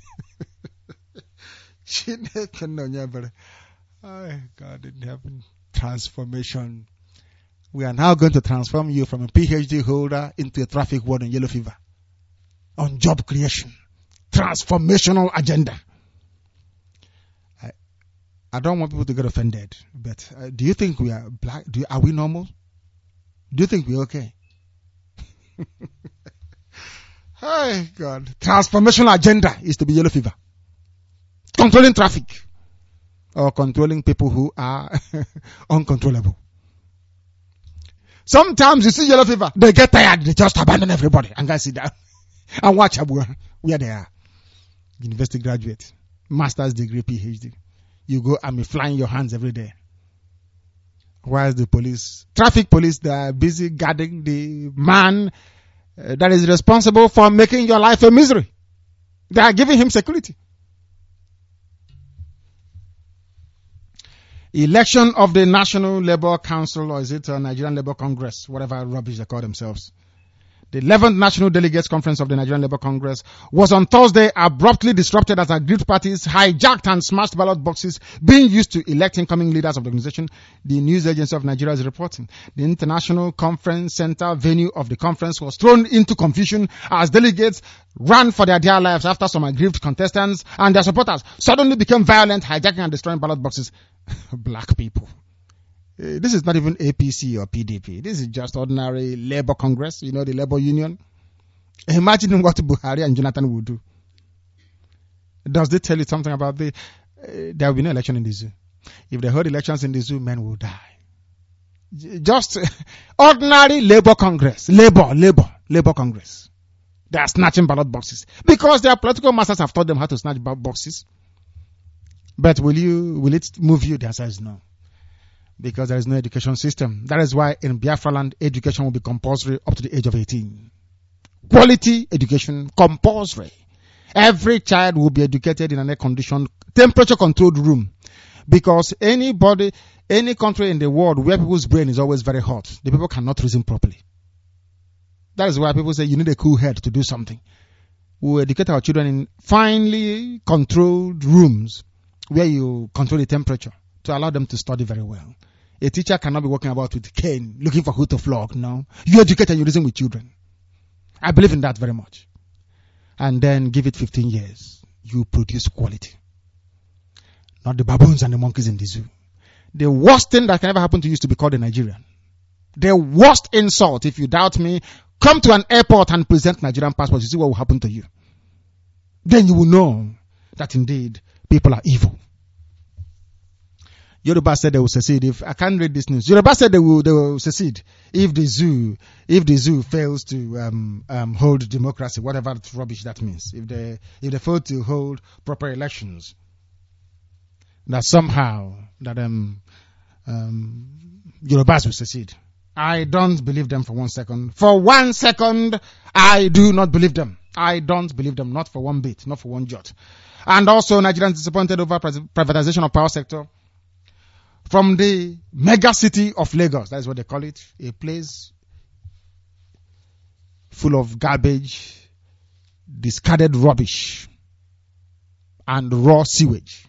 Oh, God in heaven. Transformation. We are now going to transform you from a PhD holder into a traffic warden, yellow fever. On job creation. Transformational agenda. I don't want people to get offended, but do you think we are black? Are we normal? Do you think we're okay? Oh, God. Transformational agenda is to be yellow fever. Controlling traffic. Or controlling people who are uncontrollable. Sometimes you see yellow fever, they get tired, they just abandon everybody and go sit down and watch where they are. University graduate, master's degree, PhD. You go and be flying your hands every day. While the police, traffic police, they are busy guarding the man that is responsible for making your life a misery. They are giving him security. Election of the National Labour Council, or is it Nigerian Labour Congress, whatever rubbish they call themselves. The 11th National Delegates Conference of the Nigerian Labour Congress was on Thursday abruptly disrupted as aggrieved parties hijacked and smashed ballot boxes being used to elect incoming leaders of the organization, the news agency of Nigeria is reporting. The International Conference Center venue of the conference was thrown into confusion as delegates ran for their dear lives after some aggrieved contestants and their supporters suddenly became violent, hijacking and destroying ballot boxes. Black people. This is not even APC or PDP. This is just ordinary Labour Congress, the Labour Union. Imagine what Buhari and Jonathan would do. Does they tell you something about there will be no election in the zoo? If they hold elections in the zoo, men will die. Just ordinary Labour Congress. Labour Congress. They are snatching ballot boxes. Because their political masters have taught them how to snatch ballot boxes. But will it move you? The answer is no. Because there is no education system. That is why in Biafra land, education will be compulsory up to the age of 18. Quality education, compulsory. Every child will be educated in an air-conditioned, temperature-controlled room. Because any country in the world where people's brain is always very hot, the people cannot reason properly. That is why people say you need a cool head to do something. We will educate our children in finely controlled rooms where you control the temperature to allow them to study very well. A teacher cannot be walking about with a cane looking for who to flog. No. You educate and you reason with children. I believe in that very much. And then give it 15 years. You produce quality. Not the baboons and the monkeys in the zoo. The worst thing that can ever happen to you is to be called a Nigerian. The worst insult, if you doubt me, come to an airport and present Nigerian passports. You see what will happen to you. Then you will know that indeed people are evil. Yoruba said they will secede if I can't read this news. Yoruba said they will secede if the zoo fails to hold democracy, whatever rubbish that means. If they fail to hold proper elections, that somehow that Yorubas will secede. I don't believe them for 1 second. For 1 second, I do not believe them. I don't believe them, not for one bit, not for one jot. And also, Nigerians disappointed over privatization of power sector. From the mega city of Lagos, that's what they call it, a place full of garbage, discarded rubbish, and raw sewage.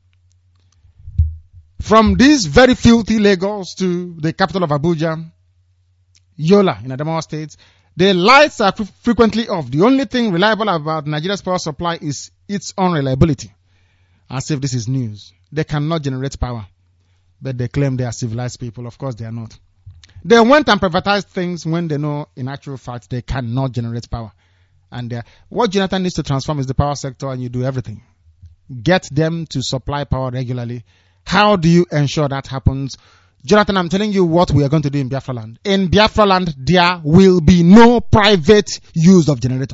From this very filthy Lagos to the capital of Abuja, Yola in Adamawa State, the lights are frequently off. The only thing reliable about Nigeria's power supply is its unreliability. As if this is news. They cannot generate power. But they claim they are civilized people. Of course they are not. They went and privatized things when they know in actual fact they cannot generate power. And what Jonathan needs to transform is the power sector, and you do everything. Get them to supply power regularly. How do you ensure that happens? Jonathan, I'm telling you what we are going to do in Biafra land. In Biafra land, there will be no private use of generator.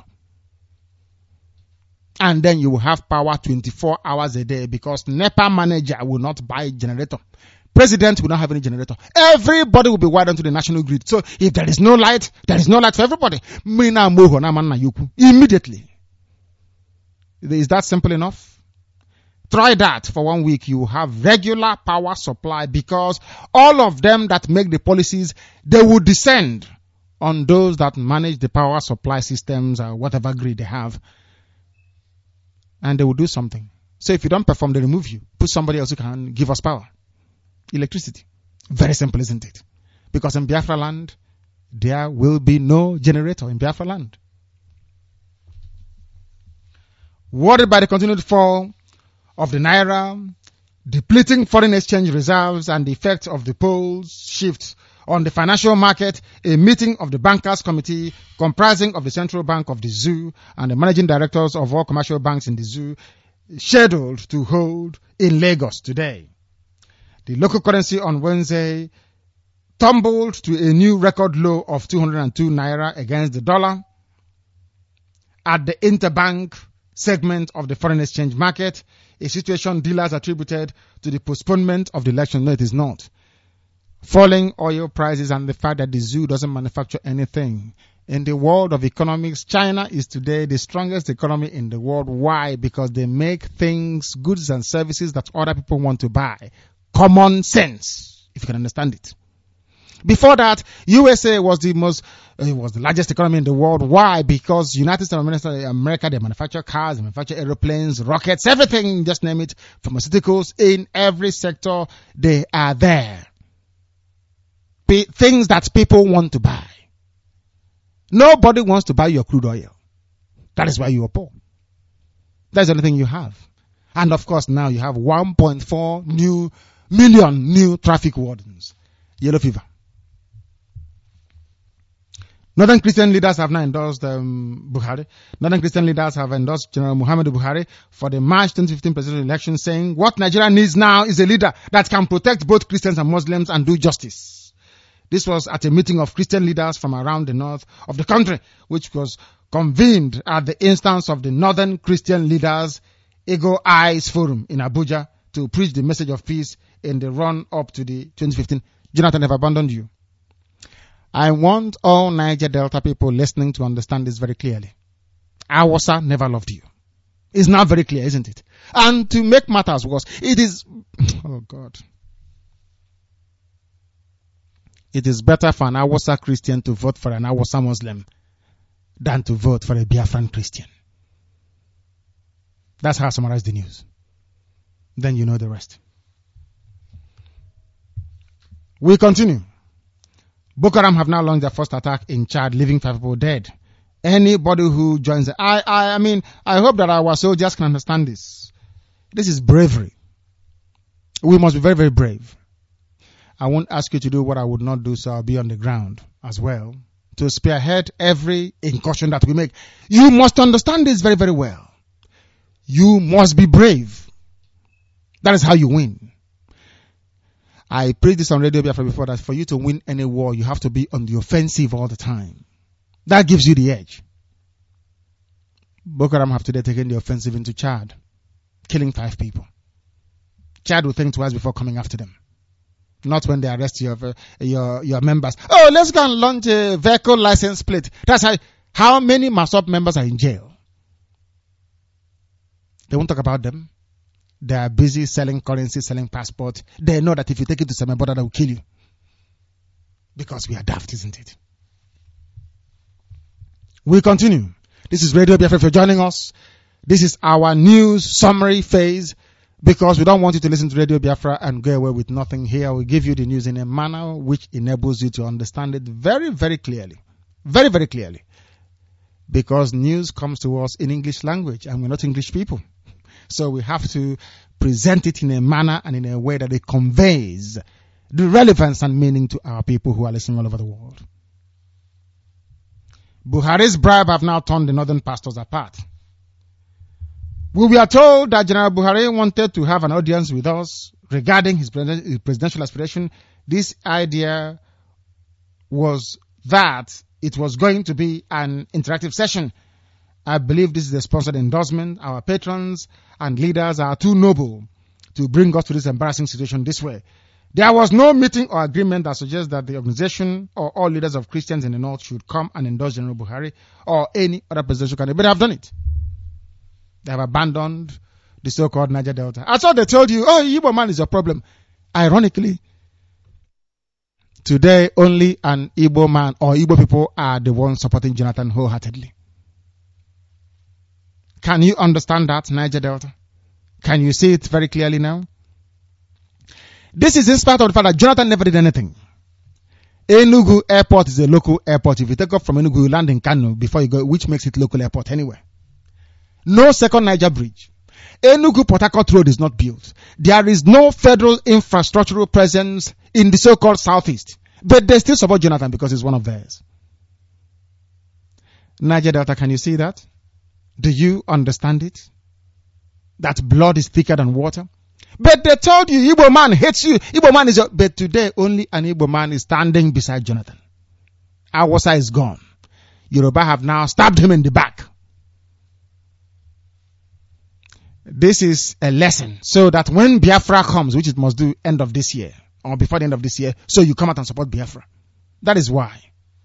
And then you will have power 24 hours a day because NEPA manager will not buy generator. president will not have any generator. Everybody will be wired onto the national grid. So if there is no light for everybody. Immediately. Is that simple enough? Try that for 1 week. You have regular power supply, because all of them that make the policies, they will descend on those that manage the power supply systems or whatever grid they have. And they will do something. So if you don't perform, they remove you. Put somebody else who can give us power. Electricity. Very simple, isn't it? Because in Biafra land, there will be no generator in Biafra land. Worried by the continued fall of the Naira, depleting foreign exchange reserves, and the effect of the polls shift on the financial market, a meeting of the Bankers Committee comprising of the Central Bank of the Zoo and the managing directors of all commercial banks in the zoo scheduled to hold in Lagos today. The local currency on Wednesday tumbled to a new record low of 202 Naira against the dollar. At the interbank segment of the foreign exchange market, a situation dealers attributed to the postponement of the election. No, it is not. Falling oil prices and the fact that the zoo doesn't manufacture anything. In the world of economics, China is today the strongest economy in the world. Why? Because they make things, goods and services that other people want to buy. Common sense, if you can understand it. Before that, USA was the largest economy in the world. Why? Because United States of America, they manufacture cars, they manufacture aeroplanes, rockets, everything, just name it, pharmaceuticals, in every sector, they are there. Things that people want to buy. Nobody wants to buy your crude oil. That is why you are poor. That's the only thing you have. And of course, now you have 1.4 million new traffic wardens. Yellow fever. Northern Christian leaders have now endorsed Buhari. Northern Christian leaders have endorsed General Muhammadu Buhari for the March 2015 presidential election, saying what Nigeria needs now is a leader that can protect both Christians and Muslims and do justice. This was at a meeting of Christian leaders from around the north of the country, which was convened at the instance of the Northern Christian Leaders Eagle Eyes Forum in Abuja to preach the message of peace in the run-up to the 2015. Jonathan have abandoned you. I want all Niger Delta people listening to understand this very clearly. Awasa never loved you. It's now very clear, isn't it? And to make matters worse, it is, oh God. It is better for an Awasa Christian to vote for an Awasa Muslim than to vote for a Biafran Christian. That's how I summarize the news. Then you know the rest. We continue. Boko Haram have now launched their first attack in Chad, leaving 5 people dead. Anybody who joins it, I mean, I hope that our soldiers can understand this. This is bravery. We must be very, very brave. I won't ask you to do what I would not do, so I'll be on the ground as well to spearhead every incursion that we make. You must understand this very, very well. You must be brave. That is how you win. I preached this on Radio Biafra before, that for you to win any war, you have to be on the offensive all the time. That gives you the edge. Boko Haram have today taken the offensive into Chad, killing 5 people. Chad will think twice before coming after them. Not when they arrest your members. Oh, let's go and launch a vehicle license plate. That's how many MASOP members are in jail. They won't talk about them. They are busy selling currency, selling passport. They know that if you take it to some border, they will kill you. Because we are daft, isn't it? We continue. This is Radio Biafra. If you're joining us, this is our news summary phase, because we don't want you to listen to Radio Biafra and go away with nothing. Here we give you the news in a manner which enables you to understand it very, very clearly. Very, very clearly. Because news comes to us in English language and we're not English people. So we have to present it in a manner and in a way that it conveys the relevance and meaning to our people who are listening all over the world. Buhari's bribe have now torn the northern pastors apart. We were told that General Buhari wanted to have an audience with us regarding his presidential aspiration. This idea was that it was going to be an interactive session. I believe this is a sponsored endorsement. Our patrons and leaders are too noble to bring us to this embarrassing situation this way. There was no meeting or agreement that suggests that the organization or all leaders of Christians in the North should come and endorse General Buhari or any other presidential candidate, but they have done it. They have abandoned the so-called Niger Delta. I thought they told you, oh, Igbo man is your problem. Ironically, today only an Igbo man or Igbo people are the ones supporting Jonathan wholeheartedly. Can you understand that, Niger Delta? Can you see it very clearly now? This is in spite of the fact that Jonathan never did anything. Enugu Airport is a local airport. If you take off from Enugu, you land in Kano before you go, which makes it local airport anyway. No second Niger bridge. Enugu Port Harcourt Road is not built. There is no federal infrastructural presence in the so-called southeast. But they still support Jonathan because he's one of theirs. Niger Delta, can you see that? Do you understand it? That blood is thicker than water? But they told you, Igbo man hates you. Igbo man is your... But today, only an Igbo man is standing beside Jonathan. Awasa is gone. Yoruba have now stabbed him in the back. This is a lesson. So that when Biafra comes, which it must do end of this year, or before the end of this year, so you come out and support Biafra. That is why.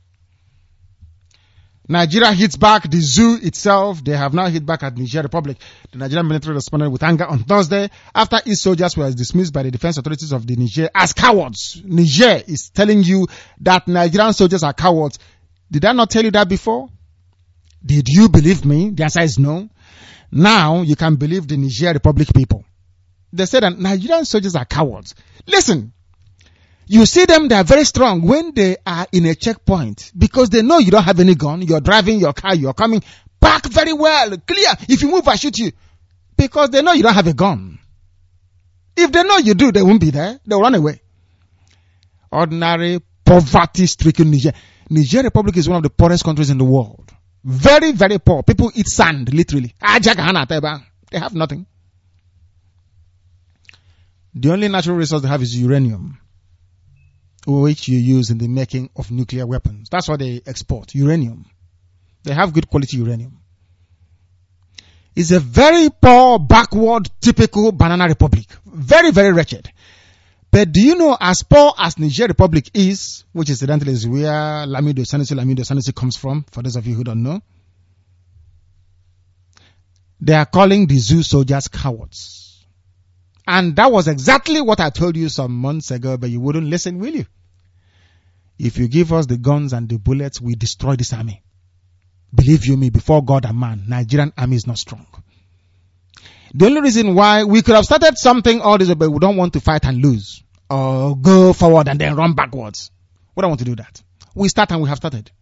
Nigeria hits back. The zoo itself, they have now hit back at Niger Republic. The Nigerian military responded with anger on Thursday after its soldiers were dismissed by the defense authorities of the Niger as cowards. Niger is telling you that Nigerian soldiers are cowards. Did I not tell you that before? Did you believe me? The answer is no. Now you can believe the Niger Republic people. They said that Nigerian soldiers are cowards. Listen. You see them, they are very strong when they are in a checkpoint because they know you don't have any gun. You're driving your car, you're coming back very well, clear. If you move, I shoot you because they know you don't have a gun. If they know you do, they won't be there. They'll run away. Ordinary poverty-stricken Niger. Niger Republic is one of the poorest countries in the world. Very, very poor. People eat sand, literally. They have nothing. The only natural resource they have is uranium, which you use in the making of nuclear weapons. That's what they export, uranium. They have good quality uranium. It's a very poor, backward, typical banana republic. Very, very wretched. But do you know, as poor as Niger Republic is, which incidentally is where Lamido Sanusi comes from, for those of you who don't know, they are calling the zoo soldiers cowards. And that was exactly what I told you some months ago, but you wouldn't listen, will you? If you give us the guns and the bullets, we destroy this army. Believe you me, before God and man, Nigerian army is not strong. The only reason why we could have started something all this, but we don't want to fight and lose, or go forward and then run backwards. We don't want to do that. We start and we have started.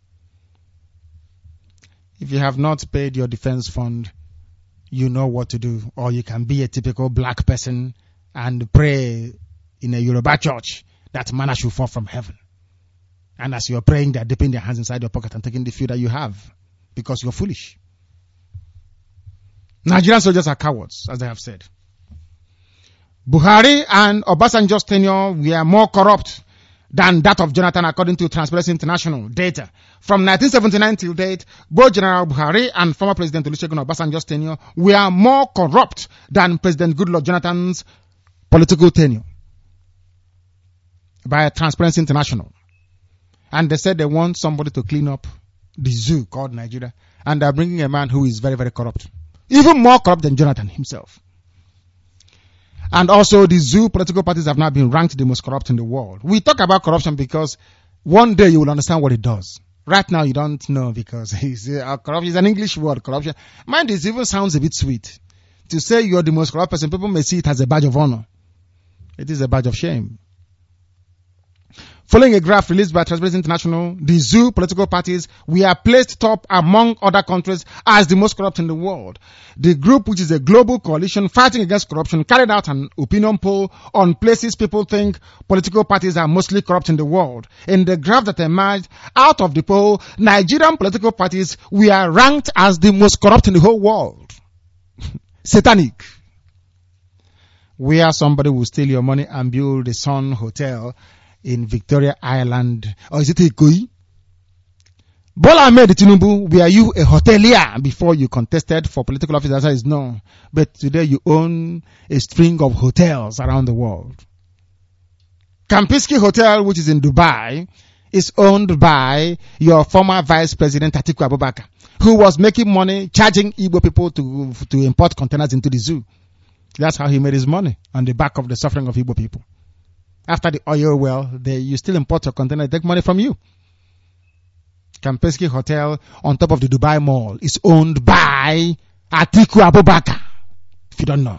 If you have not paid your defense fund, you know what to do. Or you can be a typical black person and pray in a Yoruba church that manna should fall from heaven. And as you're praying, they're dipping their hands inside your pocket and taking the few that you have because you're foolish. Nigerian soldiers are cowards, as they have said. Buhari and Obasanjo's tenure were more corrupt than that of Jonathan, according to Transparency International data. From 1979 till date, both General Buhari and former President Olusegun Obasanjo's tenure were more corrupt than President Goodluck Jonathan's political tenure by Transparency International. And they said they want somebody to clean up the zoo called Nigeria. And they're bringing a man who is very, very corrupt. Even more corrupt than Jonathan himself. And also the zoo political parties have now been ranked the most corrupt in the world. We talk about corruption because one day you will understand what it does. Right now you don't know because corruption is an English word, corruption. Mind, it even sounds a bit sweet. To say you're the most corrupt person, people may see it as a badge of honor. It is a badge of shame. Following a graph released by Transparency International, the zoo political parties were placed top among other countries as the most corrupt in the world. The group, which is a global coalition fighting against corruption, carried out an opinion poll on places people think political parties are mostly corrupt in the world. In the graph that emerged out of the poll, Nigerian political parties were ranked as the most corrupt in the whole world. Satanic. Where somebody will steal your money and build a Sun Hotel in Victoria Island, or is it Ikoyi? Bola Ahmed Tinubu, were you a hotelier before you contested for political office? The answer is no. But today you own a string of hotels around the world. Kempinski Hotel, which is in Dubai, is owned by your former Vice President Atiku Abubakar, who was making money charging Igbo people to import containers into the zoo. That's how he made his money, on the back of the suffering of Igbo people. After the oil well, you still import your container, they take money from you. Kempinski Hotel on top of the Dubai Mall is owned by Atiku Abubakar, if you don't know.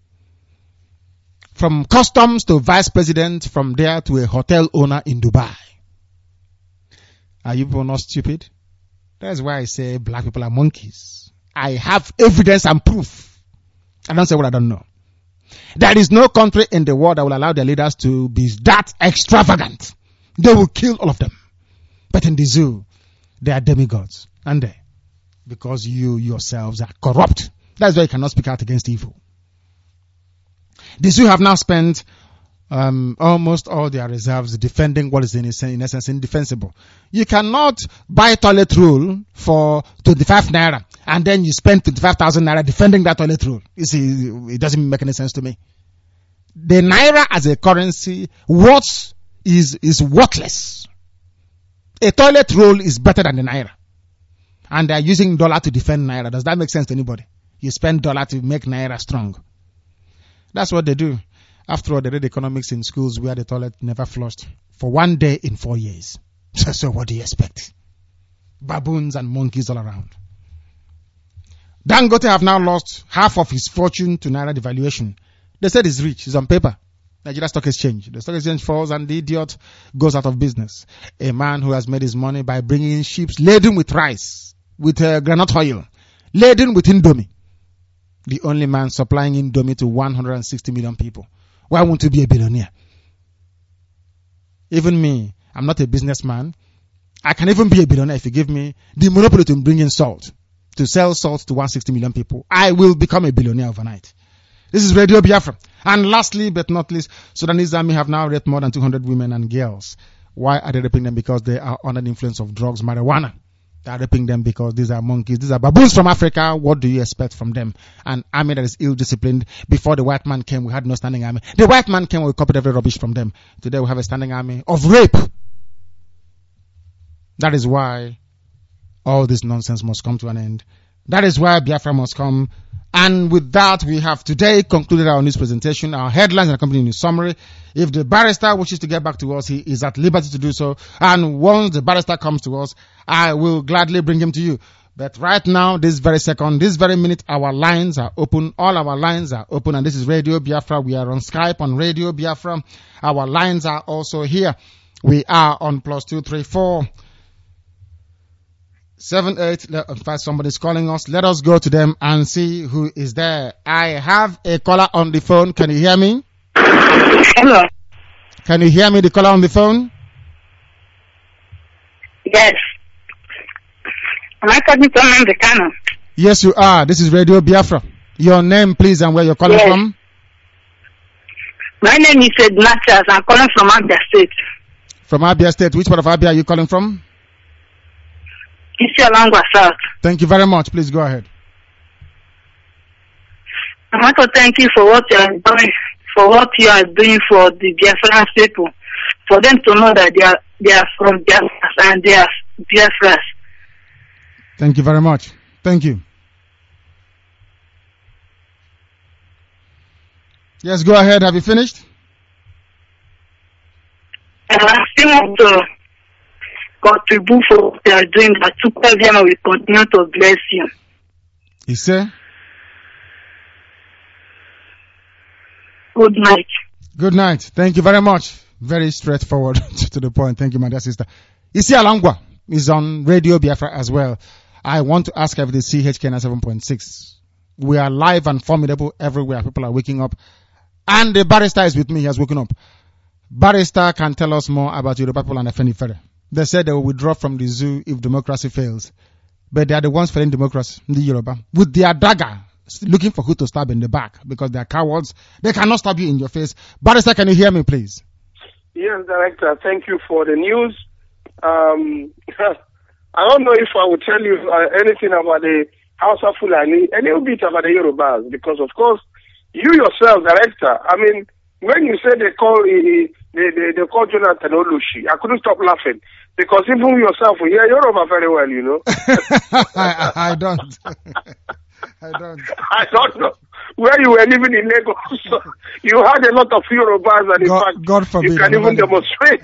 From customs to vice president, from there to a hotel owner in Dubai. Are you people not stupid? That's why I say black people are monkeys. I have evidence and proof. I don't say what I don't know. There is no country in the world that will allow their leaders to be that extravagant. They will kill all of them. But in the zoo, they are demigods. And they, because you yourselves are corrupt. That's why you cannot speak out against evil. The zoo have now spent almost all their reserves defending what is in essence indefensible. You cannot buy toilet roll for 25 naira and then you spend 25,000 naira defending that toilet roll. You see, it doesn't make any sense to me. The naira as a currency, is worthless. A toilet roll is better than the naira. And they are using dollar to defend naira. Does that make sense to anybody? You spend dollar to make naira strong. That's what they do. After all, they did economics in schools where the toilet never flushed for 1 day in 4 years. So what do you expect? Baboons and monkeys all around. Dangote have now lost half of his fortune to naira devaluation. They said he's rich. He's on paper. Nigeria Stock Exchange. The stock exchange falls and the idiot goes out of business. A man who has made his money by bringing in ships laden with rice, with granite oil, laden with Indomie. The only man supplying Indomie to 160 million people. Why won't you be a billionaire? Even me, I'm not a businessman. I can even be a billionaire if you give me the monopoly to bring in salt, to sell salt to 160 million people. I will become a billionaire overnight. This is Radio Biafra. And lastly, but not least, Sudanese army have now raped more than 200 women and girls. Why are they raping them? Because they are under the influence of drugs, marijuana. They are raping them because these are monkeys. These are baboons from Africa. What do you expect from them? An army that is ill-disciplined. Before the white man came, we had no standing army. The white man came, we copied every rubbish from them. Today we have a standing army of rape. That is why all this nonsense must come to an end. That is why Biafra must come. And with that, we have today concluded our news presentation, our headlines and accompanying news summary. If the barrister wishes to get back to us, he is at liberty to do so. And once the barrister comes to us, I will gladly bring him to you. But right now, this very second, this very minute, our lines are open. All our lines are open. And this is Radio Biafra. We are on Skype on Radio Biafra. Our lines are also here. We are on +234 78. In fact, somebody's calling us. Let us go to them and see who is there. I have a caller on the phone. Can you hear me? Hello. Can you hear me, the caller on the phone? Yes. Am I talking to Nnamdi Kanu? Yes, you are. This is Radio Biafra. Your name, please, and where you're calling from? My name is Ignatius. I'm calling from Abia State. From Abia State. Which part of Abia are you calling from? Isialangwa South. Thank you very much. Please go ahead. I want to thank you for what you are doing, for the Biafran people, for them to know that they are from Biafra and they are Biafras. Thank you very much. Thank you. Yes, go ahead. Have you finished? I still want to contribute for what they are doing, but Superviana will continue to bless you. You say? Good night. Good night. Thank you very much. Very straightforward to the point. Thank you, my dear sister. Isialangwa is on Radio Biafra as well. I want to ask every CHKN 7.6. We are live and formidable everywhere. People are waking up. And the barrister is with me. He has woken up. Barrister can tell us more about Yoruba people and Afeni Fere. They said they will withdraw from the zoo if democracy fails. But they are the ones failing democracy, the Yoruba, with their dagger, looking for who to stab in the back because they are cowards. They cannot stab you in your face. Barrister, can you hear me, please? Yes, Director. Thank you for the news. I don't know if I will tell you anything about the House of Fulani, a little bit about the Yorubas, because, of course, you yourself, Director, I mean, when you say they call They call Jonathan Olushi. I couldn't stop laughing because even yourself, you hear Yoruba very well, you know. I don't. I don't know. Where you were living in Lagos, you had a lot of Yorubas, and in fact, God forbid, you can even demonstrate.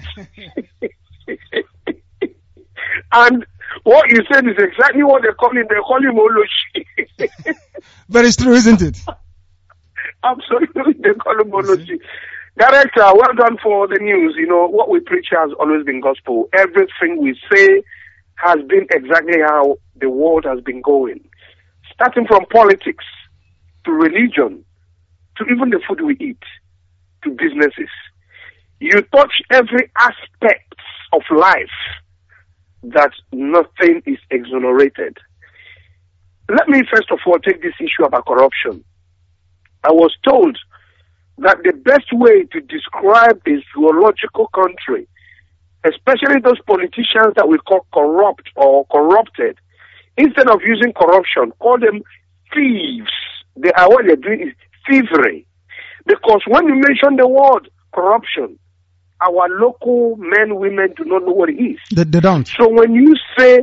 And what you said is exactly what they call him. They call him Oloshi. But it's true, isn't it? Absolutely, they call him Oloshi. Director, well done for the news. You know, what we preach has always been gospel. Everything we say has been exactly how the world has been going. Starting from politics, to religion, to even the food we eat, to businesses. You touch every aspect of life that nothing is exonerated. Let me first of all take this issue about corruption. I was told that the best way to describe a zoological country, especially those politicians that we call corrupt or corrupted, instead of using corruption, call them thieves. What they're doing is thievery. Because when you mention the word corruption, our local men, women do not know what it is. They don't. So when you say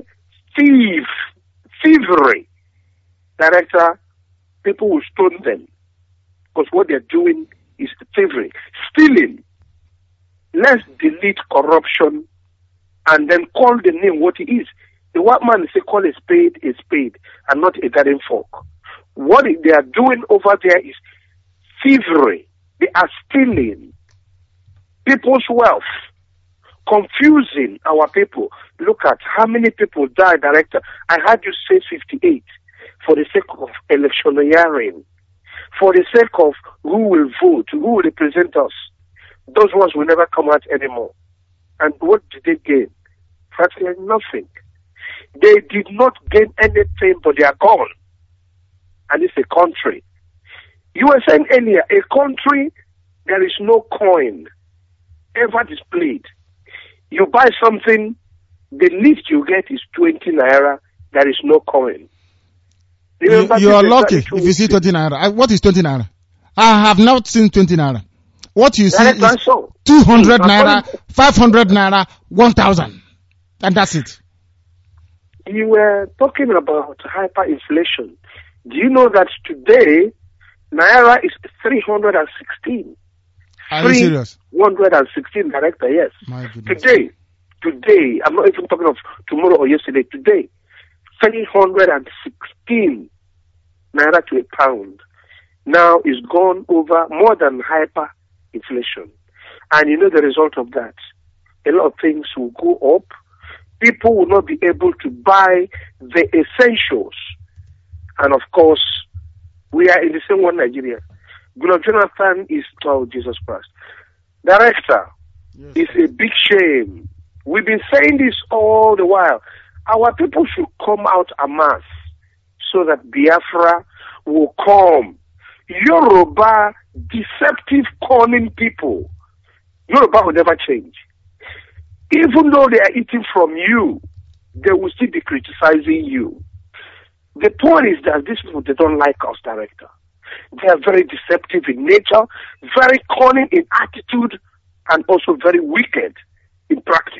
thievery, director, people will stone them. Because what they're doing is thievery. Stealing. Let's delete corruption and then call the name what it is. The white man say call a spade, and not a garden fork. What they are doing over there is thievery. They are stealing people's wealth, confusing our people. Look at how many people died, director. I heard you say 58 for the sake of electioneering, for the sake of who will vote, who will represent us. Those ones will never come out anymore. And what did they gain? Practically nothing. They did not gain anything, but they are gone. And it's a country. You were saying earlier, a country, there is no coin ever displayed. You buy something, the least you get is 20 naira. There is no coin. You are lucky if you see 20 naira. What is 20 naira? I have not seen 20 naira. What you see is 200 naira, 500 naira, 1,000. And that's it. You were talking about hyperinflation. Do you know that today, naira is 316? Are you serious? 116, director, yes. My goodness. Today, I'm not even talking of tomorrow or yesterday, today, 316 naira to a pound. Now is gone over more than hyperinflation. And you know the result of that. A lot of things will go up. People will not be able to buy the essentials. And of course, we are in the same one Nigeria. Goodluck Jonathan is, oh, Jesus Christ. Director, yes, it's a big shame. We've been saying this all the while. Our people should come out en masse so that Biafra will come. Yoruba, deceptive, cunning people. Yoruba will never change. Even though they are eating from you, they will still be criticizing you. The point is that these people, they don't like us, director. They are very deceptive in nature, very cunning in attitude, and also very wicked in practice.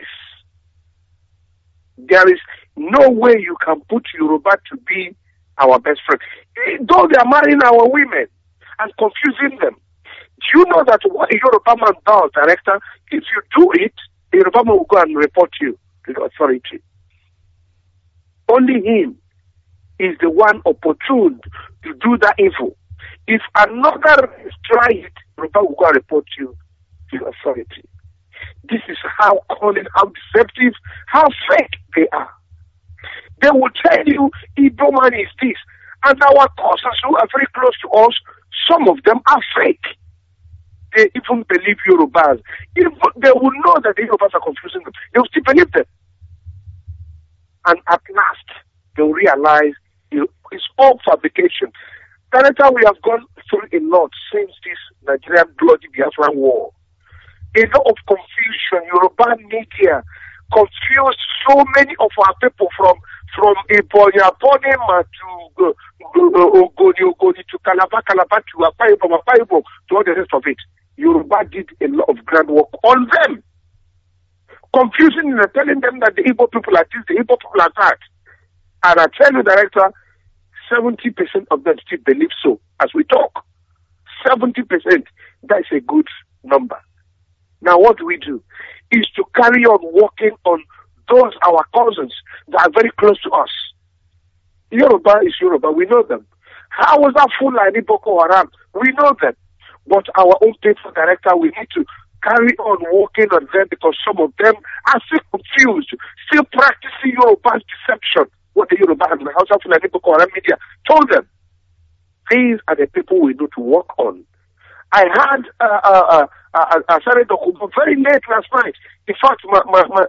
There is no way you can put Yoruba to be our best friend. Though they are marrying our women and confusing them. Do you know that what a Yoruba man does, director, if you do it, a Yoruba man will go and report you to the authority. Only him is the one opportune to do that evil. If another try it, Yoruba will go and report you to the authority. This is how cunning, how deceptive, how fake they are. They will tell you Igbo man is this. And our cousins who are very close to us, some of them are fake. They even believe Yorubas. Even they will know that the Yorubas are confusing them. They will still believe them. And at last, they will realize it's all fabrication. Director, we have gone through a lot since this Nigerian bloody Biafran war. A lot of confusion. Yoruba media confused so many of our people from Ebonya, Bonema to Ogoni to Calabar to Akwa Ibom to all the rest of it. Yoruba did a lot of groundwork on them. Confusing and telling them that the Igbo people are this, the Igbo people are that. And I tell you, Director, 70% of them still believe so as we talk. 70%. That's a good number. Now what do? Is to carry on working on those, our cousins, that are very close to us. Yoruba is Yoruba, we know them. How was that Fulani Boko Haram? We know them. But our own people, Director, we need to carry on working on them because some of them are still confused, still practicing Yoruba deception. What the Yoruba and the House of Fulani Boko Haram media told them. These are the people we need to work on. I had Asare Dokubo very late last night. In fact, my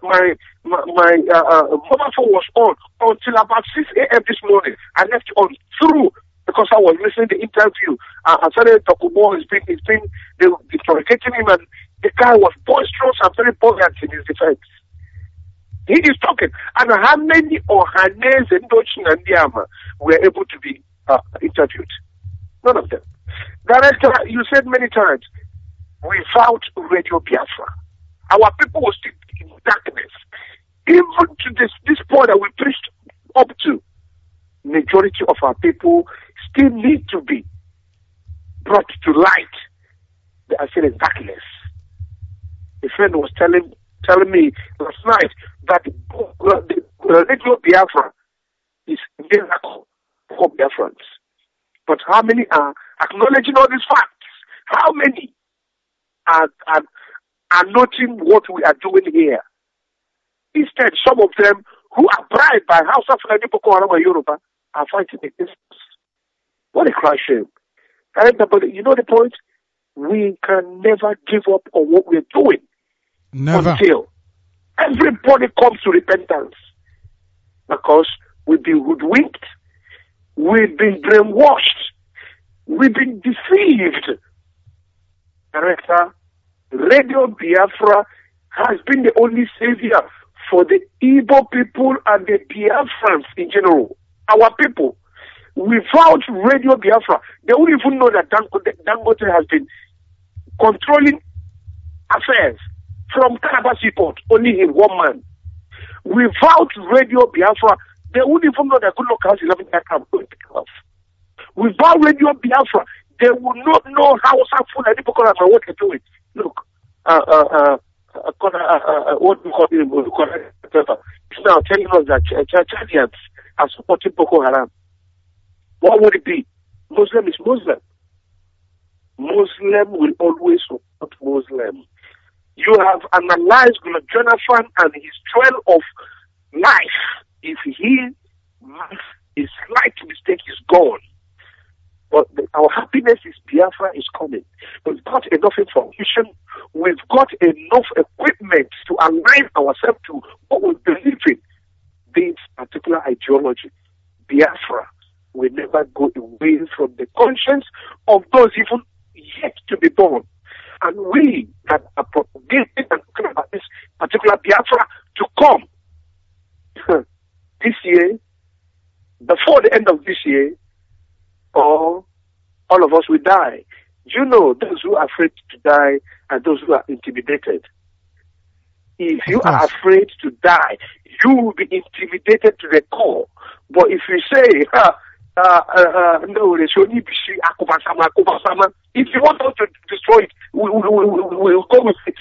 mobile phone was on until about 6 a.m. this morning. I left it on through because I was listening to the interview. Asare Dokubo has been interrogating him, and the guy was boisterous and very buoyant in his defense. He is talking. And how many Ohanes and Dochin and Diama were able to be interviewed? None of them. Director, you said many times, without Radio Biafra, our people will still be in darkness. Even to this point that we preached up to, majority of our people still need to be brought to light. They are still in darkness. A friend was telling me last night that the Radio Biafra is a miracle for Biafrans. But how many are acknowledging all these facts? How many are noting what we are doing here? Instead, some of them who are bribed by House of Fulani Boko Haram and Yoruba are fighting against us. What a crash shame. But you know the point? We can never give up on what we're doing. Never. Until everybody comes to repentance. Because we've been hoodwinked. We've been brainwashed. We've been deceived. Director, Radio Biafra has been the only savior for the Igbo people and the Biafrans in general. Our people. Without Radio Biafra, they wouldn't even know that Dangote has been controlling affairs from Calabar Seaport, only him, one man. Without Radio Biafra, they wouldn't even know that Goodluck has 11 aircraft going to pick off. Without Radio Biafra, they would not know how Fulani Boko Haram and what they're doing. Look, what we call him, it's now telling us that Chadians are supporting Boko Haram. What would it be? Muslim is Muslim. Muslim will always support Muslim. You have analyzed Jonathan and his trail of life. If he makes a slight mistake, he's gone. But our happiness is Biafra is coming. We've got enough information. We've got enough equipment to align ourselves to what we believe in. This particular ideology, Biafra, will never go away from the conscience of those even yet to be born. And we that are propagating and talking about this particular Biafra to come this year, before the end of this year, or all of us will die. You know, those who are afraid to die are those who are intimidated. If you are afraid to die, you will be intimidated to the core. But if you say, no, if you want us to destroy it, we'll go with it.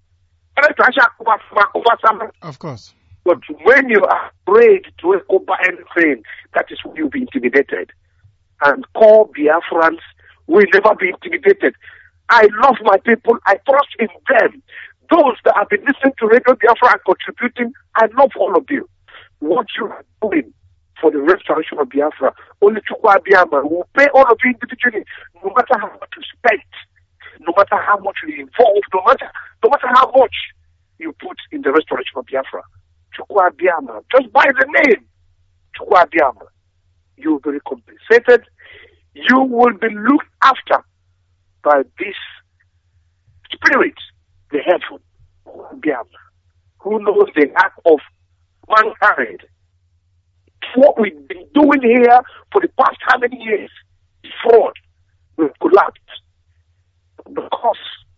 Of course. But when you are afraid to echo anything, that is when you'll be intimidated. And core Biafrans will never be intimidated. I love my people. I trust in them. Those that have been listening to Radio Biafra and contributing, I love all of you. What you are doing for the restoration of Biafra, only Chukwu Abiyama will pay all of you individually, no matter how much you spend, no matter how much you involve, no matter how much you put in the restoration of Biafra. Chukwu Abiyama, just by the name, Chukwu Abiyama, you will be compensated. You will be looked after by this spirit, the heaven, Abiyama, who knows the heart of mankind. What we've been doing here for the past how many years? Fraud. We've collapsed. Because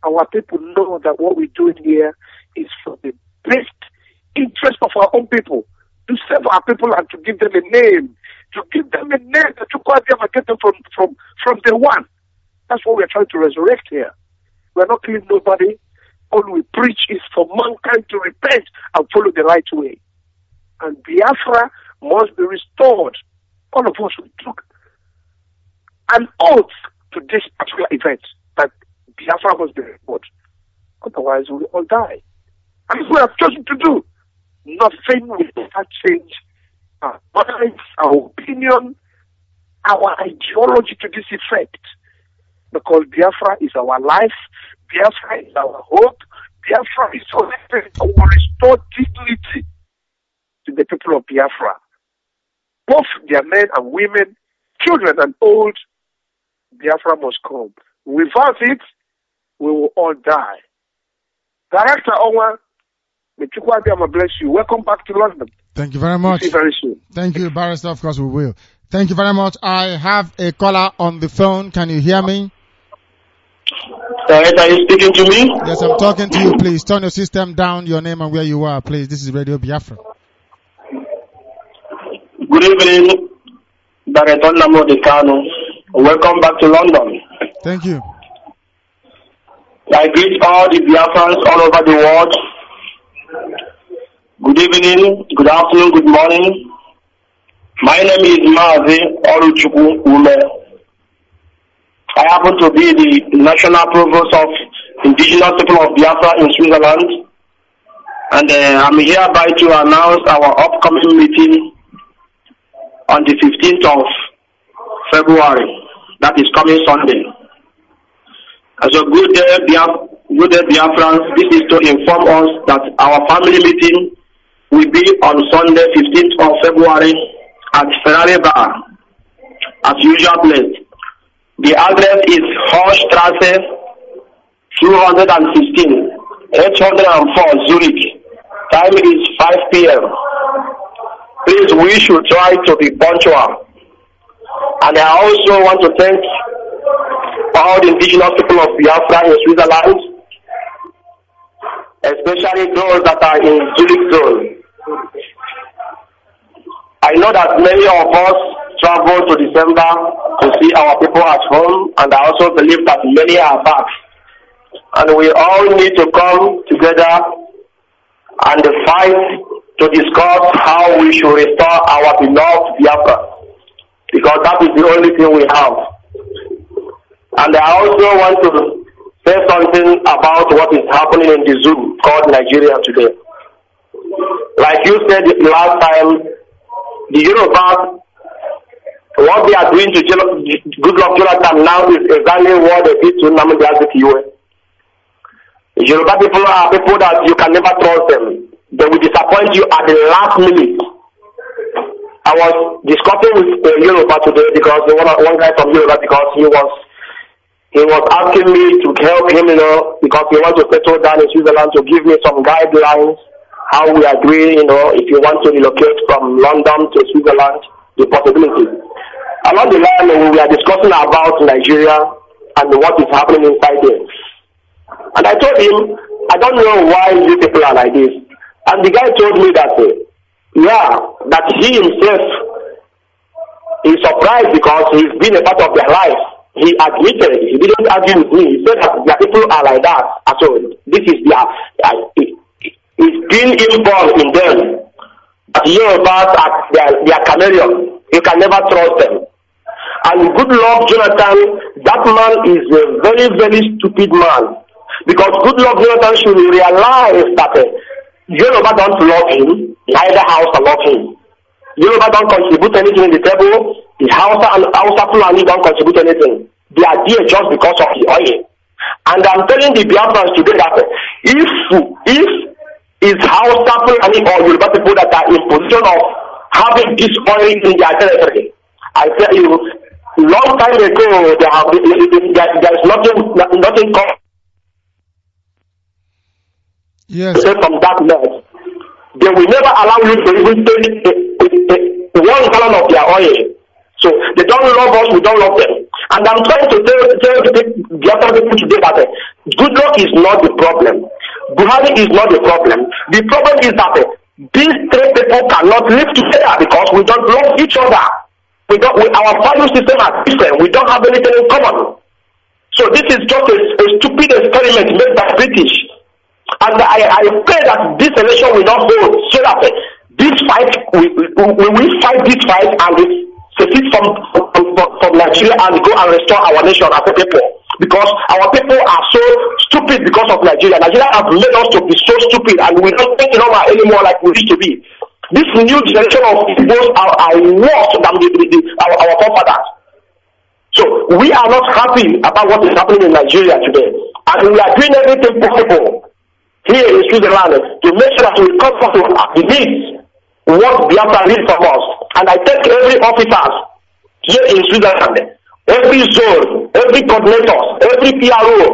our people know that what we're doing here is for the best interest of our own people, to serve our people and to give them a name, that you can't ever get them from day one. That's what we're trying to resurrect here. We're not killing nobody. All we preach is for mankind to repent and follow the right way. And Biafra must be restored. All of us, we took an oath to this particular event that Biafra must be restored. Otherwise, we will all die. And that's what we have chosen to do. Nothing will ever change our minds, our opinion, our ideology to this effect. Because Biafra is our life, Biafra is our hope, Biafra is our restored dignity to the people of Biafra. Both their men and women, children and old, Biafra must come. Without it, we will all die. Director Owa, may Chukwuemeka bless you. Welcome back to London. Thank you very much. See you very soon. Thank you, Barrister. Of course we will. Thank you very much. I have a caller on the phone. Can you hear me? Are you speaking to me? Yes, I'm talking to you. Please turn your system down, your name and where you are, please. This is Radio Biafra. Good evening, Director Namo Dekano. Welcome back to London. Thank you. I greet all the Biafrans all over the world. Good evening, good afternoon, good morning. My name is Mazi Oluchukwu Ume. I happen to be the National Provost of Indigenous People of Biafra in Switzerland. And I'm hereby to announce our upcoming meeting on the 15th of February. That is coming Sunday. As a good day, Biafrans, this is to inform us that our family meeting will be on Sunday, 15th of February at Ferrari Bar, as usual place. The address is Horstrasse 216, 804 Zurich. Time is 5 p.m. Please, we should try to be punctual. And I also want to thank all the indigenous people of Biafra in Switzerland, especially those that are in Zurich zone. I know that many of us travel to December to see our people at home, and I also believe that many are back. And we all need to come together and fight to discuss how we should restore our beloved Biafra, because that is the only thing we have. And I also want to say something about what is happening in the zoo called Nigeria today. Like you said last time, the Yoruba, what they are doing to Goodluck Jonathan now is exactly what they did to Nnamdi Azikiwe. The Yoruba people are people that you can never trust them. They will disappoint you at the last minute. I was discussing with Yoruba today because one guy from Yoruba, because he was asking me to help him, because he wants to settle down in Switzerland, to give me some guidelines how we are doing, if you want to relocate from London to Switzerland, the possibilities. Along the line, we are discussing about Nigeria and what is happening inside there. And I told him, I don't know why these people are like this. And the guy told me that, that he himself is surprised because he's been a part of their life. He admitted, he didn't argue with me. He said that their people are like that. And so this is it's been inborn in them. But Yorubas are they are chameleons. You can never trust them. And Goodluck Jonathan, that man is a very, very stupid man. Because Goodluck Jonathan should realize that Yoruba don't love him, neither Hausa love him. Yoruba don't contribute anything in the table, the Hausa and Hausa Fulani don't contribute anything. They are there just because of the oil. And I'm telling the Biafrans today that if it's Hausa Fulani or Yoruba people that are in position of having this oil in their territory, I tell you, long time ago, there's nothing Yes. From that net. They will never allow you to even take 1 gallon of their oil. So they don't love us, we don't love them. And I'm trying to tell the other people today that good luck is not the problem. Buhari is not the problem. The problem is that these three people cannot live together because we don't love each other. Our value system are different. We don't have anything in common. So this is just a stupid experiment made by British. And I pray that this election will not hold so that this fight, we fight this fight and we secede from Nigeria and go and restore our nation as a people. Because our people are so stupid because of Nigeria. Nigeria has made us to be so stupid and we don't think anymore like we used to be. This new generation of Igbos are worse than our forefathers. So we are not happy about what is happening in Nigeria today. And we are doing everything possible here in Switzerland to make sure that we come to the needs what Biafra needs from us. And I thank every officer here in Switzerland, every zone, every coordinator, every PRO,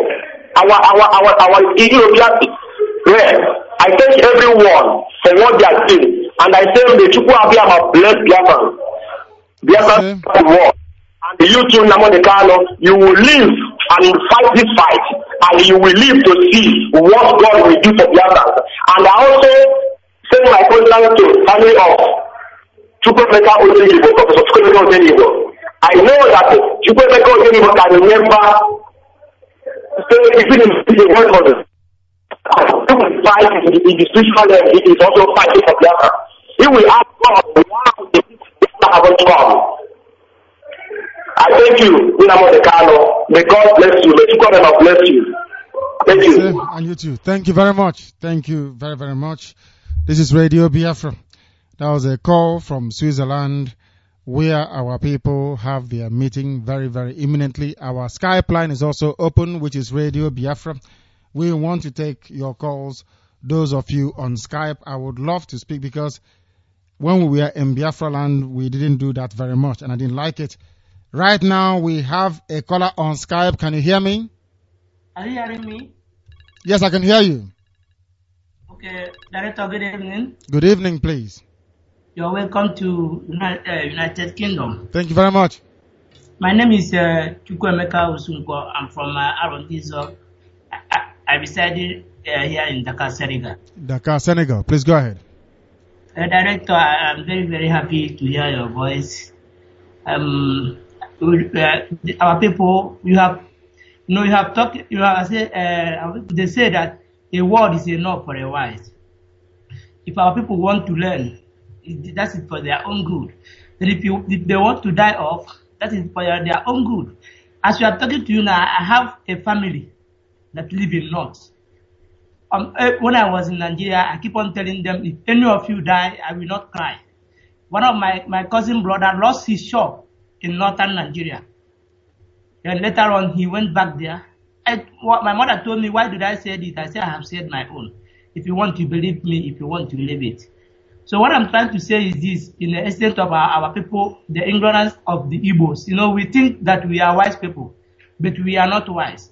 our European rep. I thank everyone for what they are doing. And I say the Chukwu Abiyama bless Biafra. Biafra war. And you too, Nnamdi Kanu, you will live and fight this fight. And you will live to see what God will do for Biafra. And I also send my condolence to the family of Chukwuemeka Odenigbo, Professor Chukwuemeka Odenigbo. I know that Chukwuemeka Odenigbo can never stay even in the world for this. Fight in the spiritual level, he is also fighting for Biafra. He will ask God why the people haven't come. I thank you, Nnamdi Kanu. May God bless you. May God bless you. Thank you. And you too. Thank you very much. Thank you very, very much. This is Radio Biafra. That was a call from Switzerland where our people have their meeting very, very imminently. Our Skype line is also open, which is Radio Biafra. We want to take your calls. Those of you on Skype, I would love to speak because when we were in Biafra land, we didn't do that very much and I didn't like it. Right now, we have a caller on Skype. Can you hear me? Are you hearing me? Yes, I can hear you. Okay, Director, good evening. Good evening, please. You're welcome to United Kingdom. Thank you very much. My name is Chukwuemeka Osunko. I'm from Arondizo. I resided here in Dakar, Senegal. Dakar, Senegal. Please go ahead. Director, I'm very, very happy to hear your voice. Our people, they say that a word is enough for a wise. If our people want to learn, that is for their own good. Then if they want to die off, that is for their own good. As we are talking to you now, I have a family that live in North. When I was in Nigeria, I keep on telling them, if any of you die, I will not cry. One of my cousin brother lost his shop in northern Nigeria. Then later on, he went back there. My mother told me, why did I say this? I said, I have said my own. If you want to believe me, if you want to believe it. So what I'm trying to say is this, in the extent of our people, the ignorance of the Igbos. We think that we are wise people, but we are not wise.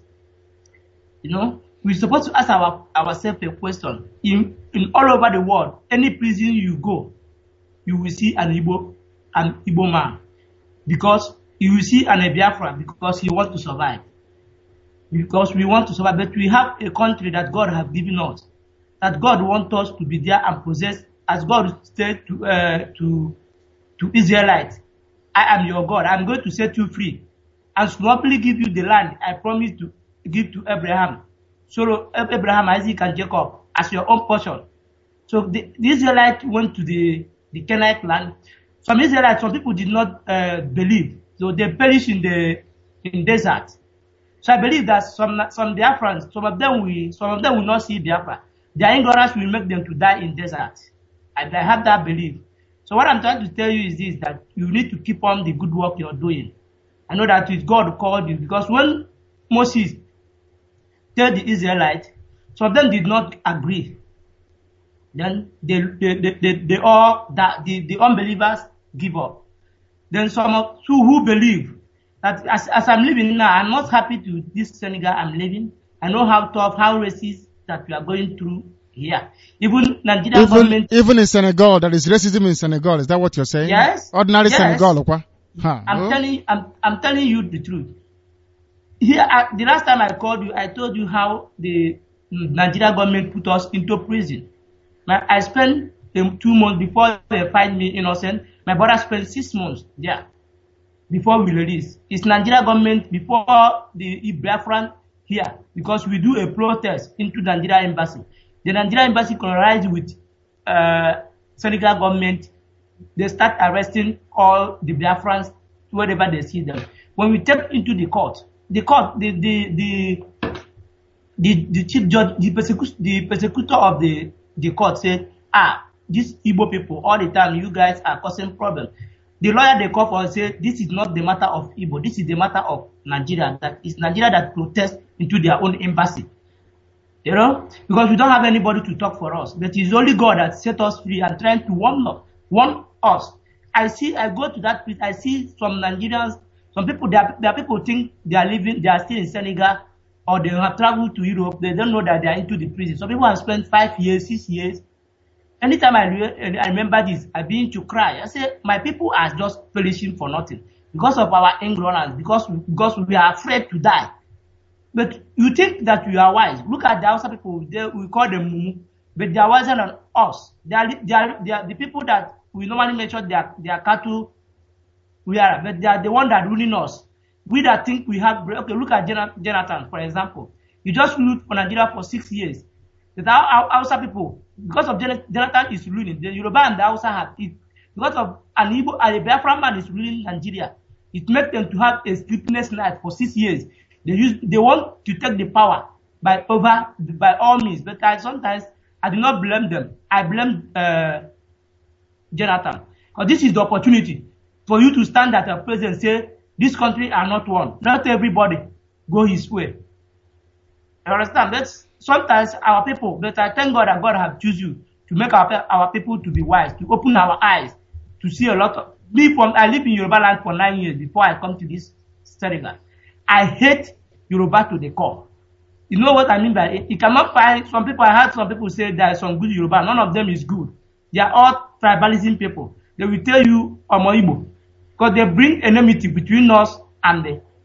We're supposed to ask ourselves a question. In all over the world, any prison you go, you will see an Igbo man. Because you will see an Biafra because he wants to survive. Because we want to survive. But we have a country that God has given us. That God wants us to be there and possess. As God said to Israelites, I am your God. I'm going to set you free. And smugly give you the land I promised to give to Abraham. So Abraham, Isaac, and Jacob as your own portion. So the Israelites went to the Canaanite land. Some Israelites, some people did not believe, so they perished in the desert. So I believe that some Biafrans, some of them will not see Biafra. Their ignorance will make them to die in desert. I have that belief. So what I'm trying to tell you is this: that you need to keep on the good work you're doing. I know that it's God who called you, because when Moses told the Israelites, some of them did not agree. Then the unbelievers give up. Then some who believe that as I'm living now, I'm not happy to this Senegal I'm living. I know how tough, how racist that we are going through here. Even Nigeria government. Even in Senegal, there is racism in Senegal. Is that what you're saying? Yes. Ordinary yes. Senegal, okay? I'm telling you the truth. Here, the last time I called you, I told you how the Nigeria government put us into prison. I spent 2 months before they find me innocent. My brother spent 6 months there before we release. It's Nigeria government before the Biafran here, because we do a protest into the Nigeria embassy. The Nigeria embassy collaborates with Senegal government. They start arresting all the Biafrans wherever they see them. When we take into the court, the chief judge, the persecutor of the court said, these Igbo people, all the time, you guys are causing problems. The lawyer they call for said, this is not the matter of Igbo, this is the matter of Nigeria. That is Nigeria that protests into their own embassy. You know, because we don't have anybody to talk for us. But it's only God that set us free and trying to warn us. I go to that place, I see some Nigerians, some people, there are people who think they are still in Senegal, or they have traveled to Europe, they don't know that they are into the prison. Some people have spent 5 years, 6 years. Anytime I remember this, I begin to cry. I say, my people are just perishing for nothing because of our ignorance, because we are afraid to die. But you think that you are wise. Look at the Hausa people, we call them Mumu, but they are wiser than us. They are the people that we normally mention their cattle, but they are the one that ruling us. We that think we have, okay, look at Jonathan, for example. He just ruled for Nigeria for 6 years. The Hausa people, because of Jonathan is ruling, the Yoruba and the Hausa have it. Because of an Igbo and a Biafran man is ruling Nigeria, it makes them to have a sleepless night for 6 years. They want to take the power by all means. But sometimes I do not blame them. I blame Jonathan. Because this is the opportunity for you to stand at a place and say, this country are not one. Not everybody go his way. You understand? That's sometimes our people, but I thank God that God have chosen you to make our people to be wise, to open our eyes, to see a lot of I live in Yoruba land for 9 years before I come to this Senegal. I hate Yoruba to the core. You know what I mean by it? You cannot find some people. I heard some people say there is some good Yoruba. None of them is good. They are all tribalism people. They will tell you Omo Igbo, because they bring enmity between us and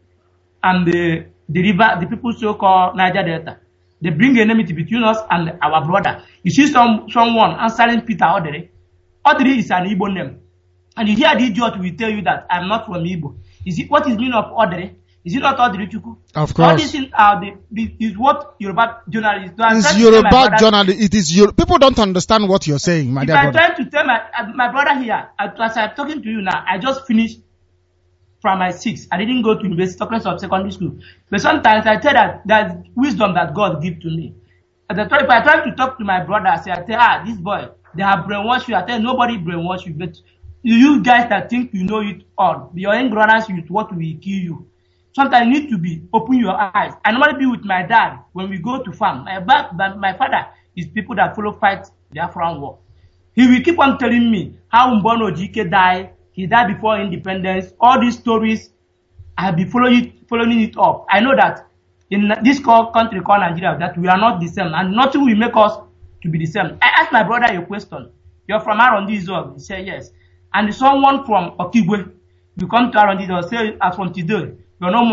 the river, the people so-called Niger Delta. They bring enmity between us and our brother. You see someone answering Peter Odere. Odere is an Igbo name. And you hear the idiot will tell you that I'm not from Igbo. What is the meaning of Odere? Is it not Odere Chuku? Of course. All these things is what Yoruba journalists do. It's Yoruba journalists. It is people don't understand what you're saying, my dear brother. I'm trying to tell my brother here, as I'm talking to you now, I just finished from my 6. I didn't go to university, talking of secondary school. But sometimes I tell that there's wisdom that God gives to me. If I try to talk to my brother, I tell, this boy, they have brainwashed you. I tell nobody brainwashed you, but you guys that think you know it all, your ignorance is what will kill you. Sometimes you need to be open your eyes. I normally be with my dad when we go to farm. My father is people that fight the Biafran war. He will keep on telling me how Mbono Ojike died. He died before independence. All these stories, I have been following it up. I know that in this country called Nigeria, that we are not the same, and nothing will make us to be the same. I asked my brother a question. You're from Arondi Zog? He said yes. And someone from Okigwe, you come to Arondi Zog, say as from today, you're no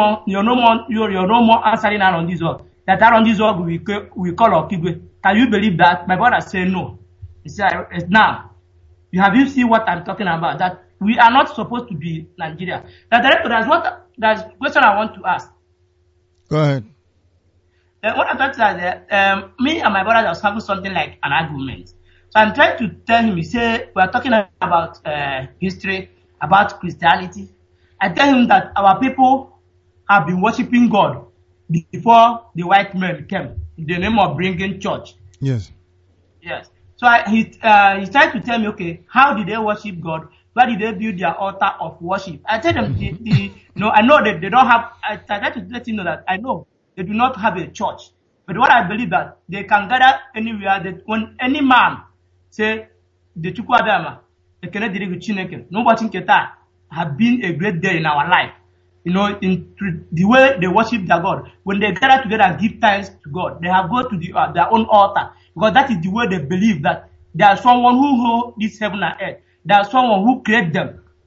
more answering Arondi Zog. That Arondi Zog we call Okigwe. Can you believe that? My brother said no. He said now, have you seen what I'm talking about? That we are not supposed to be Nigeria. The director, there's a question I want to ask. Go ahead. What I'm trying to say, me and my brother was having something like an argument. So I'm trying to tell him, we are talking about history, about Christianity. I tell him that our people have been worshiping God before the white men came in the name of bringing church. Yes. Yes. So he tried to tell me, okay, how did they worship God? Where did they build their altar of worship? I tell them, I know that they don't have, I try to let you know that I know they do not have a church. But what I believe that they can gather anywhere, that when any man say, the Chukwu Abiyama, the Kennedy Chineke, nobody Keta have been a great day in our life. In the way they worship their God. When they gather together and give thanks to God, they have gone to their own altar. Because that is the way they believe that there is someone who holds this heaven and earth. There is someone who created them.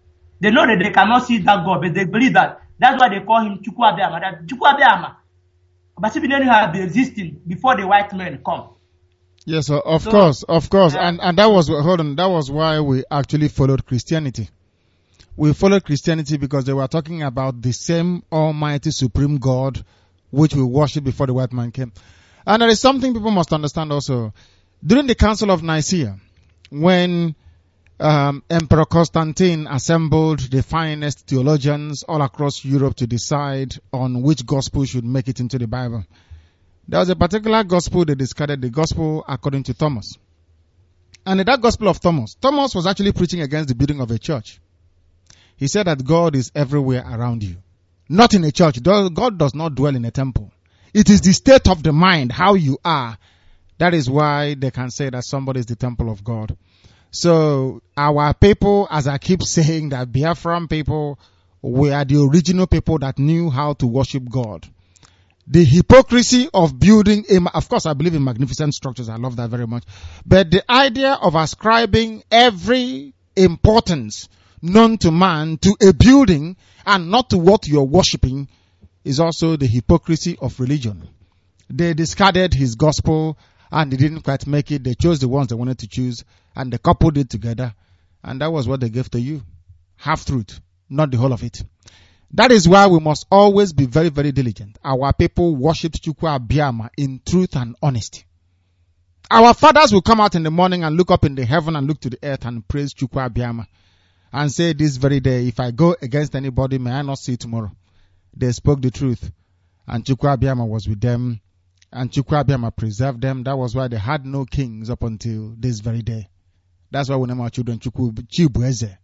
They know that they cannot see that God, but they believe that. That's why they call him Chukwu Abiama. That Chukwu Abiama. But if they have been existing before the white men come. Yes, of course. And that was why we actually followed Christianity. We followed Christianity because they were talking about the same almighty supreme God which we worshipped before the white man came. And there is something people must understand also. During the Council of Nicaea, when Emperor Constantine assembled the finest theologians all across Europe to decide on which gospel should make it into the Bible, there was a particular gospel they discarded, the gospel according to Thomas. And in that gospel of Thomas was actually preaching against the building of a church. He said that God is everywhere around you. Not in a church. God does not dwell in a temple. It is the state of the mind, how you are. That is why they can say that somebody is the temple of God. So our people, as I keep saying, that Biafran people were the original people that knew how to worship God. The hypocrisy of building, of course I believe in magnificent structures, I love that very much. But the idea of ascribing every importance known to man to a building and not to what you're worshipping is also the hypocrisy of religion. They discarded his gospel and they didn't quite make it. They chose the ones they wanted to choose and they coupled it together. And that was what they gave to you. Half truth, not the whole of it. That is why we must always be very, very diligent. Our people worshipped Chukwu Abiama in truth and honesty. Our fathers will come out in the morning and look up in the heaven and look to the earth and praise Chukwu Abiama and say this very day, if I go against anybody, may I not see tomorrow. They spoke the truth and Chukwu Abiama was with them and Chukwu Abiama preserved them. That was why they had no kings up until this very day. That's why we name our children Chibueze.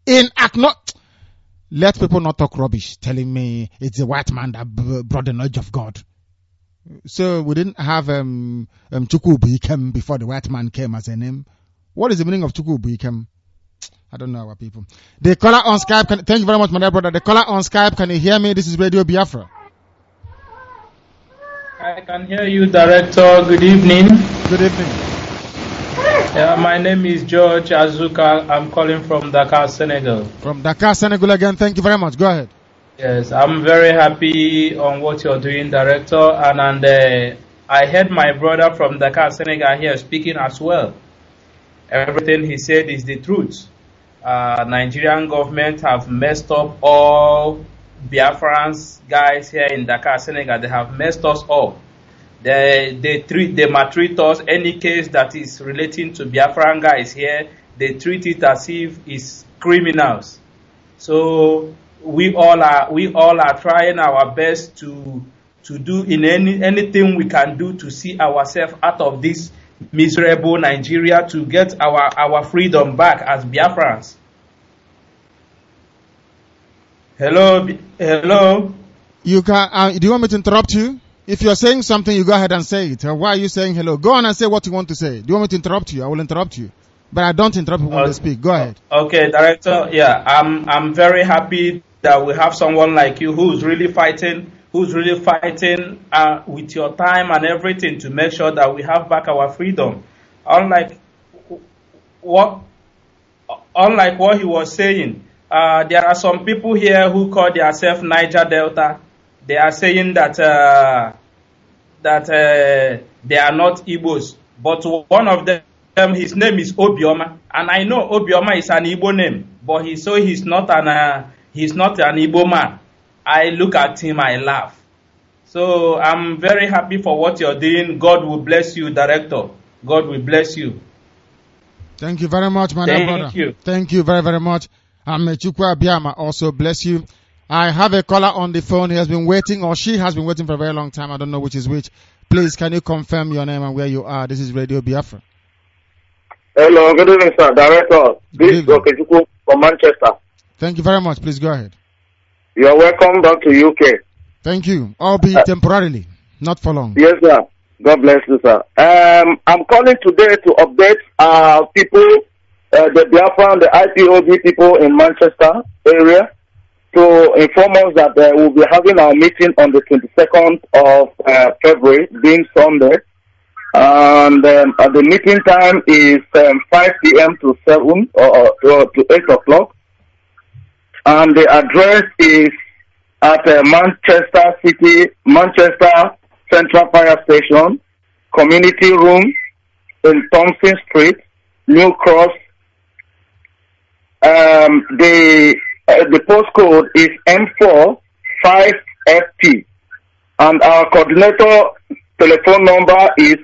Let people not talk rubbish telling me it's a white man that brought the knowledge of God. So we didn't have Chukwu Buikem before the white man came as a name. What is the meaning of Chukwu Buikem? I don't know our people. The caller on Skype, thank you very much, my dear brother. The caller on Skype, can you hear me? This is Radio Biafra. I can hear you, Director. Good evening. Good evening. My name is George Azuka. I'm calling from Dakar, Senegal. From Dakar, Senegal again. Thank you very much. Go ahead. Yes, I'm very happy on what you're doing, Director. And I heard my brother from Dakar, Senegal here speaking as well. Everything he said is the truth. Nigerian government have messed up all Biafrans guys here in Dakar, Senegal. They have messed us up. They maltreat us. Any case that is relating to Biafran guys here, they treat it as if it's criminals. So we all are trying our best to do in anything we can do to see ourselves out of this miserable Nigeria, to get our freedom back as Biafrans. Hello. You can. Do you want me to interrupt you? If you're saying something, you go ahead and say it. Why are you saying hello? Go on and say what you want to say. Do you want me to interrupt you? I will interrupt you. But I don't interrupt people when they speak. Go ahead. Okay, Director. Yeah, I'm very happy that we have someone like you who's really fighting with your time and everything to make sure that we have back our freedom. Unlike what he was saying, there are some people here who call themselves Niger Delta. They are saying that they are not Igbos, but one of them, his name is Obioma, and I know Obioma is an Igbo name, but he's not an Igbo man. I look at him, I laugh. So I'm very happy for what you're doing. God will bless you, Director. God will bless you. Thank you very much, my dear brother. Thank you. Thank you very, very much. Chukwu Abiama also bless you. I have a caller on the phone. He has been waiting, or she has been waiting for a very long time. I don't know which is which. Please, can you confirm your name and where you are? This is Radio Biafra. Hello, good evening, sir. Director, this is Okechukwu from Manchester. Thank you very much. Please go ahead. You are welcome back to UK. Thank you. Albeit temporarily, not for long. Yes, sir. God bless you, sir. I'm calling today to update people, the Biafra and the IPOB people in Manchester area, to inform us that we'll be having our meeting on the 22nd of February, being Sunday. And the meeting time is 5 p.m. to 7 or to 8 o'clock. and the address is at Manchester City, Manchester Central Fire Station, Community Room in Thompson Street, New Cross. The postcode is M4-5FP, and our coordinator telephone number is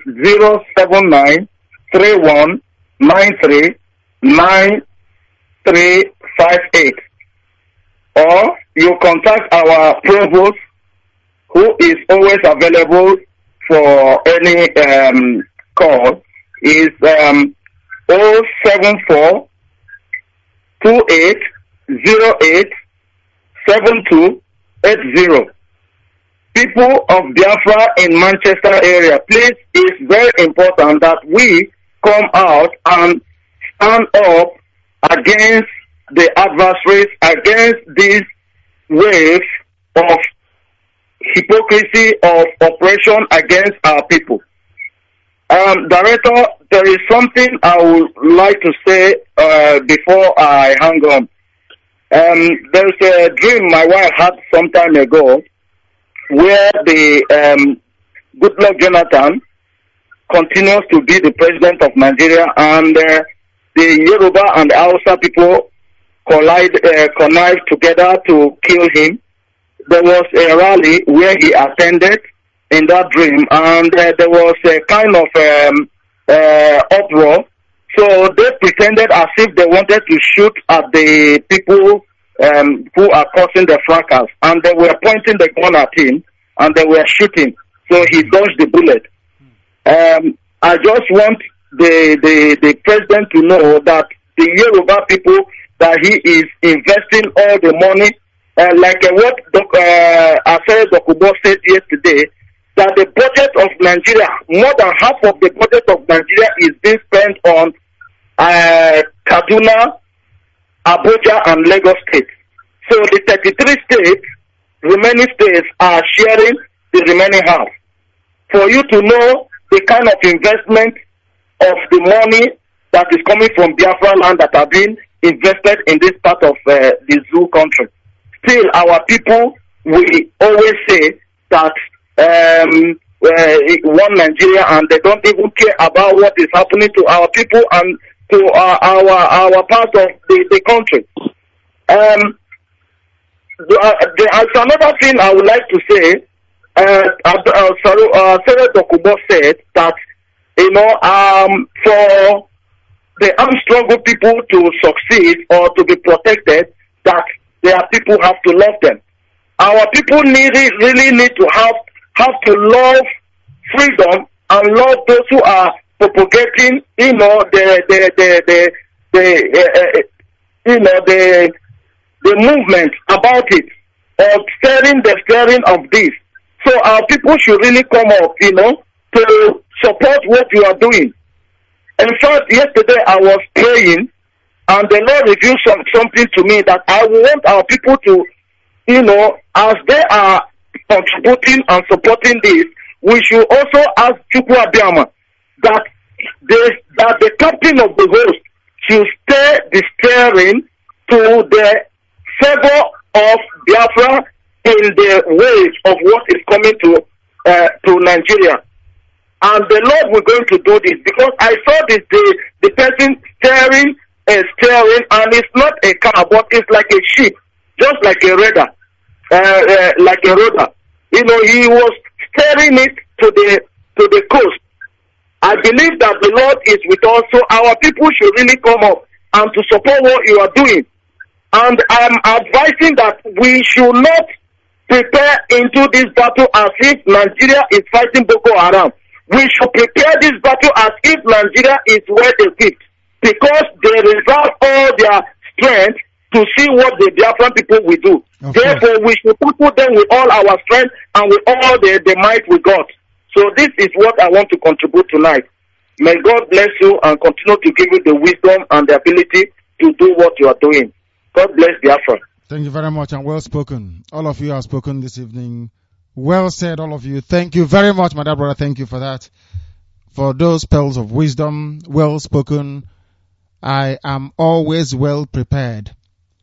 079-3193-9358. Or you contact our provost, who is always available for any call, is 074 2808-7280. People of Biafra in Manchester area, please, it's very important that we come out and stand up against the adversaries, against this wave of hypocrisy of oppression against our people. Director, there is something I would like to say before I hang on. There's a dream my wife had some time ago where the Goodluck Jonathan continues to be the president of Nigeria, and the Yoruba and the Hausa people connived together to kill him. There was a rally where he attended in that dream, and there was a kind of uproar. So they pretended as if they wanted to shoot at the people who are causing the fracas, and they were pointing the gun at him, and they were shooting. So he dodged the bullet. I just want the president to know that the Yoruba people, that he is investing all the money, like what Asere Dokubo said yesterday, that the budget of Nigeria, more than half of the budget of Nigeria is being spent on Kaduna, Abuja, and Lagos states. So the 33 states, remaining states, are sharing the remaining half. For you to know the kind of investment of the money that is coming from Biafra land that are being invested in this part of the zoo country. Still, our people, we always say that one Nigeria, and they don't even care about what is happening to our people and to our part of the country. There's another thing I would like to say. Asere Dokubo said that, for the armed struggle people to succeed or to be protected, that their people have to love them. Our people really need to have to love freedom and love those who are propagating, the movement about it, of stirring the stirring of this. So our people should really come up, to support what you are doing. In fact, yesterday I was praying, and the Lord revealed something to me that I want our people to, as they are contributing and supporting this, we should also ask Chukwu Abiyama that the captain of the host should steer the steering to the favor of Biafra in the ways of what is coming to Nigeria. And the Lord will going to do this, because I saw this the person steering, and it's not a car, but it's like a ship, just like a rudder, like a rudder. He was steering it to the coast. I believe that the Lord is with us, so our people should really come up and to support what you are doing. And I'm advising that we should not prepare into this battle as if Nigeria is fighting Boko Haram. We should prepare this battle as if Nigeria is where they fit, because they reserve all their strength to see what the Biafran people will do. Therefore, we should tackle them with all our strength and with all the might we got. So this is what I want to contribute tonight. May God bless you and continue to give you the wisdom and the ability to do what you are doing. God bless Biafra. Thank you very much, and well spoken. All of you have spoken this evening. Well said, all of you. Thank you very much, my dear brother. Thank you for that. For those pearls of wisdom, well spoken. I am always well prepared.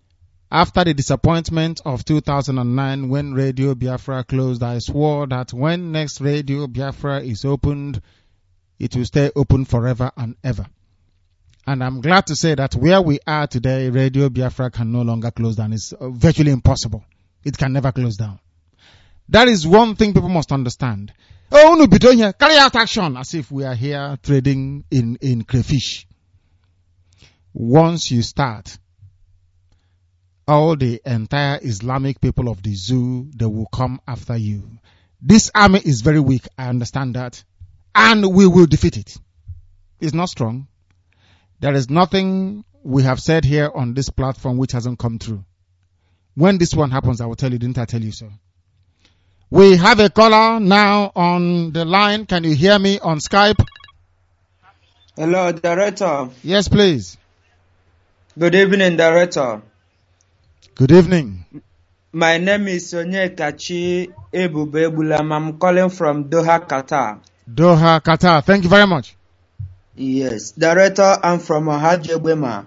After the disappointment of 2009 when Radio Biafra closed, I swore that when next Radio Biafra is opened, it will stay open forever and ever. And I'm glad to say that where we are today, Radio Biafra can no longer close down. It's virtually impossible. It can never close down. That is one thing people must understand. Oh, no, be doing here. Carry out action as if we are here trading in crayfish. Once you start, all the entire Islamic people of the zoo, they will come after you. This army is very weak. I understand that. And we will defeat it. It's not strong. There is nothing we have said here on this platform which hasn't come true. When this one happens, I will tell you. Didn't I tell you so? We have a caller now on the line. Can you hear me on Skype? Hello, Director. Yes, please. Good evening, Director. Good evening. My name is Onyekachi Ebubebulam. I'm calling from Doha, Qatar. Doha, Qatar. Thank you very much. Yes, Director, I'm from Hajegbema,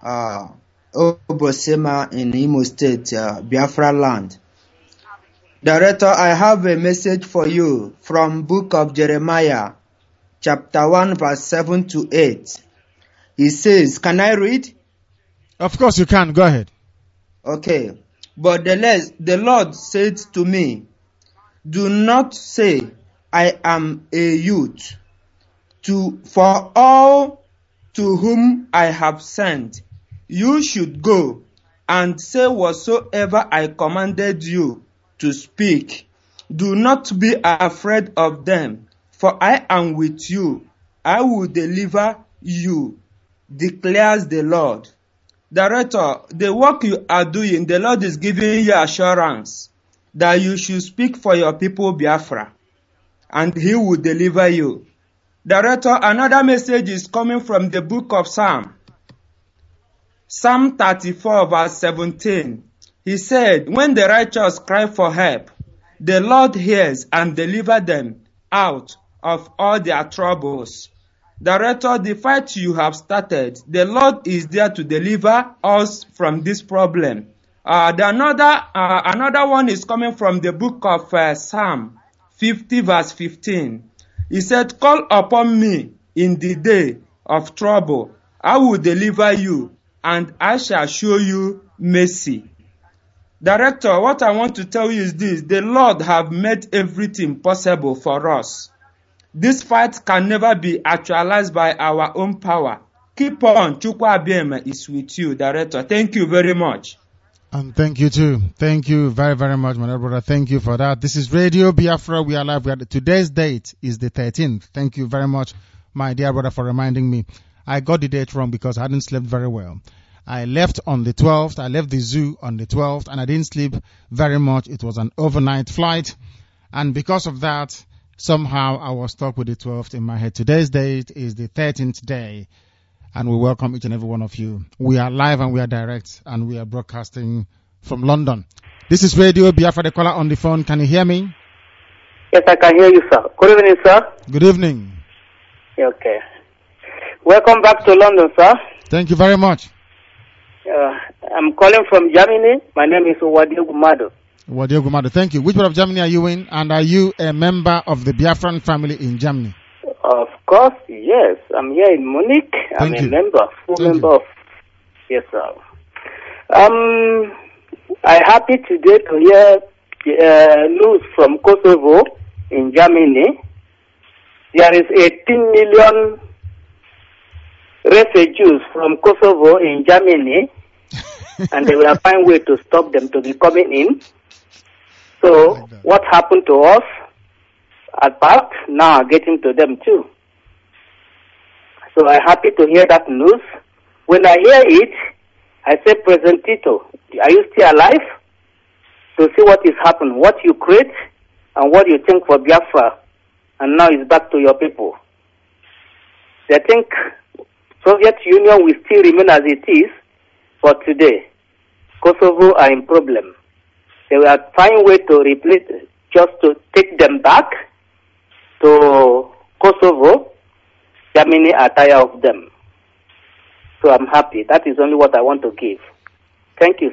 Obosema in Imo State, Biafra land. Director, I have a message for you from Book of Jeremiah, chapter 1, verse 7 to 8. He says, can I read? Of course you can. Go ahead. Okay. But the Lord said to me, do not say, I am a youth. For all to whom I have sent, you should go and say whatsoever I commanded you to speak. Do not be afraid of them, for I am with you. I will deliver you, declares the Lord. Director, the work you are doing, the Lord is giving you assurance that you should speak for your people Biafra, and He will deliver you. Director, another message is coming from the book of Psalm 34 verse 17. He said, when the righteous cry for help, the Lord hears and delivers them out of all their troubles. Director, the fight you have started, the Lord is there to deliver us from this problem. Another one is coming from the book of Psalm 50 verse 15. He said, call upon me in the day of trouble. I will deliver you, and I shall show you mercy. Director, what I want to tell you is this. The Lord have made everything possible for us. This fight can never be actualized by our own power. Keep on. Chukwu Abiema is with you, Director. Thank you very much. And thank you too. Thank you very, very much, my brother. Thank you for that. This is Radio Biafra. We are live. Today's date is the 13th. Thank you very much, my dear brother, for reminding me. I got the date wrong because I hadn't slept very well. I left on the 12th. I left the zoo on the 12th, and I didn't sleep very much. It was an overnight flight. And because of that, somehow I was stuck with the 12th in my head. Today's date is the 13th day. And we welcome each and every one of you. We are live and we are direct, and we are broadcasting from London. This is Radio Biafra, the caller on the phone. Can you hear me? Yes, I can hear you, sir. Good evening, sir. Good evening. Okay. Welcome back to London, sir. Thank you very much. I'm calling from Germany. My name is Wadio Gumado. Wadio Gumado, thank you. Which part of Germany are you in? And are you a member of the Biafran family in Germany? Of course, yes. I'm here in Munich. I'm a member, full member of. Yes, sir. I'm happy today to hear news from Kosovo in Germany. There is 18 million refugees from Kosovo in Germany, and they will find a way to stop them to be coming in. So, what happened to us at past, now getting to them too. So I'm happy to hear that news. When I hear it, I say, President Tito, are you still alive? To see what is happening, what you create, and what you think for Biafra, and now it's back to your people. They think Soviet Union will still remain as it is for today. Kosovo are in problem. They will find a way to replace, just to take them back to Kosovo. Germany are tired of them. So I'm happy. That is only what I want to give. Thank you, sir.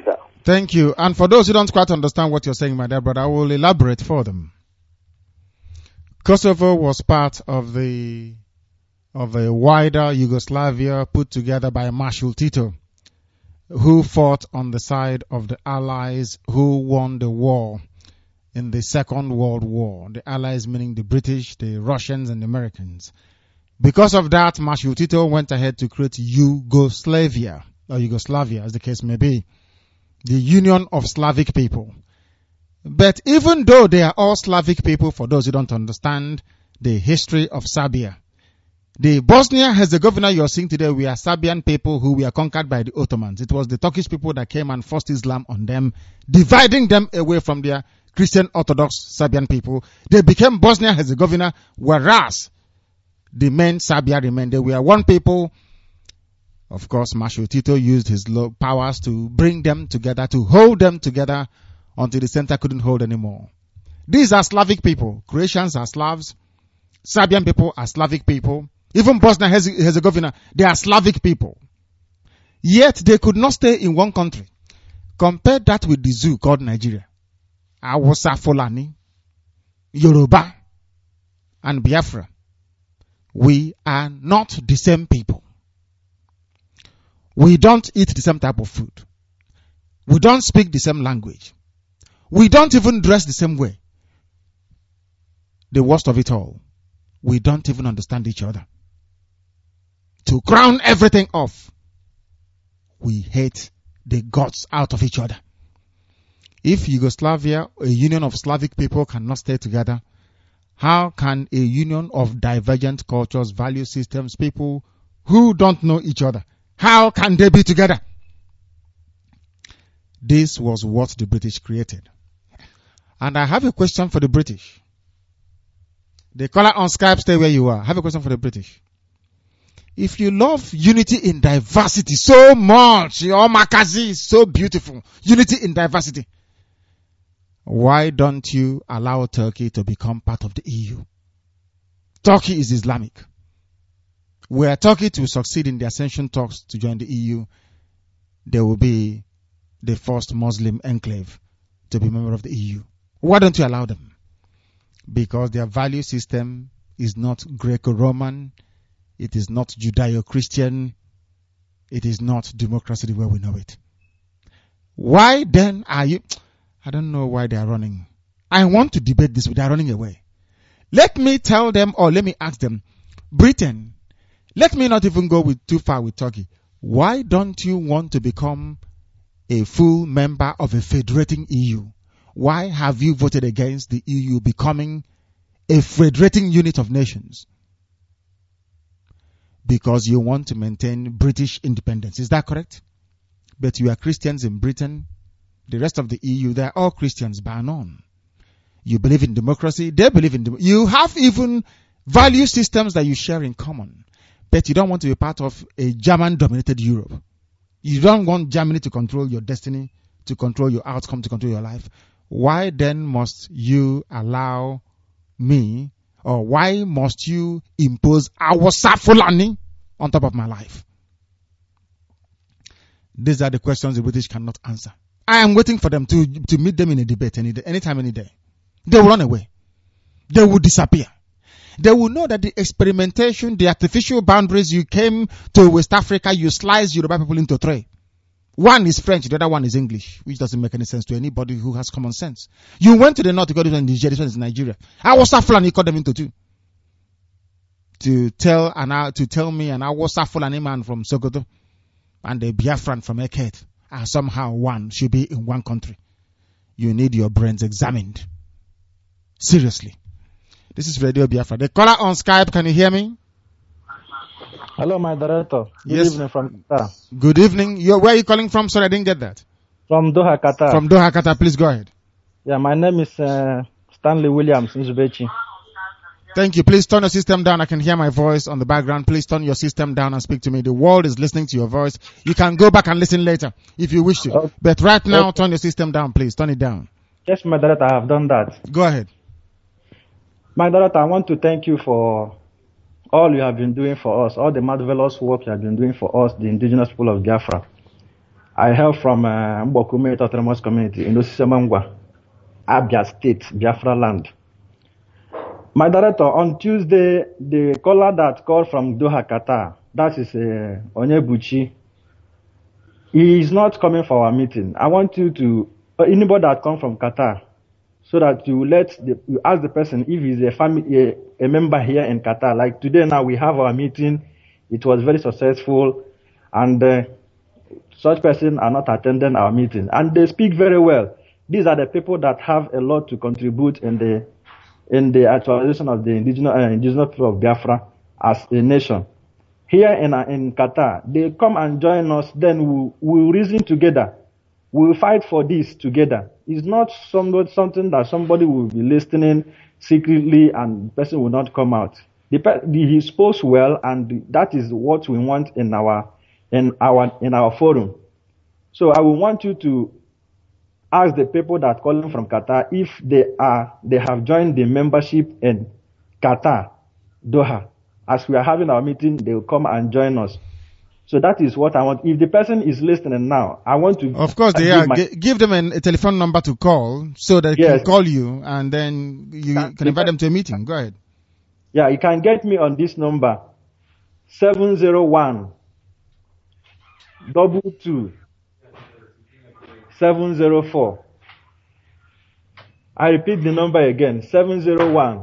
Thank you. And for those who don't quite understand what you're saying, my dear brother, I will elaborate for them. Kosovo was part of a wider Yugoslavia put together by Marshal Tito, who fought on the side of the Allies who won the war in the Second World War. The Allies meaning the British, the Russians, and the Americans. Because of that, Marshal Tito went ahead to create Yugoslavia, or Yugoslavia as the case may be, the Union of Slavic People. But even though they are all Slavic people, for those who don't understand the history of Serbia, the Bosnia-Herzegovina you're seeing today, we are Serbian people who were conquered by the Ottomans. It was the Turkish people that came and forced Islam on them, dividing them away from their Christian Orthodox Serbian people. They became Bosnia-Herzegovina, whereas the main Serbia remained. They were one people. Of course, Marshal Tito used his powers to bring them together, to hold them together until the center couldn't hold anymore. These are Slavic people. Croatians are Slavs. Serbian people are Slavic people. Even Bosnia-Herzegovina, they are Slavic people. Yet they could not stay in one country. Compare that with the zoo called Nigeria. Hausa, Fulani, Yoruba, and Biafra. We are not the same people. We don't eat the same type of food. We don't speak the same language. We don't even dress the same way. The worst of it all, we don't even understand each other. To crown everything off, we hate the guts out of each other. If Yugoslavia, a union of Slavic people, cannot stay together, how can a union of divergent cultures, value systems, people who don't know each other, how can they be together? This was what the British created. And I have a question for the British. The caller on Skype, stay where you are. I have a question for the British. If you love unity in diversity so much, your Makazi is so beautiful, unity in diversity, why don't you allow Turkey to become part of the EU? Turkey is Islamic. Were Turkey to succeed in the accession talks to join the EU, there will be the first Muslim enclave to be a member of the EU. Why don't you allow them? Because their value system is not Greco-Roman, it is not Judeo-Christian, it is not democracy the way we know it. Why then are you... I don't know why they are running. I want to debate this, but they are running away. Let me tell them, or let me ask them, Britain, let me not even go too far with Turkey. Why don't you want to become a full member of a federating EU? Why have you voted against the EU becoming a federating unit of nations? Because you want to maintain British independence. Is that correct? But you are Christians in Britain. The rest of the EU, they're all Christians, bar none. You believe in democracy. They believe in democracy. You have even value systems that you share in common. But you don't want to be part of a German-dominated Europe. You don't want Germany to control your destiny, to control your outcome, to control your life. Why then must you allow me, or why must you impose Hausa Fulani on top of my life? These are the questions the British cannot answer. I am waiting for them to meet them in a debate anytime, any day. They will run away. They will disappear. They will know that the experimentation, the artificial boundaries, you came to West Africa, you slice Yoruba people into three. One is French, the other one is English, which doesn't make any sense to anybody who has common sense. You went to the north, you got to Nigeria, this one is Nigeria. Hausa Fulani, you cut them into two. To tell me an Hausa Fulani man from Sokoto and a Biafran from Eket are somehow one, should be in one country. You need your brains examined. Seriously. This is Radio Biafra. The caller on Skype, can you hear me? Hello, my director. Good evening from Qatar. Good evening. Where are you calling from? Sorry, I didn't get that. From Doha, Qatar. From Doha, Qatar. Please go ahead. Yeah, my name is Stanley Williams Nzubechi. Thank you. Please turn your system down. I can hear my voice on the background. Please turn your system down and speak to me. The world is listening to your voice. You can go back and listen later if you wish to. Okay. But right now, turn your system down, please. Turn it down. Yes, my director, I have done that. Go ahead. My director, I want to thank you for all you have been doing for us, all the marvelous work you have been doing for us, the indigenous people of Biafra. I hail from Mbokume Autonomous Community in Osisemangwa, Abia State, Biafra land. My director, on Tuesday, the caller that called from Doha, Qatar, that is Onyebuchi, he is not coming for our meeting. I want you to, anybody that comes from Qatar, so that you ask the person if he's a member here in Qatar. Like today now, we have our meeting. It was very successful, and such persons are not attending our meeting, and they speak very well. These are the people that have a lot to contribute in the actualization of the indigenous people of Biafra as a nation. Here in Qatar, they come and join us, then we'll reason together. We'll fight for this together. It's not something that somebody will be listening secretly and the person will not come out. He spoke well, and that is what we want in our forum. So I will want you to ask the people that calling from Qatar if they have joined the membership in Qatar, Doha. As we are having our meeting, they will come and join us. So that is what I want. If the person is listening now, I want to... Of course, they are. Give them a telephone number to call so they can call you, and then you can invite them to a meeting. Go ahead. Yeah, you can get me on this number, 701 22 704. I repeat the number again, 701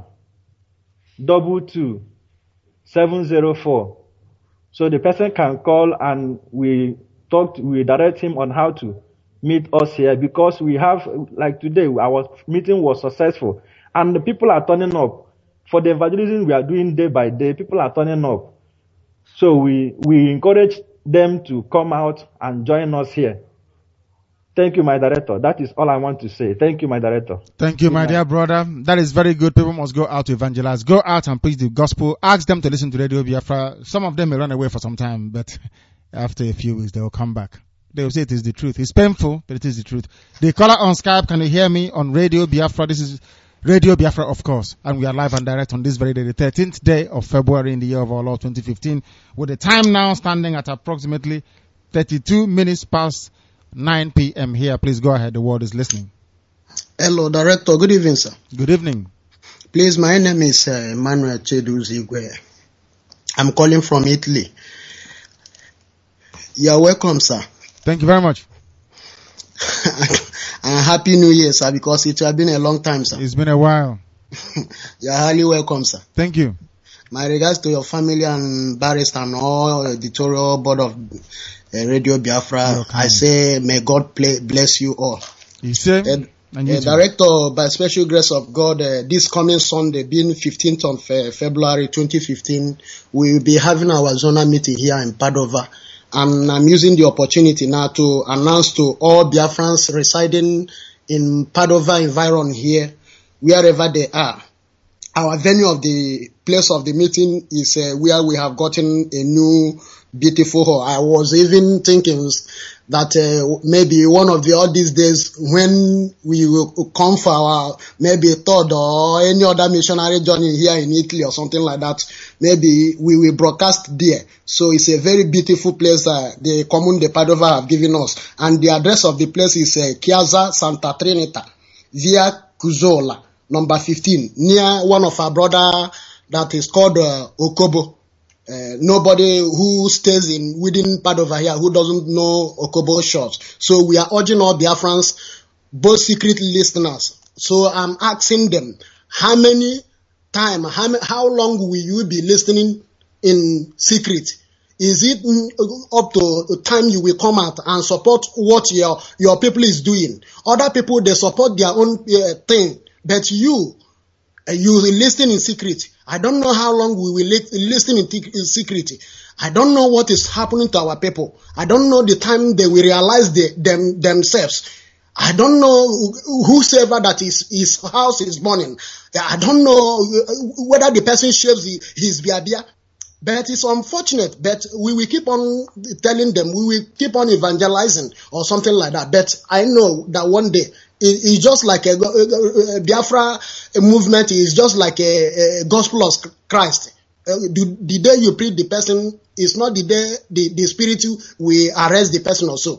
22 704. So the person can call and we direct him on how to meet us here, because we have, like today, our meeting was successful and the people are turning up. For the evangelism we are doing day by day, people are turning up. So we encourage them to come out and join us here. Thank you, my director. That is all I want to say. Thank you, my director. Thank you, my dear brother. That is very good. People must go out to evangelize. Go out and preach the gospel. Ask them to listen to Radio Biafra. Some of them may run away for some time, but after a few weeks, they will come back. They will say it is the truth. It's painful, but it is the truth. The caller on Skype, can you hear me on Radio Biafra? This is Radio Biafra, of course. And we are live and direct on this very day, the 13th day of February in the year of our Lord 2015, with the time now standing at approximately 32 minutes past 9 p.m. here. Please go ahead. The world is listening. Hello, Director. Good evening, sir. Good evening. Please, my name is Emmanuel Cheduzigwe. I'm calling from Italy. You're welcome, sir. Thank you very much. And Happy New Year, sir, because it has been a long time, sir. It's been a while. You're highly welcome, sir. Thank you. My regards to your family and barrister and all editorial board of Radio Biafra. I say, may God bless you all. You say? Director, by special grace of God, this coming Sunday, being 15th of February 2015, we will be having our zona meeting here in Padova. And I'm using the opportunity now to announce to all Biafrans residing in Padova environ here, wherever they are. Our venue of the place of the meeting is where we have gotten a new beautiful hall. I was even thinking that maybe one of all these days when we will come for our maybe third or any other missionary journey here in Italy or something like that, maybe we will broadcast there. So it's a very beautiful place the Comune de Padova have given us. And the address of the place is Chiesa Santa Trinita, Via Cuzola, number 15, near one of our brother that is called Okobo. Nobody who stays within Padova here who doesn't know Okobo shops. So we are urging all Biafrans, both secret listeners. So I'm asking them, how long will you be listening in secret? Is it up to time you will come out and support what your people is doing? Other people, they support their own thing, but you will listen in secret. I don't know how long we will listen in secret. I don't know what is happening to our people. I don't know the time they will realize themselves. I don't know whosoever that his house is burning. I don't know whether the person shaves his biabia. But it's unfortunate. But we will keep on telling them. We will keep on evangelizing or something like that. But I know that one day, it's just like a Biafra movement is just like a gospel of Christ. The day you preach the person is not the day the spirit will arrest the person or so.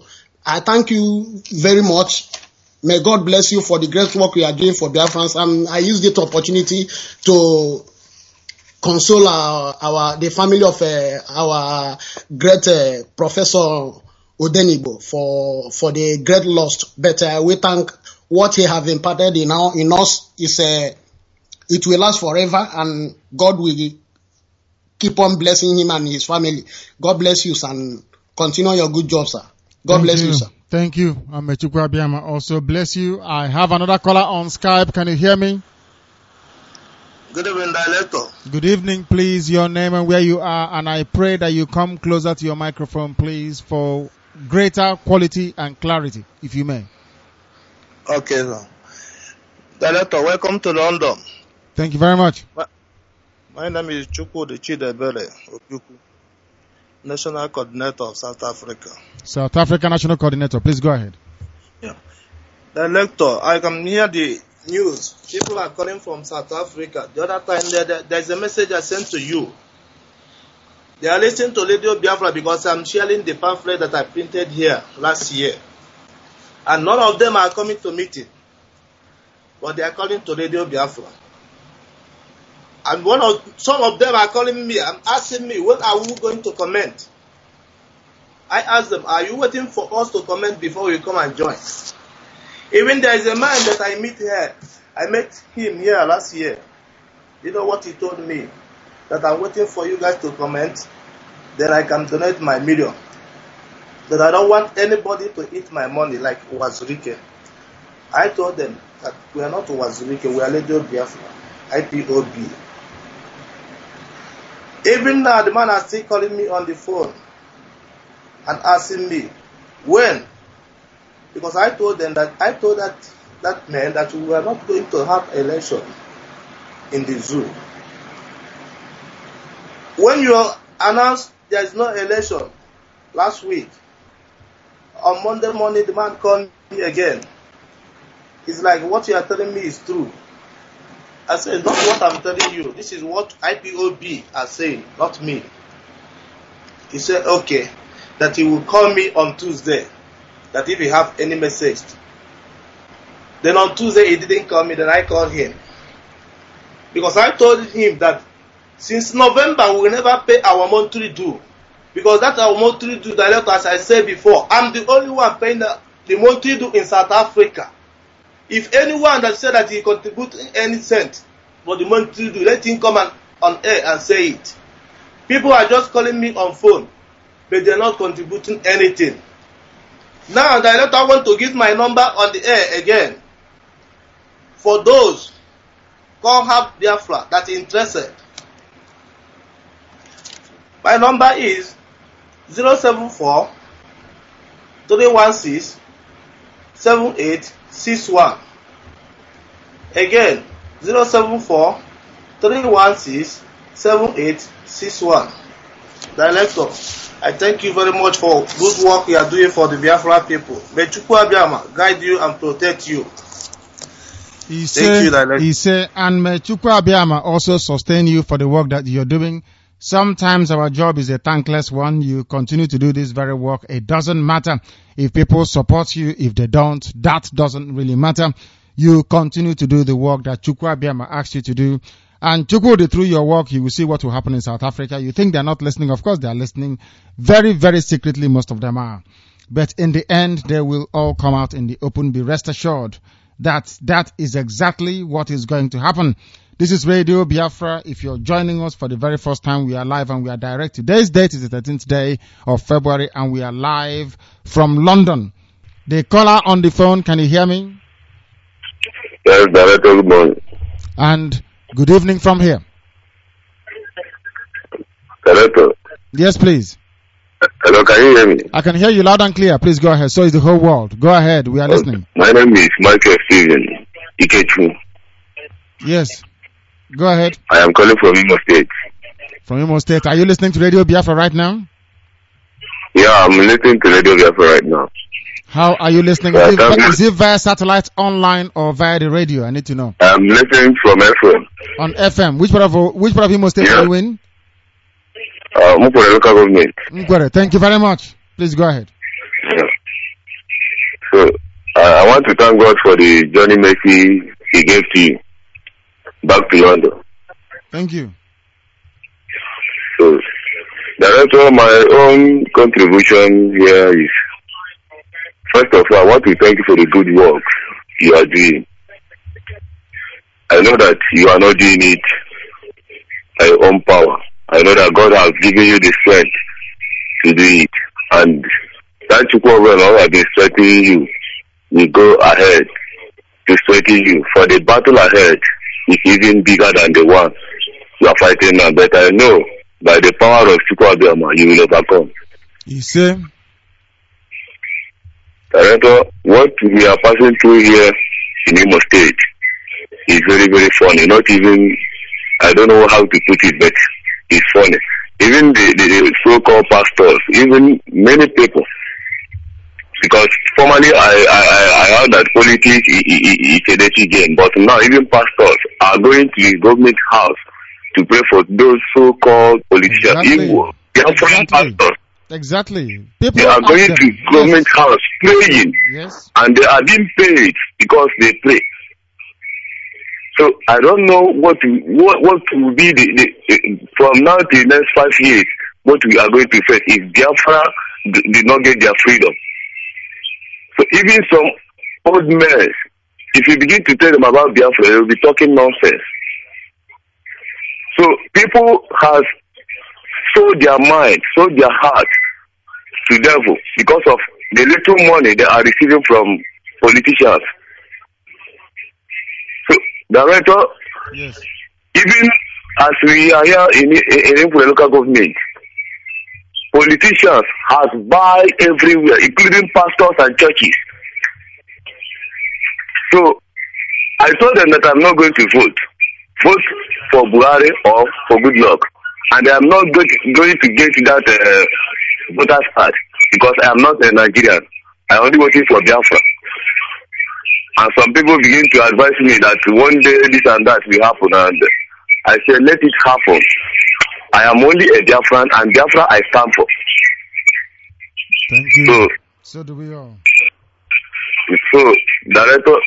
I thank you very much. May God bless you for the great work you are doing for Biafrans. And I use this opportunity to console the family of our great Professor Odenibo for the great loss. But we thank what he have imparted in us is it will last forever, and God will keep on blessing him and his family. God bless you, and continue your good job, sir. God bless you, sir. Thank you. Mechukwu Abiyama also bless you. I have another caller on Skype. Can you hear me? Good evening, Director. Good evening, please. Your name and where you are, and I pray that you come closer to your microphone, please, for greater quality and clarity, if you may. Okay, sir. Director, welcome to London. Thank you very much. My name is Chukwudi Chidebere Okyukwu, National Coordinator of South Africa. South Africa National Coordinator, please go ahead. Yeah. Director, I can hear the news. People are calling from South Africa. The other time, there's a message I sent to you. They are listening to Radio Biafra because I'm sharing the pamphlet that I printed here last year. And none of them are coming to meeting. But they are calling to Radio Biafra. And some of them are calling me and asking me, when are we going to comment? I asked them, are you waiting for us to comment before you come and join? Even there is a man that I meet here. I met him here last year. You know what he told me? That I'm waiting for you guys to comment, then I can donate my million. That I don't want anybody to eat my money like Wazirike. I told them that we are not Wazirike, we are Radio Biafra, IPOB. Even now, the man is still calling me on the phone and asking me, when? Because I told that man that we were not going to have election in the zoo. When you announced there is no election last week, on Monday morning the man called me again. It's like, what you are telling me is true. I said, not what I'm telling you. This is what IPOB are saying, not me. He said, okay, that he will call me on Tuesday, that if he have any message. Then on Tuesday he didn't call me, then I called him. Because I told him that since November we will never pay our monthly due. Because that's our monthly due, Director, as I said before. I'm the only one paying the monthly due in South Africa. If anyone that said that he contributed any cent for the monthly due, let him come on air and say it. People are just calling me on phone, but they're not contributing anything. Now, Director, I want to give my number on the air again. For those call Have Biafra that are interested. My number is 074 316 7861. Again, 074 316 7861. Director, I thank you very much for good work you are doing for the Biafra people. May Chukwu Abiyama guide you and protect you. Thank you, Director. And may Chukwu Abiyama also sustain you for the work that you're doing. Sometimes our job is a thankless one. You continue to do this very work. It doesn't matter if people support you, if they don't. That doesn't really matter. You continue to do the work that Chukwu Abiyama asked you to do. And Chukwu, through your work, you will see what will happen in South Africa. You think they're not listening. Of course, they are listening. Very, very secretly, most of them are. But in the end, they will all come out in the open. Be rest assured that that is exactly what is going to happen. This is Radio Biafra. If you're joining us for the very first time, we are live and we are direct. Today's date is the 13th day of February and we are live from London. The caller on the phone, can you hear me? Yes, Director, good morning. And good evening from here. Director. Yes, please. Hello, can you hear me? I can hear you loud and clear. Please go ahead. So is the whole world. Go ahead. We are listening. My name is Michael Steven Ikechu. Yes. Go ahead. I am calling from Imo State. From Imo State. Are you listening to Radio Biafra right now? Yeah, I'm listening to Radio Biafra right now. How are you listening? Is it via satellite, online, or via the radio? I need to know. I'm listening from FM. On FM. Which part of Imo State are you in? Mupore local government. Mupore. Thank you very much. Please go ahead. Yeah. thank God for the journey mercy He gave to you back to London. Thank you. So, Director, my own contribution here is, first of all, I want to thank you for the good work you are doing. I know that you are not doing it by your own power. I know that God has given you the strength to do it. And that Chukwuobi have been strengthening you. We go ahead to strengthen you. For the battle ahead is even bigger than the one you are fighting now. But I know by the power of Chukwuobi, you will overcome. You say? Director, what we are passing through here in Imo State is very, very funny. Not even, I don't know how to put it, but it's funny. Even the so-called pastors, even many people, because formerly I heard that politics is a dirty game, but now even pastors are going to the government house to pray for those so-called politicians. Exactly. Pastors. Exactly. People they are going to government house praying, yes, and they are being paid because they pray. So I don't know what will be the from now to the next 5 years, what we are going to face if Biafra did not get their freedom. So even some old men, if you begin to tell them about Biafra, they will be talking nonsense. So people have sold their mind, sold their heart to devil because of the little money they are receiving from politicians. So, Director, yes, even as we are here in the local government, politicians have buy everywhere, including pastors and churches. So, I told them that I'm not going to vote. Vote for Buhari or for Goodluck. And I am not going to get that voters card because I am not a Nigerian. I am only working for Biafra. And some people begin to advise me that one day this and that will happen, and I say let it happen. I am only a Biafran, and Biafra I stand for. Thank you. So do we all. So, Director,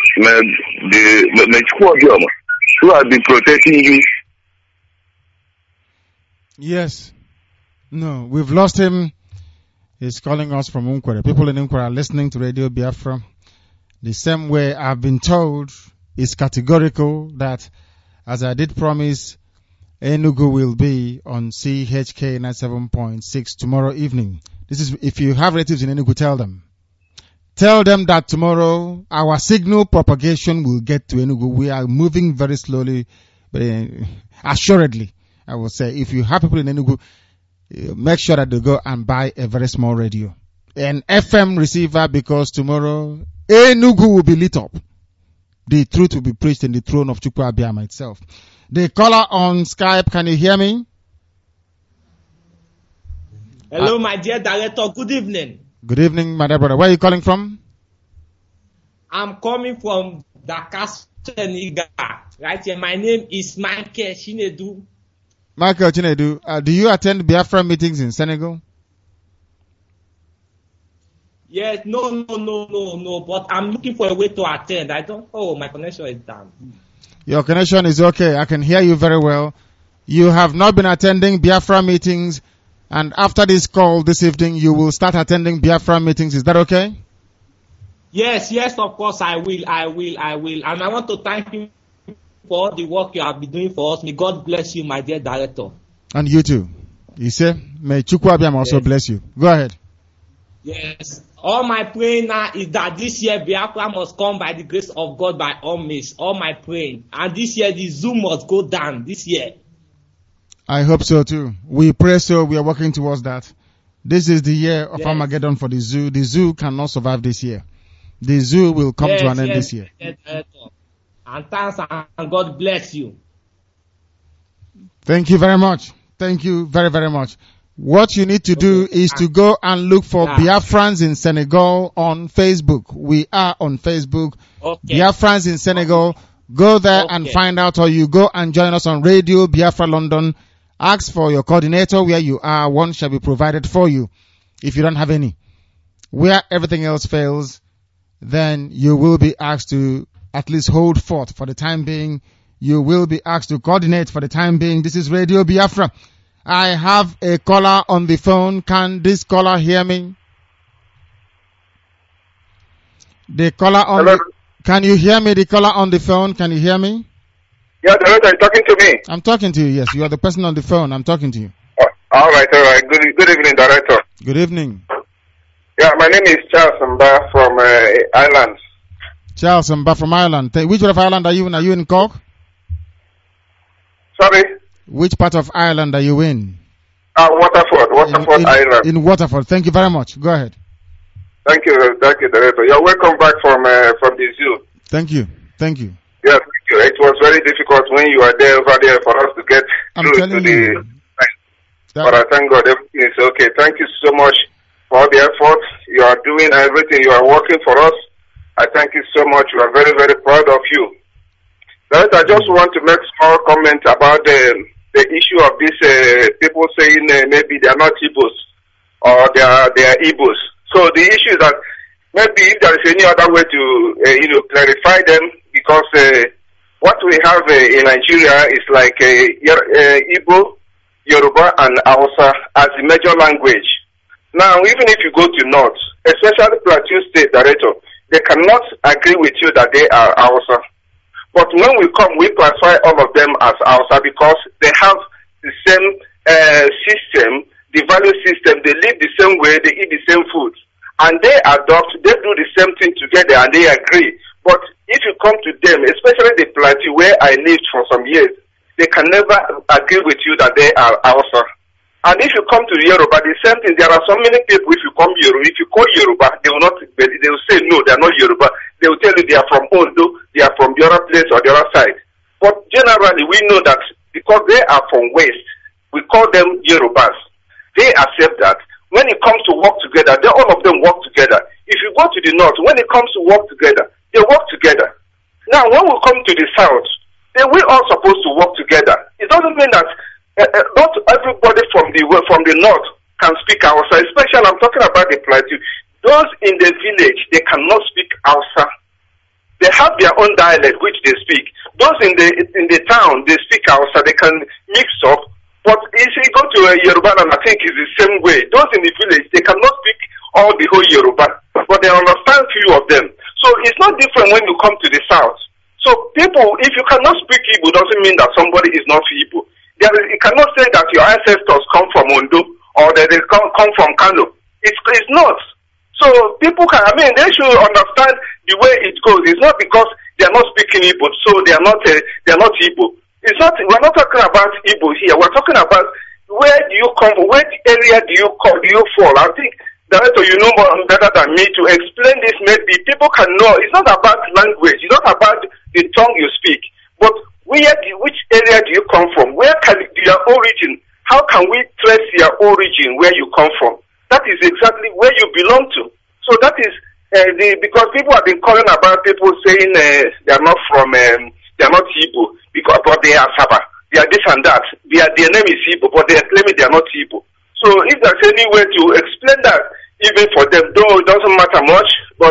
who has been protecting you. Yes. No, we've lost him. He's calling us from Unkwere. People in Unkwere are listening to Radio Biafra. The same way I've been told is categorical that, as I did promise, Enugu will be on CHK 97.6 tomorrow evening. This is, if you have relatives in Enugu, tell them. Tell them that tomorrow our signal propagation will get to Enugu. We are moving very slowly, but assuredly, I will say, if you have people in Enugu, make sure that they go and buy a very small radio, an FM receiver, because tomorrow Enugu will be lit up. The truth will be preached in the throne of Chukwu Abiyama itself. The caller on Skype, can you hear me? Hello, my dear Director. Good evening. Good evening, my dear brother. Where are you calling from? I'm coming from Dakar, Senegal. Right here. My name is Michael Chinedu. Michael Chinedu, do you attend Biafra meetings in Senegal? Yes, no. But I'm looking for a way to attend. My connection is down. Your connection is okay. I can hear you very well. You have not been attending Biafra meetings, and after this call this evening, you will start attending Biafra meetings. Is that okay? Yes, of course I will. And I want to thank you for all the work you have been doing for us. May God bless you, my dear Director. And you too. You say, may Chukwu Abiyama also bless you. Go ahead. Yes. All my praying now is that this year Biafra must come by the grace of God by all means. All my praying. And this year the zoo must go down this year. I hope so too. We pray so. We are working towards that. This is the year of Armageddon for the zoo. The zoo cannot survive this year. The zoo will come to an end this year. And thanks and God bless you. Thank you very much. Thank you very, very much. What you need to do is to go and look for Biafrans in Senegal on Facebook. We are on Facebook. Biafrans in Senegal. Go there and find out, or you go and join us on Radio Biafra London. Ask for your coordinator where you are. One shall be provided for you if you don't have any. Where everything else fails, then you will be asked to at least hold forth for the time being. You will be asked to coordinate for the time being. This is Radio Biafra. I have a caller on the phone. Can this caller hear me? The caller on Hello? Can you hear me? The caller on the phone. Can you hear me? Yeah, Director, you're talking to me. I'm talking to you, yes. You are the person on the phone. I'm talking to you. All right. Good evening, Director. Good evening. Yeah, my name is Charles Mba from Ireland. Charles Mba from Ireland. Which part of Ireland are you in? Are you in Cork? Sorry? Which part of Ireland are you in? Waterford, Ireland. In Waterford. Thank you very much. Go ahead. Thank you, Director. You're welcome back from the zoo. Thank you. Yeah, thank you. It was very difficult when you were over there for us to get through to the... But I thank God everything is okay. Thank you so much for all the effort you are doing and everything you are working for us. I thank you so much. We are very, very proud of you. Right, I just want to make a small comment about the issue of these people saying maybe they are not Igbos or they are Igbos. So the issue is that maybe if there is any other way to clarify them, because what we have in Nigeria is like Igbo, Yoruba, and Hausa as the major language. Now, even if you go to North, especially Plateau State, Director, they cannot agree with you that they are Hausa. But when we come, we classify all of them as Hausa because they have the same system, the value system. They live the same way, they eat the same food. And they do the same thing together and they agree. But if you come to them, especially the Plateau where I lived for some years, they can never agree with you that they are Hausa. And if you come to Yoruba, the same thing. There are so many people, if you call Yoruba, they will say no, they are not Yoruba. They will tell you they are from Ondo, they are from the other place or the other side. But generally, we know that because they are from West, we call them Yorubas. They accept that. When it comes to work together, all of them work together. If you go to the North, when it comes to work together, they work together. Now, when we come to the South, then we're all supposed to work together. It doesn't mean that not everybody from the North can speak Hausa, especially I'm talking about the Plateau. Those in the village, they cannot speak Hausa. They have their own dialect which they speak. Those in the town, they speak Hausa. They can mix up. But if you go to Yoruba, and I think it's the same way. Those in the village, they cannot speak all the whole Yoruba, but they understand few of them. So it's not different when you come to the South. So people, if you cannot speak Igbo, doesn't mean that somebody is not Igbo. You cannot say that your ancestors come from Ondo or that they come from Kano. It's not. So people they should understand the way it goes. It's not because they are not speaking Igbo, so they are not Igbo. It's not. We're not talking about Igbo here. We're talking about where do you come from? Which area do you fall? I think, Director, you know more better than me to explain this. Maybe people can know. It's not about language. It's not about the tongue you speak, but which area do you come from? Where can your origin? How can we trace your origin where you come from? That is exactly where you belong to. So that is because people have been calling about people saying they are not from they are not Igbo but they are Saba. They are this and that. Their name is Igbo, but they are claiming they are not Igbo. So if there's any way to explain that, even for them, though it doesn't matter much, but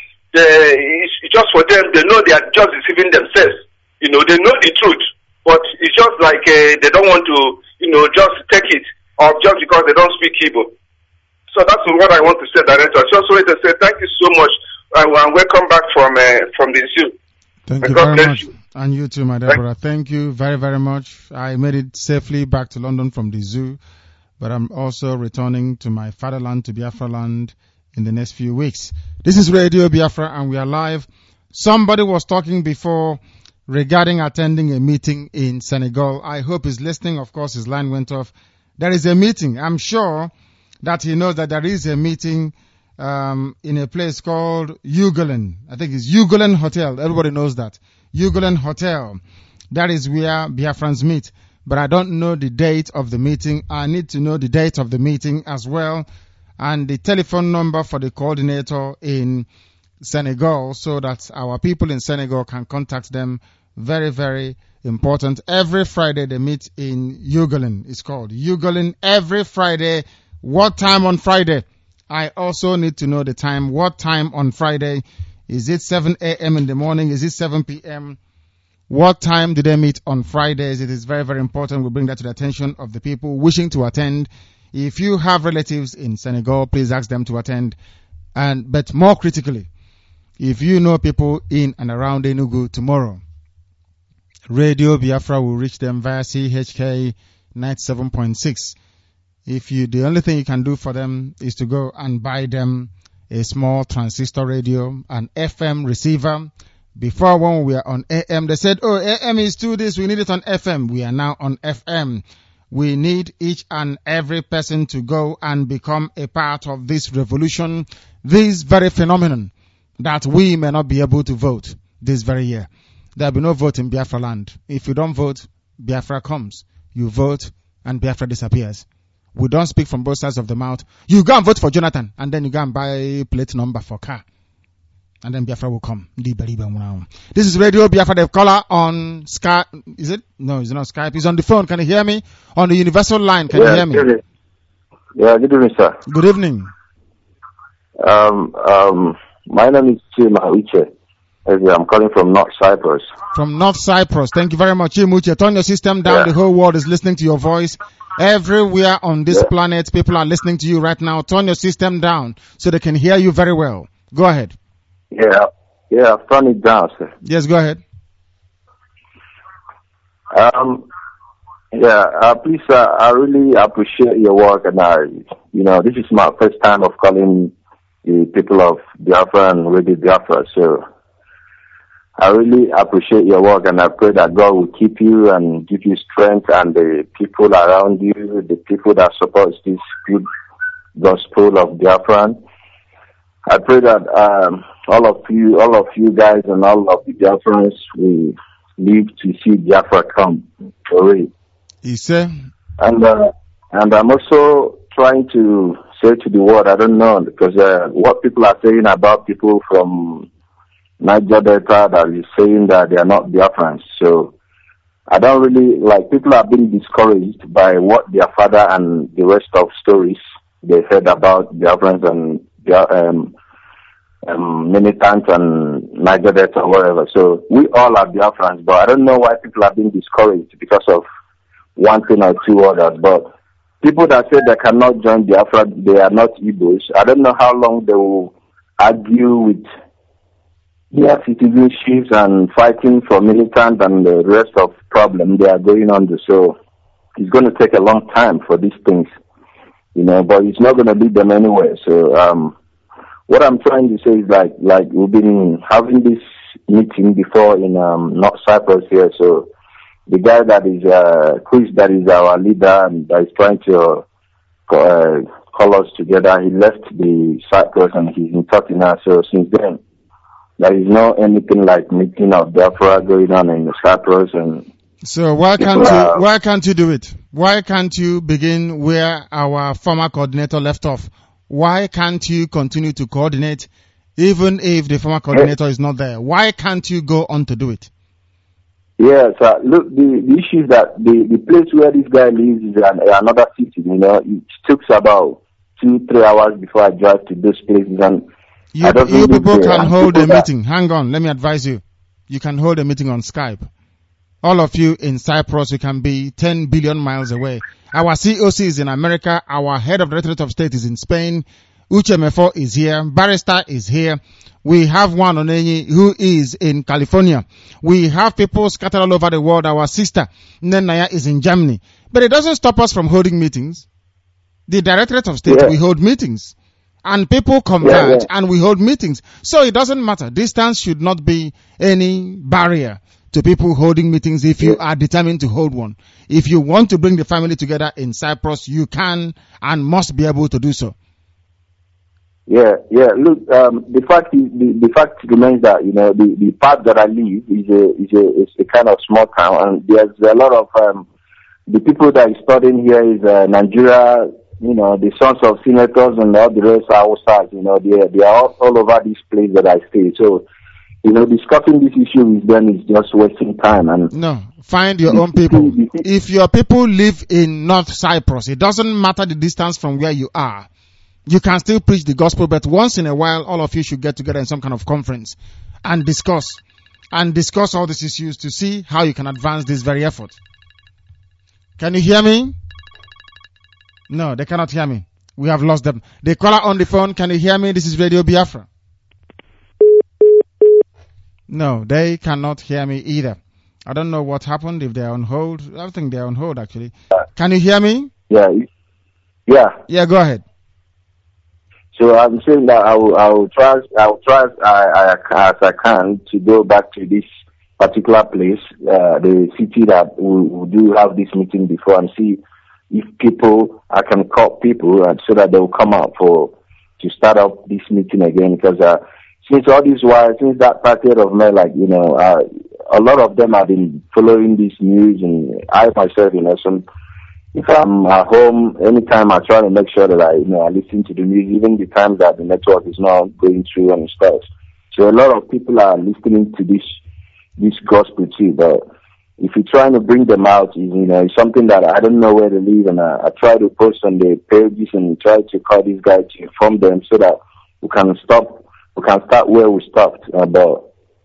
it's just for them. They know they are just deceiving themselves. They know the truth, but it's just like they don't want to, just take it, or just because they don't speak Igbo. So that's what I want to say, Director. Just wanted to say thank you so much, and welcome back from the zoo. Thank you very much. And you too, my dear brother. Thank you very, very much. I made it safely back to London from the zoo, but I'm also returning to my fatherland, to Biafra land, in the next few weeks. This is Radio Biafra, and we are live. Somebody was talking before regarding attending a meeting in Senegal. I hope he's listening. Of course, his line went off. There is a meeting. I'm sure that he knows that there is a meeting in a place called Ugolen. I think it's Ugolen Hotel. Everybody knows that. Ugolen Hotel. That is where Biafrans meet. But I don't know the date of the meeting. I need to know the date of the meeting as well, and the telephone number for the coordinator in Senegal, so that our people in Senegal can contact them. Very, very important. Every Friday they meet in Ugolen. It's called Ugolen every Friday. What time on Friday? I also need to know the time. What time on Friday Is it 7 a.m. in the morning? Is it 7 p.m.? What time do they meet on Fridays? It is very, very important. We bring that to the attention of the people wishing to attend. If you have relatives in Senegal, please ask them to attend. But more critically, if you know people in and around Enugu tomorrow, Radio Biafra will reach them via CHK 97.6. The only thing you can do for them is to go and buy them a small transistor radio, an FM receiver. Before, when we were on AM, they said, oh, AM is too this, we need it on FM. We are now on FM. We need each and every person to go and become a part of this revolution, this very phenomenon that we may not be able to vote this very year. There will be no vote in Biafra land. If you don't vote, Biafra comes. You vote and Biafra disappears. We don't speak from both sides of the mouth. You go and vote for Jonathan and then you go and buy plate number for car. And then Biafra will come. This is Radio Biafra, the caller on Skype. Is it? No, it's not Skype. He's on the phone. Can you hear me? On the universal line. Can you hear me? Good evening, sir. Good evening. My name is Chima Uche. I'm calling from North Cyprus. From North Cyprus. Thank you very much, Chimuche. Turn your system down. The whole world is listening to your voice. Everywhere on this planet, people are listening to you right now. Turn your system down so they can hear you very well. Go ahead. I've turned it down, sir. Yes, go ahead. Please, I really appreciate your work, and this is my first time of calling the people of Biafra and Radio Biafra, so I really appreciate your work, and I pray that God will keep you and give you strength, and the people around you, the people that support this good gospel of Biafra. I pray that all of you guys and all of the Biafrans will live to see Biafra come for it. And I'm also trying to say to the world, I don't know, because what people are saying about people from Niger Delta, that is saying that they are not Biafrans. So I don't really, people are being discouraged by what their father and the rest of stories they heard about Biafrans and militants and Niger Delta or whatever. So we all are Biafrans, but I don't know why people are being discouraged because of one thing or two others. But people that say they cannot join Biafra, they are not Igbos. I don't know how long they will argue with their citizenships and fighting for militants and the rest of problems they are going on. So it's going to take a long time for these things, but it's not going to lead them anywhere. So what I'm trying to say is like we've been having this meeting before in North Cyprus here. So the guy that is Chris, that is our leader and that is trying to call us together, he left the Cyprus and he's in Tottenham. So since then, there is no anything like meeting of Biafra going on in Cyprus. And so why can't you do it? Why can't you begin where our former coordinator left off? Why can't you continue to coordinate even if the former coordinator is not there? Why can't you go on to do it? Yes, look, the issue is that the place where this guy lives is another city, It takes about 2-3 hours before I drive to those places, and you people can hold a meeting. Hang on, let me advise you. You can hold a meeting on Skype. All of you in Cyprus, you can be 10 billion miles away. Our COC is in America. Our head of the Directorate of State is in Spain. Uche Mefo is here. Barrister is here. We have one Onenyi who is in California. We have people scattered all over the world. Our sister Nenaya is in Germany. But it doesn't stop us from holding meetings. The Directorate of State, we hold meetings. And people converge and we hold meetings. So it doesn't matter. Distance should not be any barrier to people holding meetings if you are determined to hold one. If you want to bring the family together in Cyprus, you can and must be able to do so. Look, the fact remains that the part that I live is a kind of small town, and there's a lot of the people that is studying here is Nigeria. The sons of senators and all the rest are outside. They are all over this place that I stay. So, discussing this issue with them is just wasting time. And no, find your own people. If your people live in North Cyprus, it doesn't matter the distance from where you are. You can still preach the gospel, but once in a while, all of you should get together in some kind of conference and discuss all these issues to see how you can advance this very effort. Can you hear me? No, they cannot hear me. We have lost them. The caller on the phone, can you hear me? This is Radio Biafra. No, they cannot hear me either. I don't know what happened, if they're on hold. I think they're on hold, actually. Can you hear me? Yeah. Yeah, go ahead. So I'm saying that I will try as I can to go back to this particular place, the city that we do have this meeting before, and see if I can call people so that they will come out to start up this meeting again. Because since that packet of men, a lot of them have been following this news, and I myself, if I'm at home, anytime I try to make sure that I listen to the news, even the time that the network is not going through and stuff. So a lot of people are listening to this gospel too. But if you're trying to bring them out, it's something that I don't know where to live, and I try to post on the pages and try to call these guys to inform them so that we can start where we stopped. But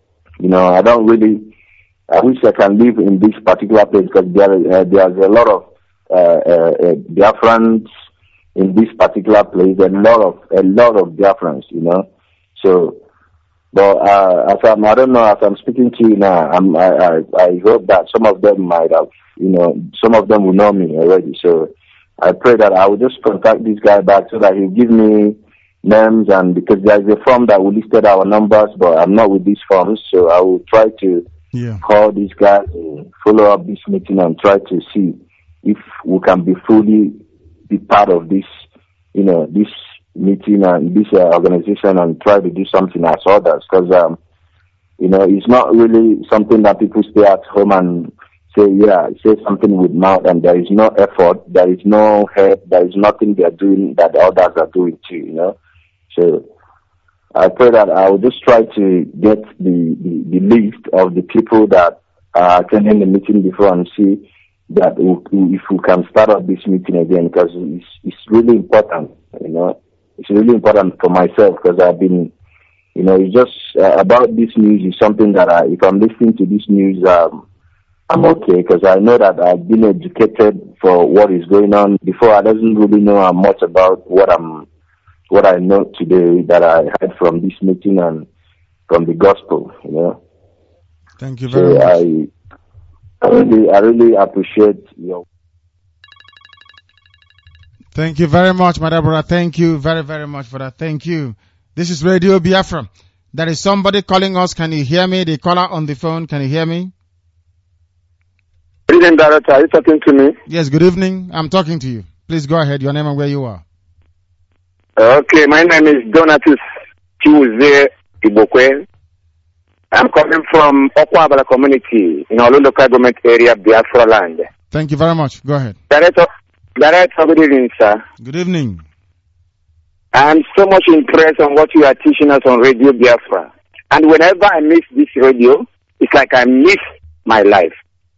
I wish I can live in this particular place, because there's a lot of Biafrans in this particular place, a lot of Biafrans, So, but I don't know, as I'm speaking to you now, I hope that some of them might have, some of them will know me already. So I pray that I will just contact this guy back so that he'll give me names, and because there's a form that we listed our numbers, but I'm not with these forms, so I will try to call these guys and follow up this meeting and try to see if we can be part of this, this meeting and this organization, and try to do something as others. Because, it's not really something that people stay at home and say something with mouth, and there is no effort, there is no help, there is nothing they're doing that the others are doing too, So I pray that I will just try to get the list of the people that are attending the meeting before, and see that if we can start up this meeting again, because it's really important, It's really important for myself, because I've been, it's just about this news is something that if I'm listening to this news, I'm okay, because I know that I've been educated for what is going on. Before, I didn't really know much about what I know today, that I heard from this meeting and from the gospel, Thank you very much. I really appreciate your. Thank you very much, my dear brother. Thank you very, very much for that. Thank you. This is Radio Biafra. There is somebody calling us. Can you hear me? The caller on the phone. Can you hear me? Good evening, Director. Are you talking to me? Yes, good evening. I'm talking to you. Please go ahead. Your name and where you are. Okay, my name is Donatus Chiuze Ibokwe. I'm coming from Okwabala community in our local government area, Biafra land. Thank you very much. Go ahead. Director, good evening, sir. Good evening. I'm so much impressed on what you are teaching us on Radio Biafra. And whenever I miss this radio, it's like I miss my life.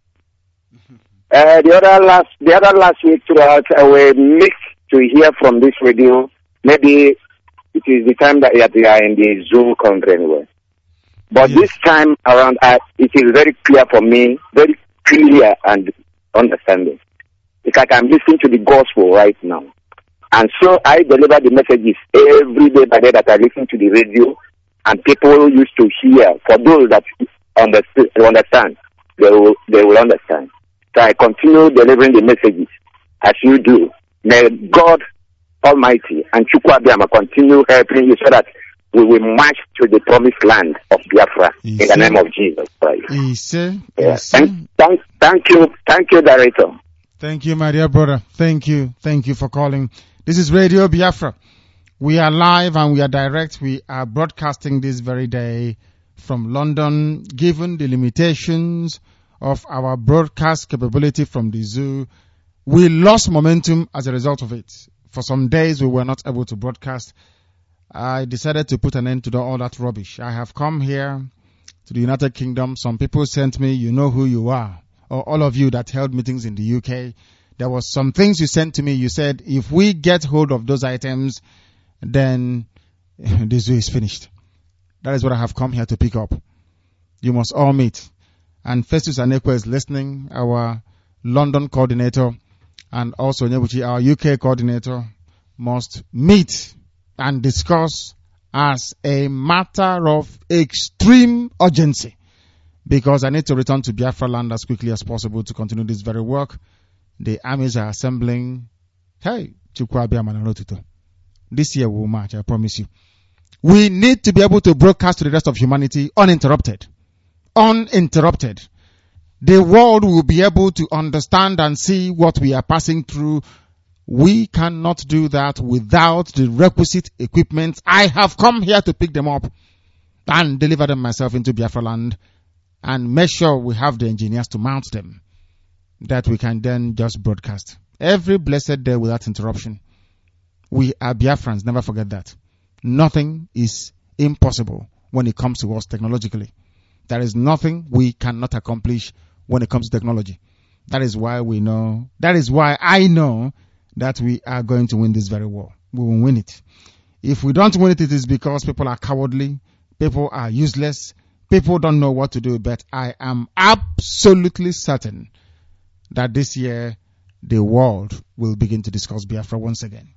The other last week throughout, we missed to hear from this radio. Maybe it is the time that they are in the Zoom country anyway. But this time around, it is very clear for me, very clear and understanding. It's like I'm listening to the gospel right now. And so I deliver the messages every day by day that I listen to the radio, and people used to hear. For those that understand, they will understand. So I continue delivering the messages as you do. May God Almighty and Chukwu Abiyama continue helping you so that we will march to the promised land of Biafra in the name of Jesus Christ. Thank you, Director. Thank you, my dear brother. Thank you for calling. This is Radio Biafra. We are live and we are direct. We are broadcasting this very day from London. Given the limitations of our broadcast capability from the zoo, we lost momentum as a result of it. For some days, we were not able to broadcast. I decided to put an end to all that rubbish. I have come here to the United Kingdom. Some people sent me, you know who you are, or all of you that held meetings in the UK. There was some things you sent to me. You said, if we get hold of those items, then this zoo is finished. That is what I have come here to pick up. You must all meet. And Festus Anekwe is listening, our London coordinator, and also Nyebuchi, our UK coordinator, must meet and discuss as a matter of extreme urgency, because I need to return to Biafra land as quickly as possible to continue this very work. The armies are assembling. Hey, this year we'll march, I promise you. We need to be able to broadcast to the rest of humanity uninterrupted. Uninterrupted. The world will be able to understand and see what we are passing through. We cannot do that without the requisite equipment. I have come here to pick them up and deliver them myself into Biafra land and make sure we have the engineers to mount them, that we can then just broadcast every blessed day without interruption. We are Biafrans, never forget that. Nothing is impossible when it comes to us technologically. There is nothing we cannot accomplish when it comes to technology. That is why I know that we are going to win this very war. We will win it. If we don't win it, it is because people are cowardly, people are useless, people don't know what to do. But I am absolutely certain that this year the world will begin to discuss Biafra once again.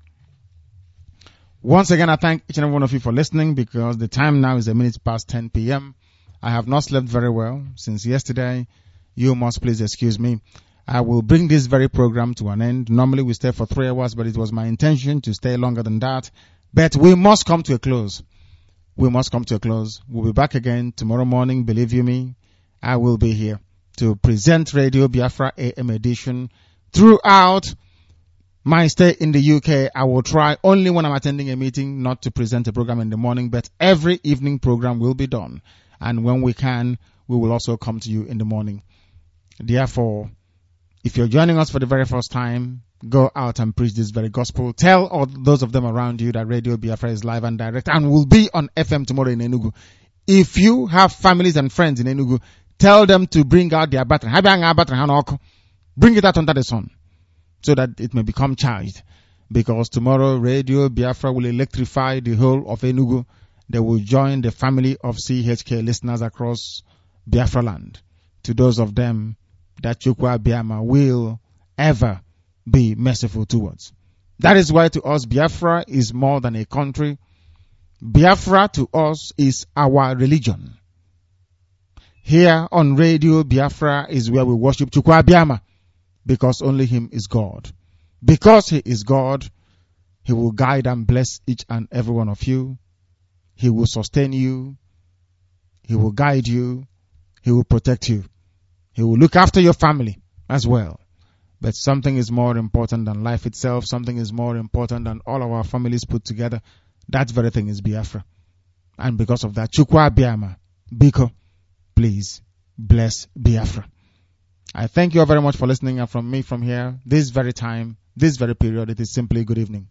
Once again, I thank each and every one of you for listening, because the time now is a minute past 10 p.m. I have not slept very well since yesterday. You must please excuse me. I will bring this very program to an end. Normally we stay for 3 hours, but it was my intention to stay longer than that. But we must come to a close. We must come to a close. We'll be back again tomorrow morning. Believe you me, I will be here to present Radio Biafra AM edition throughout my stay in the UK. I will try only when I'm attending a meeting not to present a program in the morning, but every evening program will be done. And when we can, we will also come to you in the morning. Therefore, if you're joining us for the very first time, go out and preach this very gospel. Tell all those of them around you that Radio Biafra is live and direct and will be on FM tomorrow in Enugu. If you have families and friends in Enugu, tell them to bring out their battery. Bring it out under the sun so that it may become charged. Because tomorrow Radio Biafra will electrify the whole of Enugu. They will join the family of CHK listeners across Biafra land. To those of them that Chukwu Abiyama will ever be merciful towards. That is why to us Biafra is more than a country. Biafra to us is our religion. Here on Radio Biafra is where we worship Chukwu Abiyama, because only him is God. Because he is God, he will guide and bless each and every one of you. He will sustain you. He will guide you. He will protect you. He will look after your family as well. But something is more important than life itself. Something is more important than all of our families put together. That very thing is Biafra. And because of that, Chukwu Abiyama, Biko, please bless Biafra. I thank you all very much for listening. And from me from here, this very time, this very period, it is simply good evening.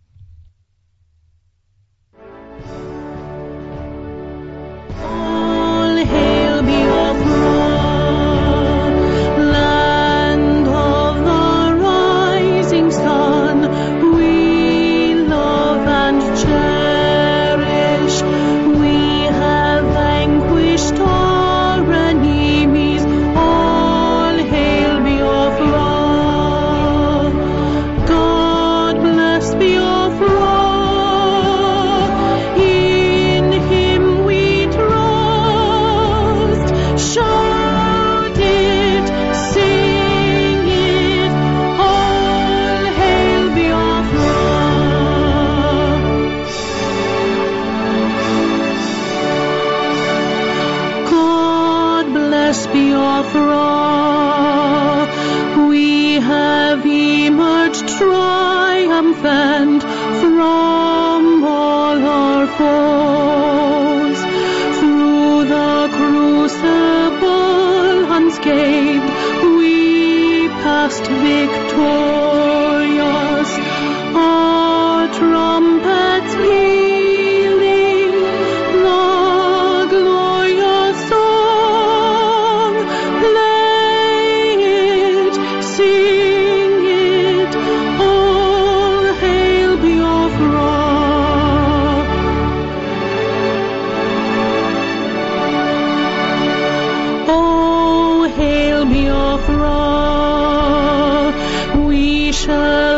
Triumphant from all our foes, through the crucible unscathed we passed victorious, our trumpets pealing the glorious song. water.